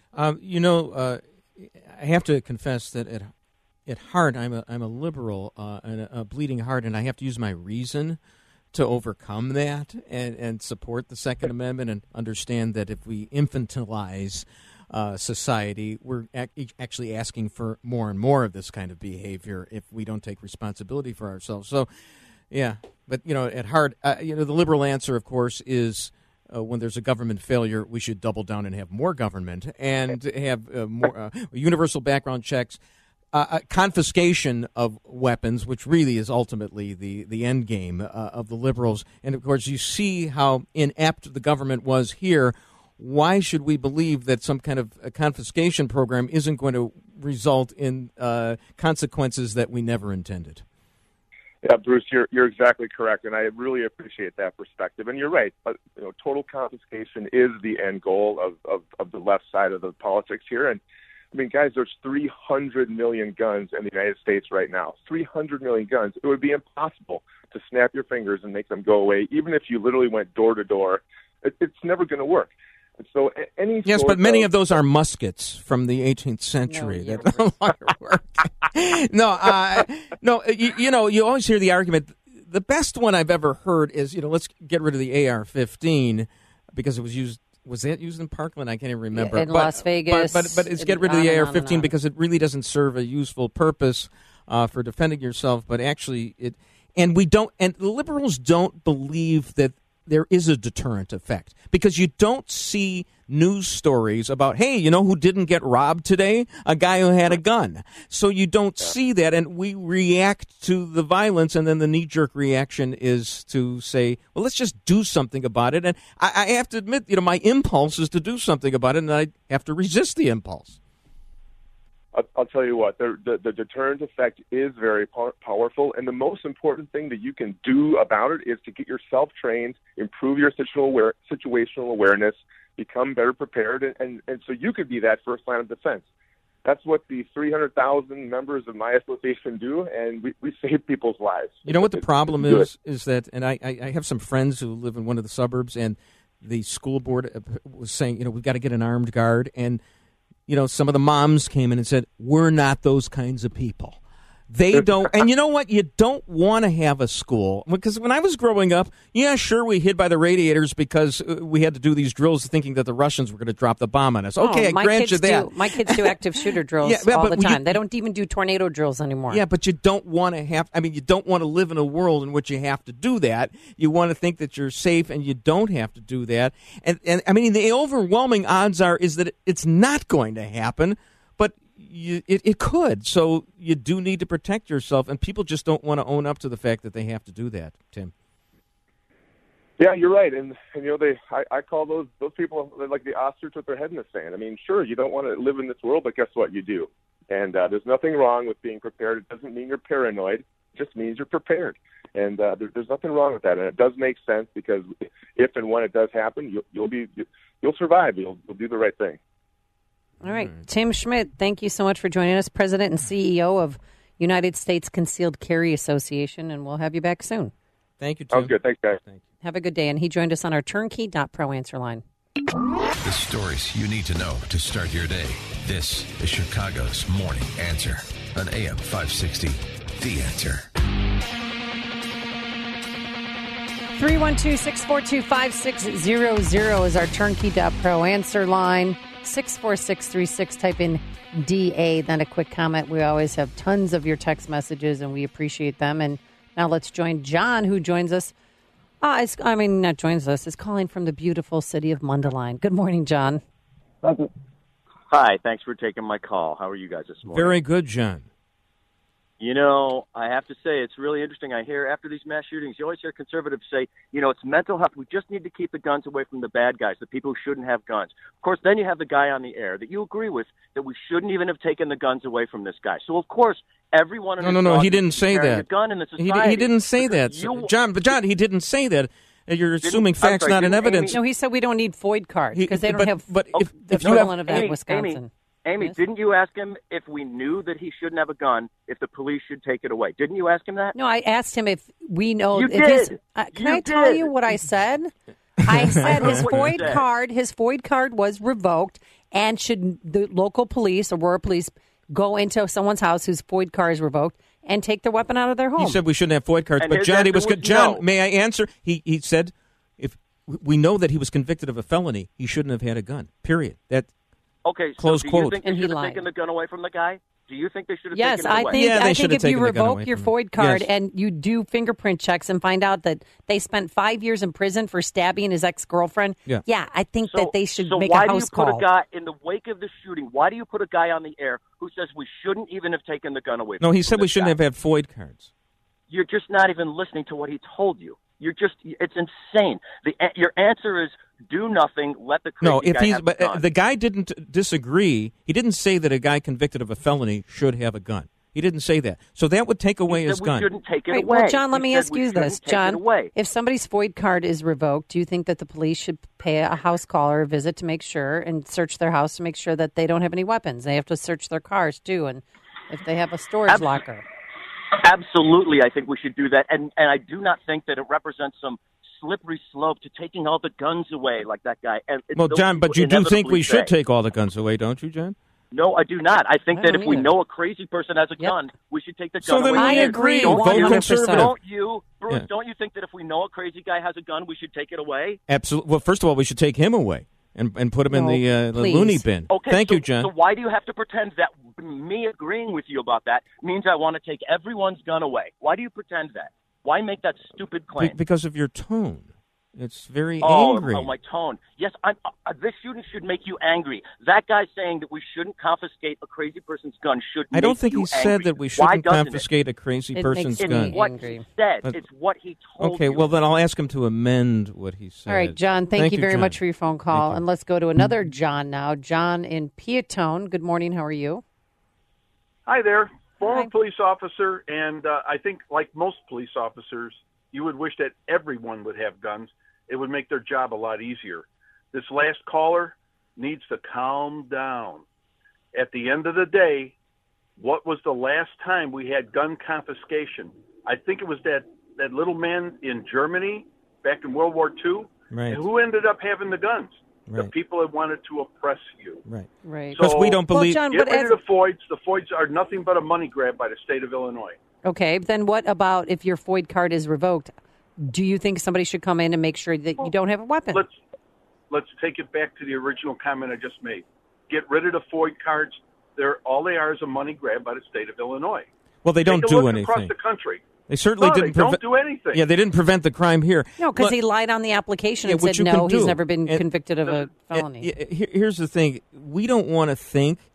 I have to confess that at heart, I'm a liberal and a bleeding heart, and I have to use my reason to overcome that and support the Second Amendment and understand that if we infantilize society, we're actually asking for more and more of this kind of behavior if we don't take responsibility for ourselves. So, yeah, but at heart, the liberal answer, of course, is when there's a government failure, we should double down and have more government and have more universal background checks. Confiscation of weapons, which really is ultimately the end game of the liberals. And, of course, you see how inept the government was here. Why should we believe that some kind of a confiscation program isn't going to result in consequences that we never intended? Yeah, Bruce, you're exactly correct, and I really appreciate that perspective. And you're right. Total confiscation is the end goal of the left side of the politics here. And I mean, guys, there's 300 million guns in the United States right now. 300 million guns. It would be impossible to snap your fingers and make them go away, even if you literally went door to door. It's never going to work. And so but many of those are muskets from the 18th century that no longer work. You always hear the argument. The best one I've ever heard is, let's get rid of the AR-15 because it was used. Was that used in Parkland? I can't even remember. In Las Vegas. But it's get rid of the AR-15 because it really doesn't serve a useful purpose for defending yourself. But actually, and the liberals don't believe that there is a deterrent effect, because you don't see news stories about, hey, who didn't get robbed today? A guy who had a gun. So you don't see that, and we react to the violence, and then the knee-jerk reaction is to say, well, let's just do something about it. And I have to admit, my impulse is to do something about it, and I have to resist the impulse. I'll tell you what, the deterrent effect is very powerful, and the most important thing that you can do about it is to get yourself trained, improve your situational awareness, become better prepared, and so you could be that first line of defense. That's what the 300,000 members of my association do, and we save people's lives. You know what the problem is that, and I have some friends who live in one of the suburbs, and the school board was saying, we've got to get an armed guard, and some of the moms came in and said, we're not those kinds of people. They don't. And you know what? You don't want to have a school. Because when I was growing up, yeah, sure, we hid by the radiators because we had to do these drills thinking that the Russians were going to drop the bomb on us. Okay, I grant you that. My kids do active shooter drills all the time. They don't even do tornado drills anymore. Yeah, but you don't want to you don't want to live in a world in which you have to do that. You want to think that you're safe and you don't have to do that. And I mean, the overwhelming odds is that it's not going to happen. But it could. So you do need to protect yourself, and people just don't want to own up to the fact that they have to do that, Tim. Yeah, you're right, and I call those people like the ostrich with their head in the sand. I mean, sure, you don't want to live in this world, but guess what? You do, and there's nothing wrong with being prepared. It doesn't mean you're paranoid; it just means you're prepared, and there's nothing wrong with that. And it does make sense because if and when it does happen, you'll survive. You'll do the right thing. All right, Tim Schmidt, thank you so much for joining us, President and CEO of United States Concealed Carry Association, and we'll have you back soon. Thank you, Tim. Sounds good. Thanks, guys. Thank you. Have a good day. And he joined us on our turnkey.pro answer line. The stories you need to know to start your day. This is Chicago's Morning Answer on AM 560, The Answer. 312-642-5600 is our turnkey.pro answer line. 64636, type in DA, then a quick comment. We always have tons of your text messages, and we appreciate them. And now let's join John, who joins us. Is calling from the beautiful city of Mundelein. Good morning, John. Hi, thanks for taking my call. How are you guys this morning? Very good, John. You know, I have to say, it's really interesting. I hear after these mass shootings, you always hear conservatives say, it's mental health. We just need to keep the guns away from the bad guys, the people who shouldn't have guns. Of course, then you have the guy on the air that you agree with, that we shouldn't even have taken the guns away from this guy. So, of course, everyone in No, he didn't say that. A gun in the society. He didn't say that. John, he didn't say that. You're assuming facts, not in evidence. No, he said we don't need FOID cards because they don't have the equivalent of that in Wisconsin. Amy, yes? Didn't you ask him if we knew that he shouldn't have a gun, if the police should take it away? Didn't you ask him that? No, I asked him if we know. You did. Can I tell you what I said? I said his FOID card was revoked, and should the local police, Aurora Police, go into someone's house whose FOID card is revoked and take their weapon out of their home? He said we shouldn't have FOID cards, and but John, John, no. May I answer? He said if we know that he was convicted of a felony, he shouldn't have had a gun. Period. Okay, close so do quote. You think they should have taken the gun away from the guy? Do you think they should have yes, taken it away? I think if you revoke your FOID card and you do fingerprint checks and find out that they spent 5 years in prison for stabbing his ex-girlfriend, I think that they should make a house call. So why do you put a guy, in the wake of the shooting, why do you put a guy on the air who says we shouldn't even have taken the gun away from No, he said we shouldn't guy? have had FOID cards. You're just not even listening to what he told you. It's insane. Your answer is do nothing, let the crazy guy have a gun. The guy didn't disagree. He didn't say that a guy convicted of a felony should have a gun. He didn't say that. So that would take away his gun. We shouldn't take it away. Well, John, let me ask you this. John, if somebody's FOID card is revoked, do you think that the police should pay a house call or a visit to make sure and search their house to make sure that they don't have any weapons? They have to search their cars, too, and if they have a storage locker. Absolutely, I think we should do that. And I do not think that it represents some slippery slope to taking all the guns away like that guy. And well, John, but you do think we should take all the guns away, don't you, John? No, I do not. I think that if we know a crazy person has a gun, we should take the gun away. So then I agree. Vote conservative. Don't you, Bruce, don't you think that if we know a crazy guy has a gun, we should take it away? Absolutely. Well, first of all, we should take him away and put him in the loony bin. Okay, Thank you, John. So why do you have to pretend that me agreeing with you about that means I want to take everyone's gun away? Why do you pretend that? Why make that stupid claim? Because of your tone. It's very angry. Oh, my tone. Yes, this shooting should make you angry. That guy saying that we shouldn't confiscate a crazy person's gun should make you angry. I don't think he said that we shouldn't confiscate a crazy person's gun. It's what he said. It's what he told you. Okay, well, then I'll ask him to amend what he said. All right, John, thank you very John. much for your phone call. And let's go to another John now. John in Peatone. Good morning. How are you? Hi there. Former police officer, and I think like most police officers, you would wish that everyone would have guns. It would make their job a lot easier. This last caller needs to calm down. At the end of the day, what was the last time we had gun confiscation? I think it was that little man in Germany back in World War II. Right. And who ended up having the guns? Right. The people that wanted to oppress you. Right. Right. Because we don't believe. Well, John, get rid of the FOIDs. The FOIDs are nothing but a money grab by the state of Illinois. Okay. Then what about if your FOID card is revoked? Do you think somebody should come in and make sure that you don't have a weapon? Let's take it back to the original comment I just made. Get rid of the FOID cards. All they are is a money grab by the state of Illinois. Well, they don't do anything Across the country. They certainly didn't. They don't do anything. Yeah, they didn't prevent the crime here. No, because he lied on the application and said no, he's never been convicted of a felony. Here's the thing: we don't want to think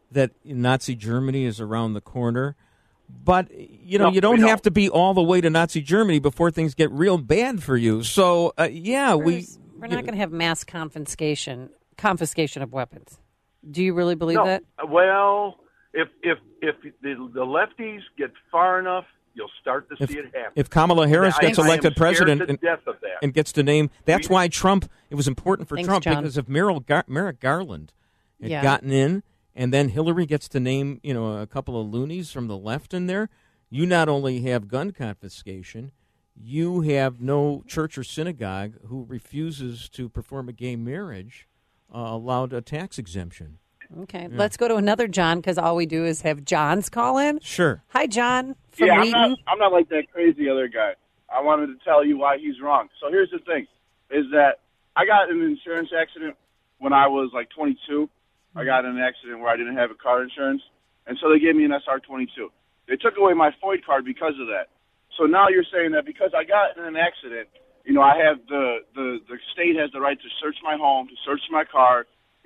that Nazi Germany is around the corner. But, you don't have to be all the way to Nazi Germany before things get real bad for you. So, we're not going to have mass confiscation of weapons. Do you really believe that? Well, if the lefties get far enough, you'll start to see it happen. If Kamala Harris gets elected president and gets to name, that's why it was important for Trump, John. because if Merrick Garland had gotten in, and then Hillary gets to name, a couple of loonies from the left in there, you not only have gun confiscation, you have no church or synagogue who refuses to perform a gay marriage allowed a tax exemption. Okay, let's go to another John, because all we do is have Johns call in. Sure. Hi, John. From Wheaton. I'm not like that crazy other guy. I wanted to tell you why he's wrong. So here's the thing, is that I got in an insurance accident when I was like 22. I got in an accident where I didn't have a car insurance, and so they gave me an SR22. They took away my FOID card because of that. So now you're saying that because I got in an accident, I have the state has the right to search my home, to search my car.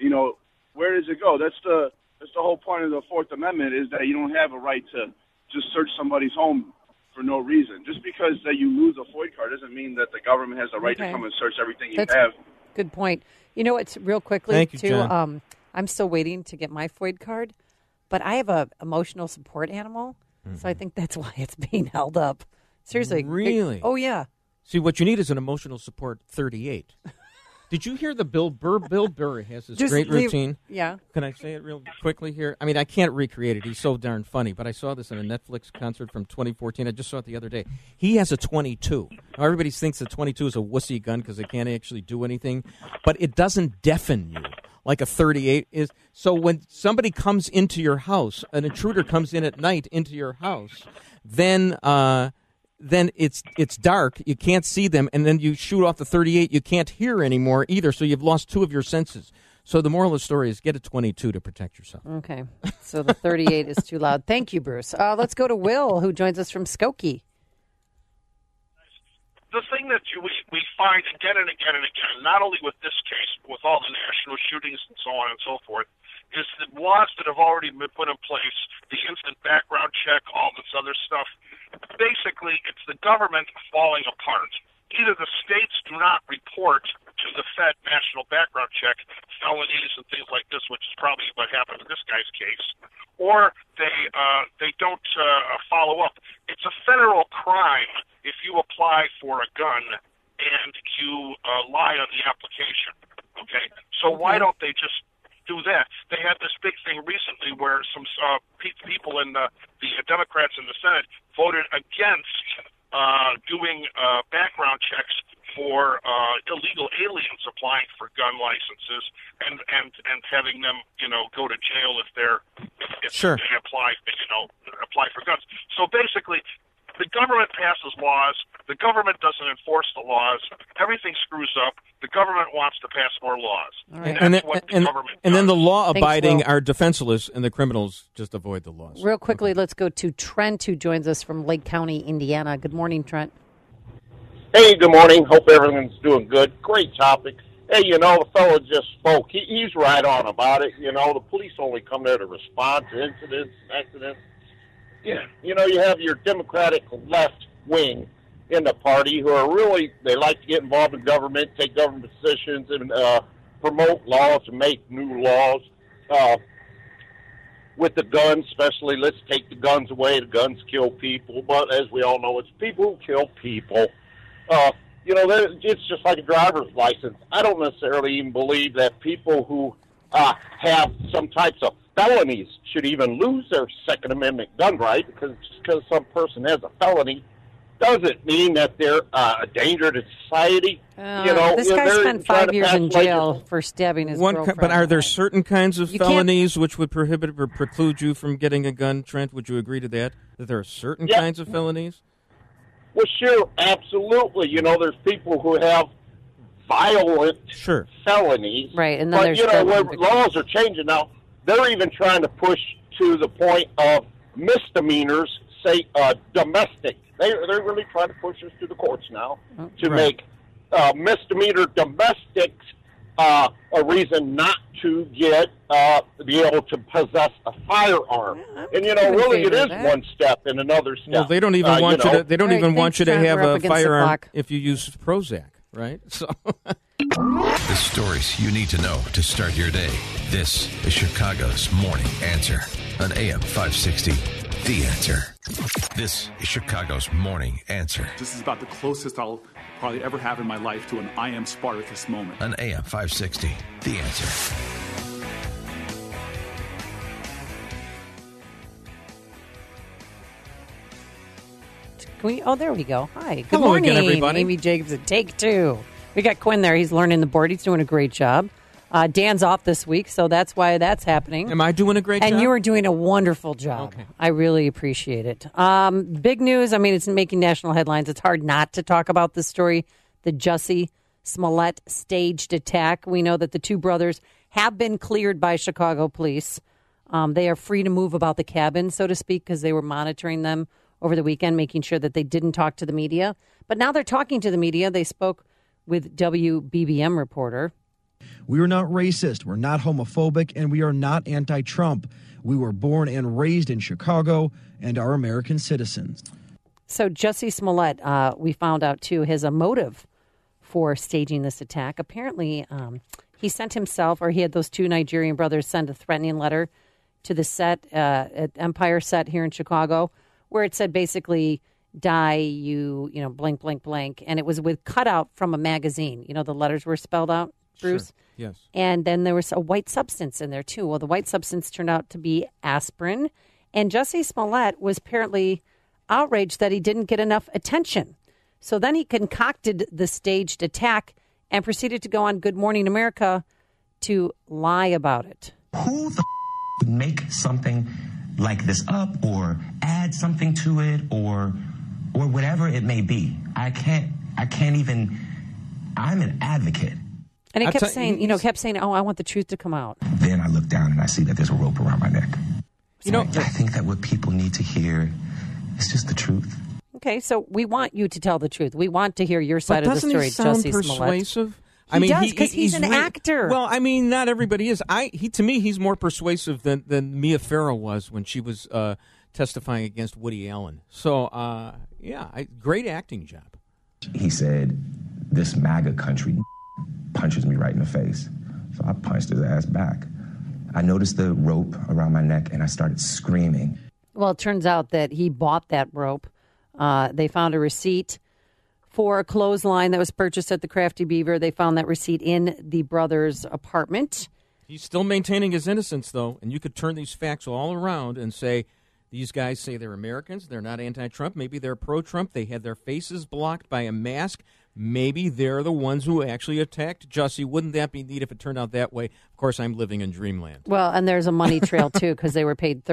Where does it go? That's the whole point of the Fourth Amendment, is that you don't have a right to just search somebody's home for no reason. Just because that you lose a FOID card doesn't mean that the government has the right to come and search everything you have. Good point. It's real quickly, Thank you, too. John. I'm still waiting to get my FOID card, but I have a emotional support animal, so I think that's why it's being held up. Seriously. Really? Oh, yeah. See, what you need is an emotional support 38. Did you hear the Bill Burr? Bill Burr has this great routine. Yeah. Can I say it real quickly here? I mean, I can't recreate it. He's so darn funny, but I saw this in a Netflix concert from 2014. I just saw it the other day. He has a 22. Now, everybody thinks the 22 is a wussy gun because it can't actually do anything, but it doesn't deafen you like a 38 is. So when somebody comes into your house, an intruder comes in at night into your house, then it's dark, you can't see them, and then you shoot off the 38, you can't hear anymore either, so you've lost two of your senses. So the moral of the story is get a 22 to protect yourself. Okay, so the 38 is too loud. Thank you, Bruce. Let's go to Will, who joins us from Skokie. The thing that we find again and again and again, not only with this case, but with all the national shootings and so on and so forth, is the laws that have already been put in place, the instant background check, all this other stuff. Basically, it's the government falling apart. Either the states do not report to the Fed national background check felonies and things like this, which is probably what happened in this guy's case, or they don't follow up. It's a federal crime if you apply for a gun and you lie on the application. Okay, so why don't they just do that? They had this big thing recently where some people in the Democrats in the Senate voted against doing background checks for illegal aliens applying for gun licenses and having them go to jail if they apply for guns. So basically, the government passes laws. The government doesn't enforce the laws. Everything screws up. The government wants to pass more laws. Right. And then the law-abiding are defenseless, and the criminals just avoid the laws. Real quickly, let's go to Trent, who joins us from Lake County, Indiana. Good morning, Trent. Hey, good morning. Hope everyone's doing good. Great topic. Hey, the fellow just spoke. He's right on about it. The police only come there to respond to incidents, accidents. Yeah, you have your Democratic left wing in the party who are they like to get involved in government, take government positions, and promote laws and make new laws. With the guns, especially, let's take the guns away. The guns kill people, but as we all know, it's people who kill people. It's just like a driver's license. I don't necessarily even believe that people who have some types of felonies should even lose their Second Amendment gun right, because just because some person has a felony doesn't mean that they're a danger to society. This guy spent 5 years in jail for stabbing his girlfriend. But are there certain kinds of felonies which would prohibit or preclude you from getting a gun, Trent? Would you agree to that? That there are certain kinds of felonies? Well, sure, absolutely. There's people who have violent felonies. Right, and then where laws are changing now, they're even trying to push to the point of misdemeanors, say domestic. They're really trying to push us to the courts now to make misdemeanor domestics a reason not to be able to possess a firearm. And really, it is one step and another step. Well, they don't even want you to. They don't even want you to have a firearm if you use Prozac, right? So. The stories you need to know to start your day. This is Chicago's Morning Answer on AM 560. The Answer. This is Chicago's Morning Answer. This is about the closest I'll probably ever have in my life to an I am Spartacus moment. On AM 560. The Answer. There we go. Hi. Good Hello morning, again, everybody. Amy Jacobs at Take Two. We got Quinn there. He's learning the board. He's doing a great job. Dan's off this week, so that's why that's happening. Am I doing a great job? And you are doing a wonderful job. Okay. I really appreciate it. Big news. I mean, it's making national headlines. It's hard not to talk about this story. The Jussie Smollett staged attack. We know that the two brothers have been cleared by Chicago police. They are free to move about the cabin, so to speak, because they were monitoring them over the weekend, making sure that they didn't talk to the media. But now they're talking to the media. They spoke with WBBM reporter. We are not racist, we're not homophobic, and we are not anti-Trump. We were born and raised in Chicago and are American citizens. So Jussie Smollett, we found out, too, has a motive for staging this attack. Apparently, he sent himself, or he had those two Nigerian brothers send a threatening letter to the set at Empire set here in Chicago, where it said basically, die, you blank, blank, blank. And it was with cutout from a magazine. The letters were spelled out, Bruce? Sure. Yes. And then there was a white substance in there, too. Well, the white substance turned out to be aspirin. And Jussie Smollett was apparently outraged that he didn't get enough attention. So then he concocted the staged attack and proceeded to go on Good Morning America to lie about it. Who the would make something like this up or add something to it or whatever it may be? I can't even. I'm an advocate. And he kept saying, oh, I want the truth to come out. Then I look down and I see that there's a rope around my neck. I think that what people need to hear is just the truth. Okay, so we want you to tell the truth. We want to hear your side of the story, Jussie Smollett. Persuasive? He does, because he's an actor. Well, I mean, not everybody is. To me, he's more persuasive than Mia Farrow was when she was testifying against Woody Allen. So, great acting job. He said, this MAGA country punches me right in the face. So I punched his ass back. I noticed the rope around my neck, and I started screaming. Well, it turns out that he bought that rope. They found a receipt for a clothesline that was purchased at the Crafty Beaver. They found that receipt in the brother's apartment. He's still maintaining his innocence, though, and you could turn these facts all around and say, these guys say they're Americans, they're not anti-Trump, maybe they're pro-Trump, they had their faces blocked by a mask, maybe they're the ones who actually attacked Jussie. Wouldn't that be neat if it turned out that way? Of course, I'm living in dreamland. Well, and there's a money trail, too, because they were paid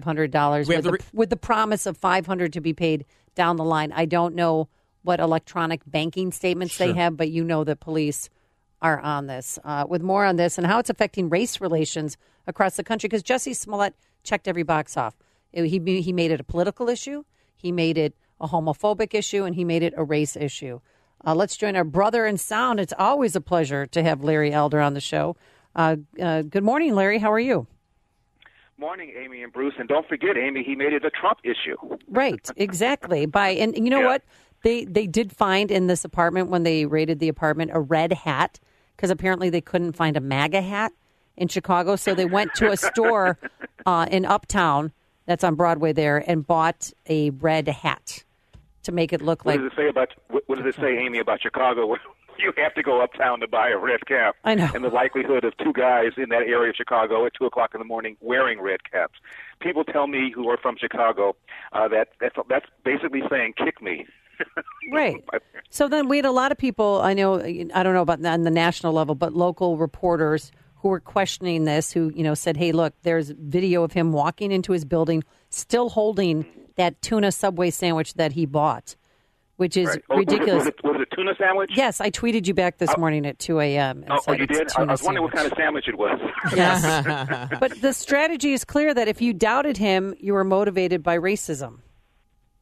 $3,500 with the promise of $500 to be paid down the line. I don't know what electronic banking statements they have, but you know that police are on this. With more on this and how it's affecting race relations across the country, because Jussie Smollett checked every box off. He made it a political issue, he made it a homophobic issue, and he made it a race issue. Let's join our brother in sound. It's always a pleasure to have Larry Elder on the show. Good morning, Larry. How are you? Morning, Amy and Bruce. And don't forget, Amy, he made it a Trump issue. Right, exactly. And you know what? They did find in this apartment, when they raided the apartment, a red hat, because apparently they couldn't find a MAGA hat in Chicago. So they went to a store in Uptown that's on Broadway there and bought a red hat to make it look like. What does it say, Amy, about Chicago? You have to go uptown to buy a red cap. I know. And the likelihood of two guys in that area of Chicago at 2:00 in the morning wearing red caps. People tell me who are from Chicago that's basically saying, kick me. Right. So then we had a lot of people, I don't know about on the national level, but local reporters who were questioning this, who, said, hey, look, there's video of him walking into his building, still holding that tuna Subway sandwich that he bought, which is ridiculous. Was it tuna sandwich? Yes, I tweeted you back this morning at 2 a.m. You did? I was wondering what kind of sandwich it was. Yes. But the strategy is clear that if you doubted him, you were motivated by racism.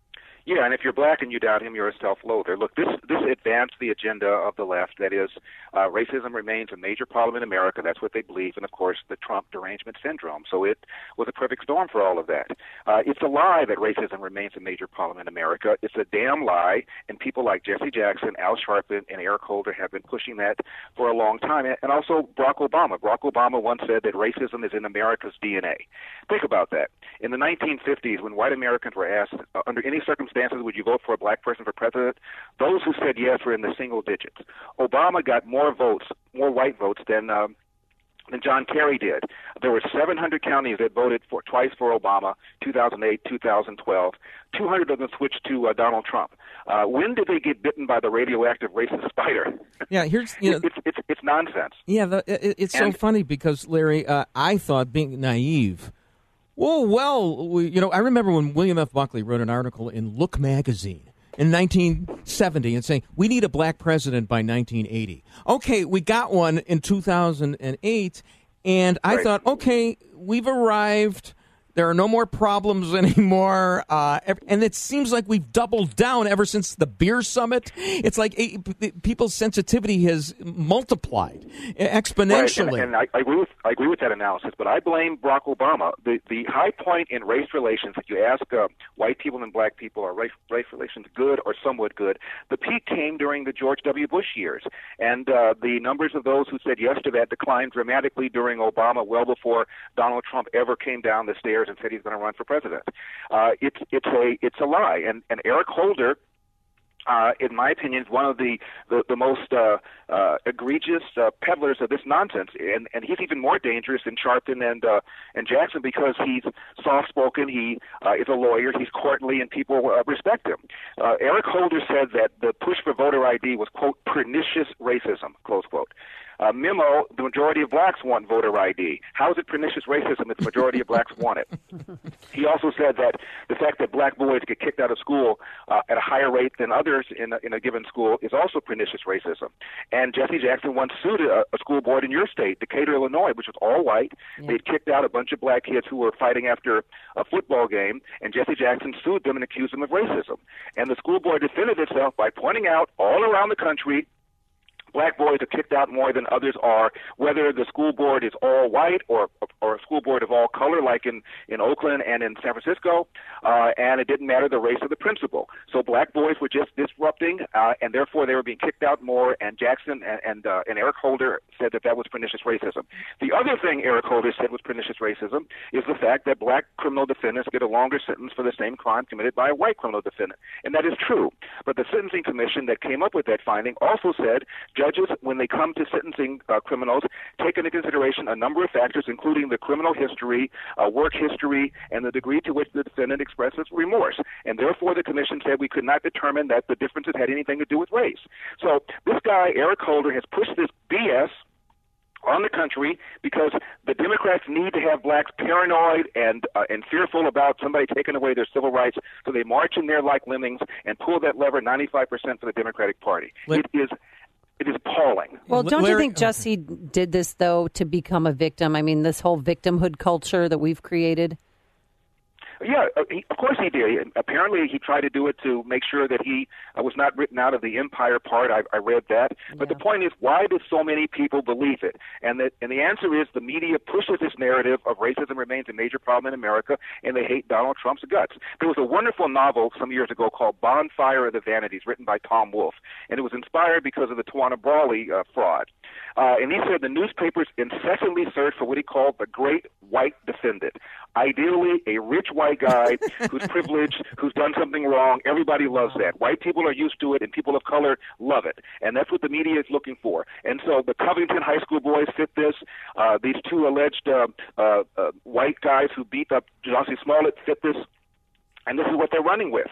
Yeah, and if you're black and you doubt him, you're a self-loather. Look, this advanced the agenda of the left. That is, racism remains a major problem in America. That's what they believe. And, of course, the Trump derangement syndrome. So it was a perfect storm for all of that. It's a lie that racism remains a major problem in America. It's a damn lie, and people like Jesse Jackson, Al Sharpton, and Eric Holder have been pushing that for a long time. And also Barack Obama. Barack Obama once said that racism is in America's DNA. Think about that. In the 1950s, when white Americans were asked, under any circumstances, would you vote for a black person for president? Those who said yes were in the single digits. Obama got more votes, more white votes than John Kerry did. There were 700 counties that voted twice for Obama, 2008, 2012. 200 of them switched to Donald Trump. When did they get bitten by the radioactive racist spider? Yeah, here's it's nonsense. Yeah, it's so funny because Larry, I thought being naive. I remember when William F. Buckley wrote an article in Look magazine in 1970 and saying, we need a black president by 1980. Okay, we got one in 2008, and I thought, okay, we've arrived. There are no more problems anymore. And it seems like we've doubled down ever since the beer summit. It's like people's sensitivity has multiplied exponentially. Right. And I agree with that analysis, but I blame Barack Obama. The high point in race relations, if you ask white people and black people, are race relations good or somewhat good? The peak came during the George W. Bush years. And the numbers of those who said yes to that declined dramatically during Obama, well before Donald Trump ever came down the stairs and said he's going to run for president. It's a lie. And Eric Holder, in my opinion, is one of the most egregious peddlers of this nonsense. And he's even more dangerous than Sharpton and Jackson because he's soft-spoken, he is a lawyer, he's courtly, and people respect him. Eric Holder said that the push for voter ID was, quote, pernicious racism, close quote. Memo, the majority of blacks want voter ID. How is it pernicious racism if the majority of blacks want it? He also said that the fact that black boys get kicked out of school at a higher rate than others in a given school is also pernicious racism. And Jesse Jackson once sued a school board in your state, Decatur, Illinois, which was all white. Yeah. They'd kicked out a bunch of black kids who were fighting after a football game, and Jesse Jackson sued them and accused them of racism. And the school board defended itself by pointing out all around the country black boys are kicked out more than others are, whether the school board is all white or a school board of all color, like in Oakland and in San Francisco, and it didn't matter the race of the principal. So black boys were just disrupting, and therefore they were being kicked out more, and Jackson and Eric Holder said that was pernicious racism. The other thing Eric Holder said was pernicious racism is the fact that black criminal defendants get a longer sentence for the same crime committed by a white criminal defendant. And that is true. But the Sentencing Commission that came up with that finding also said judges, when they come to sentencing criminals, take into consideration a number of factors, including the criminal history, work history, and the degree to which the defendant expresses remorse. And therefore, the commission said we could not determine that the differences had anything to do with race. So this guy, Eric Holder, has pushed this BS on the country because the Democrats need to have blacks paranoid and fearful about somebody taking away their civil rights, so they march in there like lemmings and pull that lever 95% for the Democratic Party. It is appalling. Well, don't you think Jesse did this, though, to become a victim? I mean, this whole victimhood culture that we've created? Yeah, of course he did. Apparently he tried to do it to make sure that he was not written out of the empire part. I read that. Yeah. But the point is, why do so many people believe it? And the answer is the media pushes this narrative of racism remains a major problem in America, and they hate Donald Trump's guts. There was a wonderful novel some years ago called Bonfire of the Vanities, written by Tom Wolfe, and it was inspired because of the Tawana Brawley fraud. And he said the newspapers incessantly search for what he called the great white defendant. Ideally, a rich white guy who's privileged, who's done something wrong. Everybody loves that. White people are used to it, and people of color love it. And that's what the media is looking for. And so the Covington High School boys fit this. These two alleged white guys who beat up Jussie Smollett fit this. And this is what they're running with.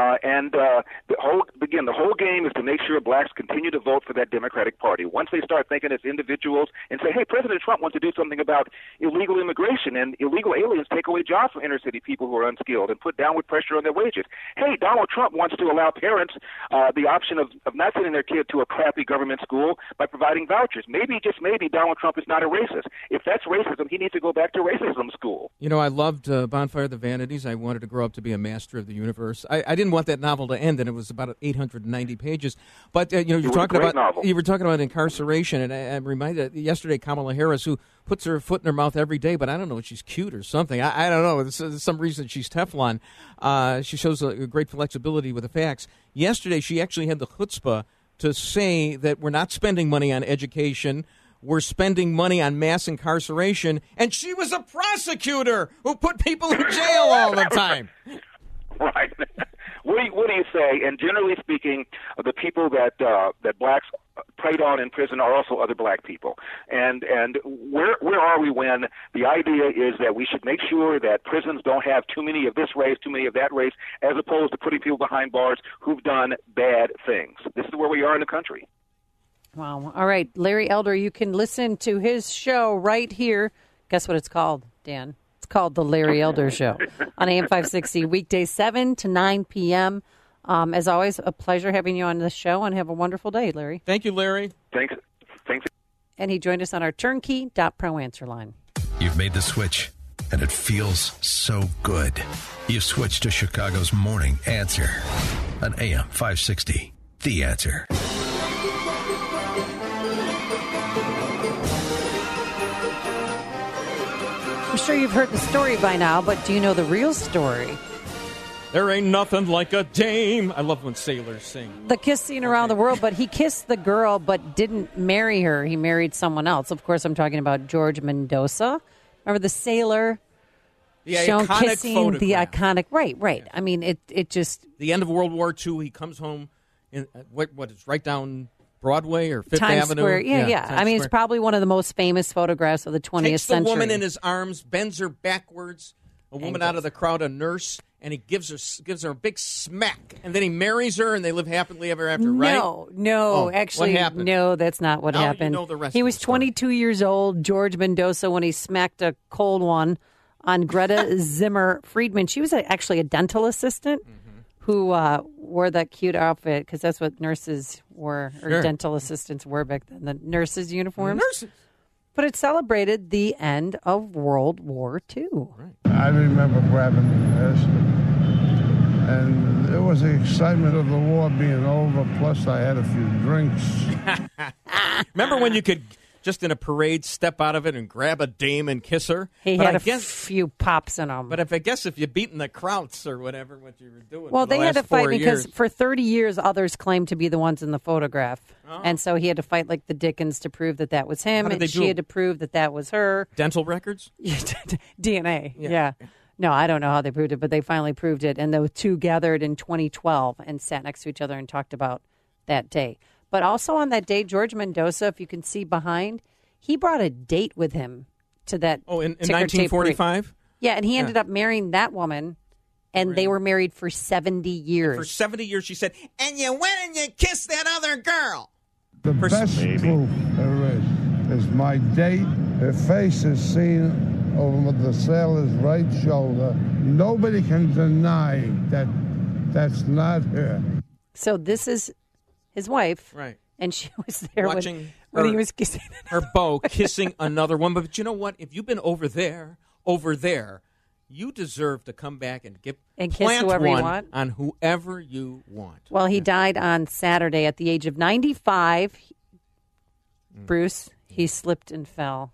The whole game is to make sure blacks continue to vote for that Democratic Party. Once they start thinking as individuals and say, hey, President Trump wants to do something about illegal immigration and illegal aliens take away jobs from inner city people who are unskilled and put downward pressure on their wages. Hey, Donald Trump wants to allow parents the option of not sending their kid to a crappy government school by providing vouchers. Maybe, just maybe, Donald Trump is not a racist. If that's racism, he needs to go back to racism school. You know, I loved Bonfire of the Vanities. I wanted to grow up to be a master of the universe. I didn't want that novel to end, and it was about 890 pages. But you were talking about incarceration, and I'm reminded yesterday Kamala Harris, who puts her foot in her mouth every day, but I don't know, she's cute or something. I don't know. There's some reason she's Teflon. She shows a great flexibility with the facts. Yesterday, she actually had the chutzpah to say that we're not spending money on education. We're spending money on mass incarceration, and she was a prosecutor who put people in jail all the time. Right. What do you say? And generally speaking, the people that blacks preyed on in prison are also other black people. And where are we when the idea is that we should make sure that prisons don't have too many of this race, too many of that race, as opposed to putting people behind bars who've done bad things? This is where we are in the country. Wow. All right, Larry Elder, you can listen to his show right here. Guess what it's called, Dan? It's called The Larry Elder Show on AM 560, weekdays 7 to 9 p.m. As always, a pleasure having you on the show, and have a wonderful day, Larry. Thank you, Larry. Thanks. And he joined us on our turnkey.pro answer line. You've made the switch, and it feels so good. You've switched to Chicago's Morning Answer on AM 560, The Answer. I'm sure you've heard the story by now, but do you know the real story? There ain't nothing like a dame. I love when sailors sing. The kiss scene around the world, but he kissed the girl but didn't marry her. He married someone else. Of course, I'm talking about George Mendoza. Remember the sailor? The shown iconic kissing photograph. The iconic, right. I mean, it just... The end of World War II, he comes home, in what is right down Broadway or Fifth Times Avenue? Square. Yeah. I mean, it's probably one of the most famous photographs of the 20th Takes century. the woman in his arms, bends her backwards, a woman out of the crowd, a nurse, and he gives her a big smack. And then he marries her, and they live happily ever after, right? No, actually, what happened? no, that's not what Now happened. You know the rest he of was the story. 22 years old, George Mendoza, when he smacked a cold one on Greta Zimmer Friedman. She was actually a dental assistant who wore that cute outfit, because that's what nurses wore, or dental assistants wore back then, the nurses' uniforms. Nurses. But it celebrated the end of World War II. Right. I remember grabbing this, and it was the excitement of the war being over, plus I had a few drinks. Remember when you could, just in a parade, step out of it and grab a dame and kiss her? He had a few pops in him. But I guess if you beat in the Krauts or whatever, what you were doing. Well, they had to fight because years. for 30 years, others claimed to be the ones in the photograph. Oh. And so he had to fight like the Dickens to prove that that was him, and she had to prove that that was her. Dental records? DNA, yeah. No, I don't know how they proved it, but they finally proved it. And the two gathered in 2012 and sat next to each other and talked about that day. But also on that day, George Mendoza, if you can see behind, he brought a date with him to that. Oh, in 1945? Yeah, and he ended up marrying that woman, and they were married for 70 years. For 70 years, she said, and you went and you kissed that other girl. The best proof there is my date. Her face is seen over the sailor's right shoulder. Nobody can deny that that's not her. So this is his wife. Right. And she was there watching when he was kissing her beau kissing another woman. But you know what? If you've been over there, you deserve to come back and kiss whoever you want on whoever you want. Well, he died on Saturday at the age of 95. Bruce, he slipped and fell.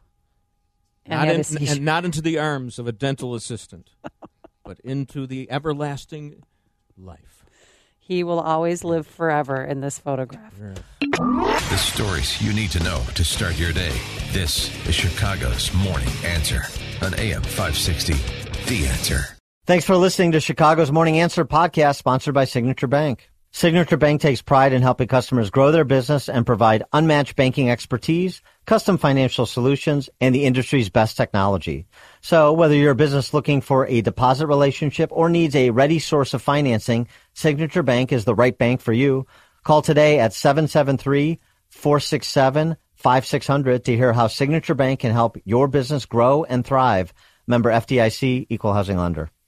And not into the arms of a dental assistant, but into the everlasting life. He will always live forever in this photograph. The stories you need to know to start your day. This is Chicago's Morning Answer on AM 560, The Answer. Thanks for listening to Chicago's Morning Answer podcast, sponsored by Signature Bank. Signature Bank takes pride in helping customers grow their business and provide unmatched banking expertise, custom financial solutions, and the industry's best technology. So whether you're a business looking for a deposit relationship or needs a ready source of financing, Signature Bank is the right bank for you. Call today at 773-467-5600 to hear how Signature Bank can help your business grow and thrive. Member FDIC, Equal Housing Lender.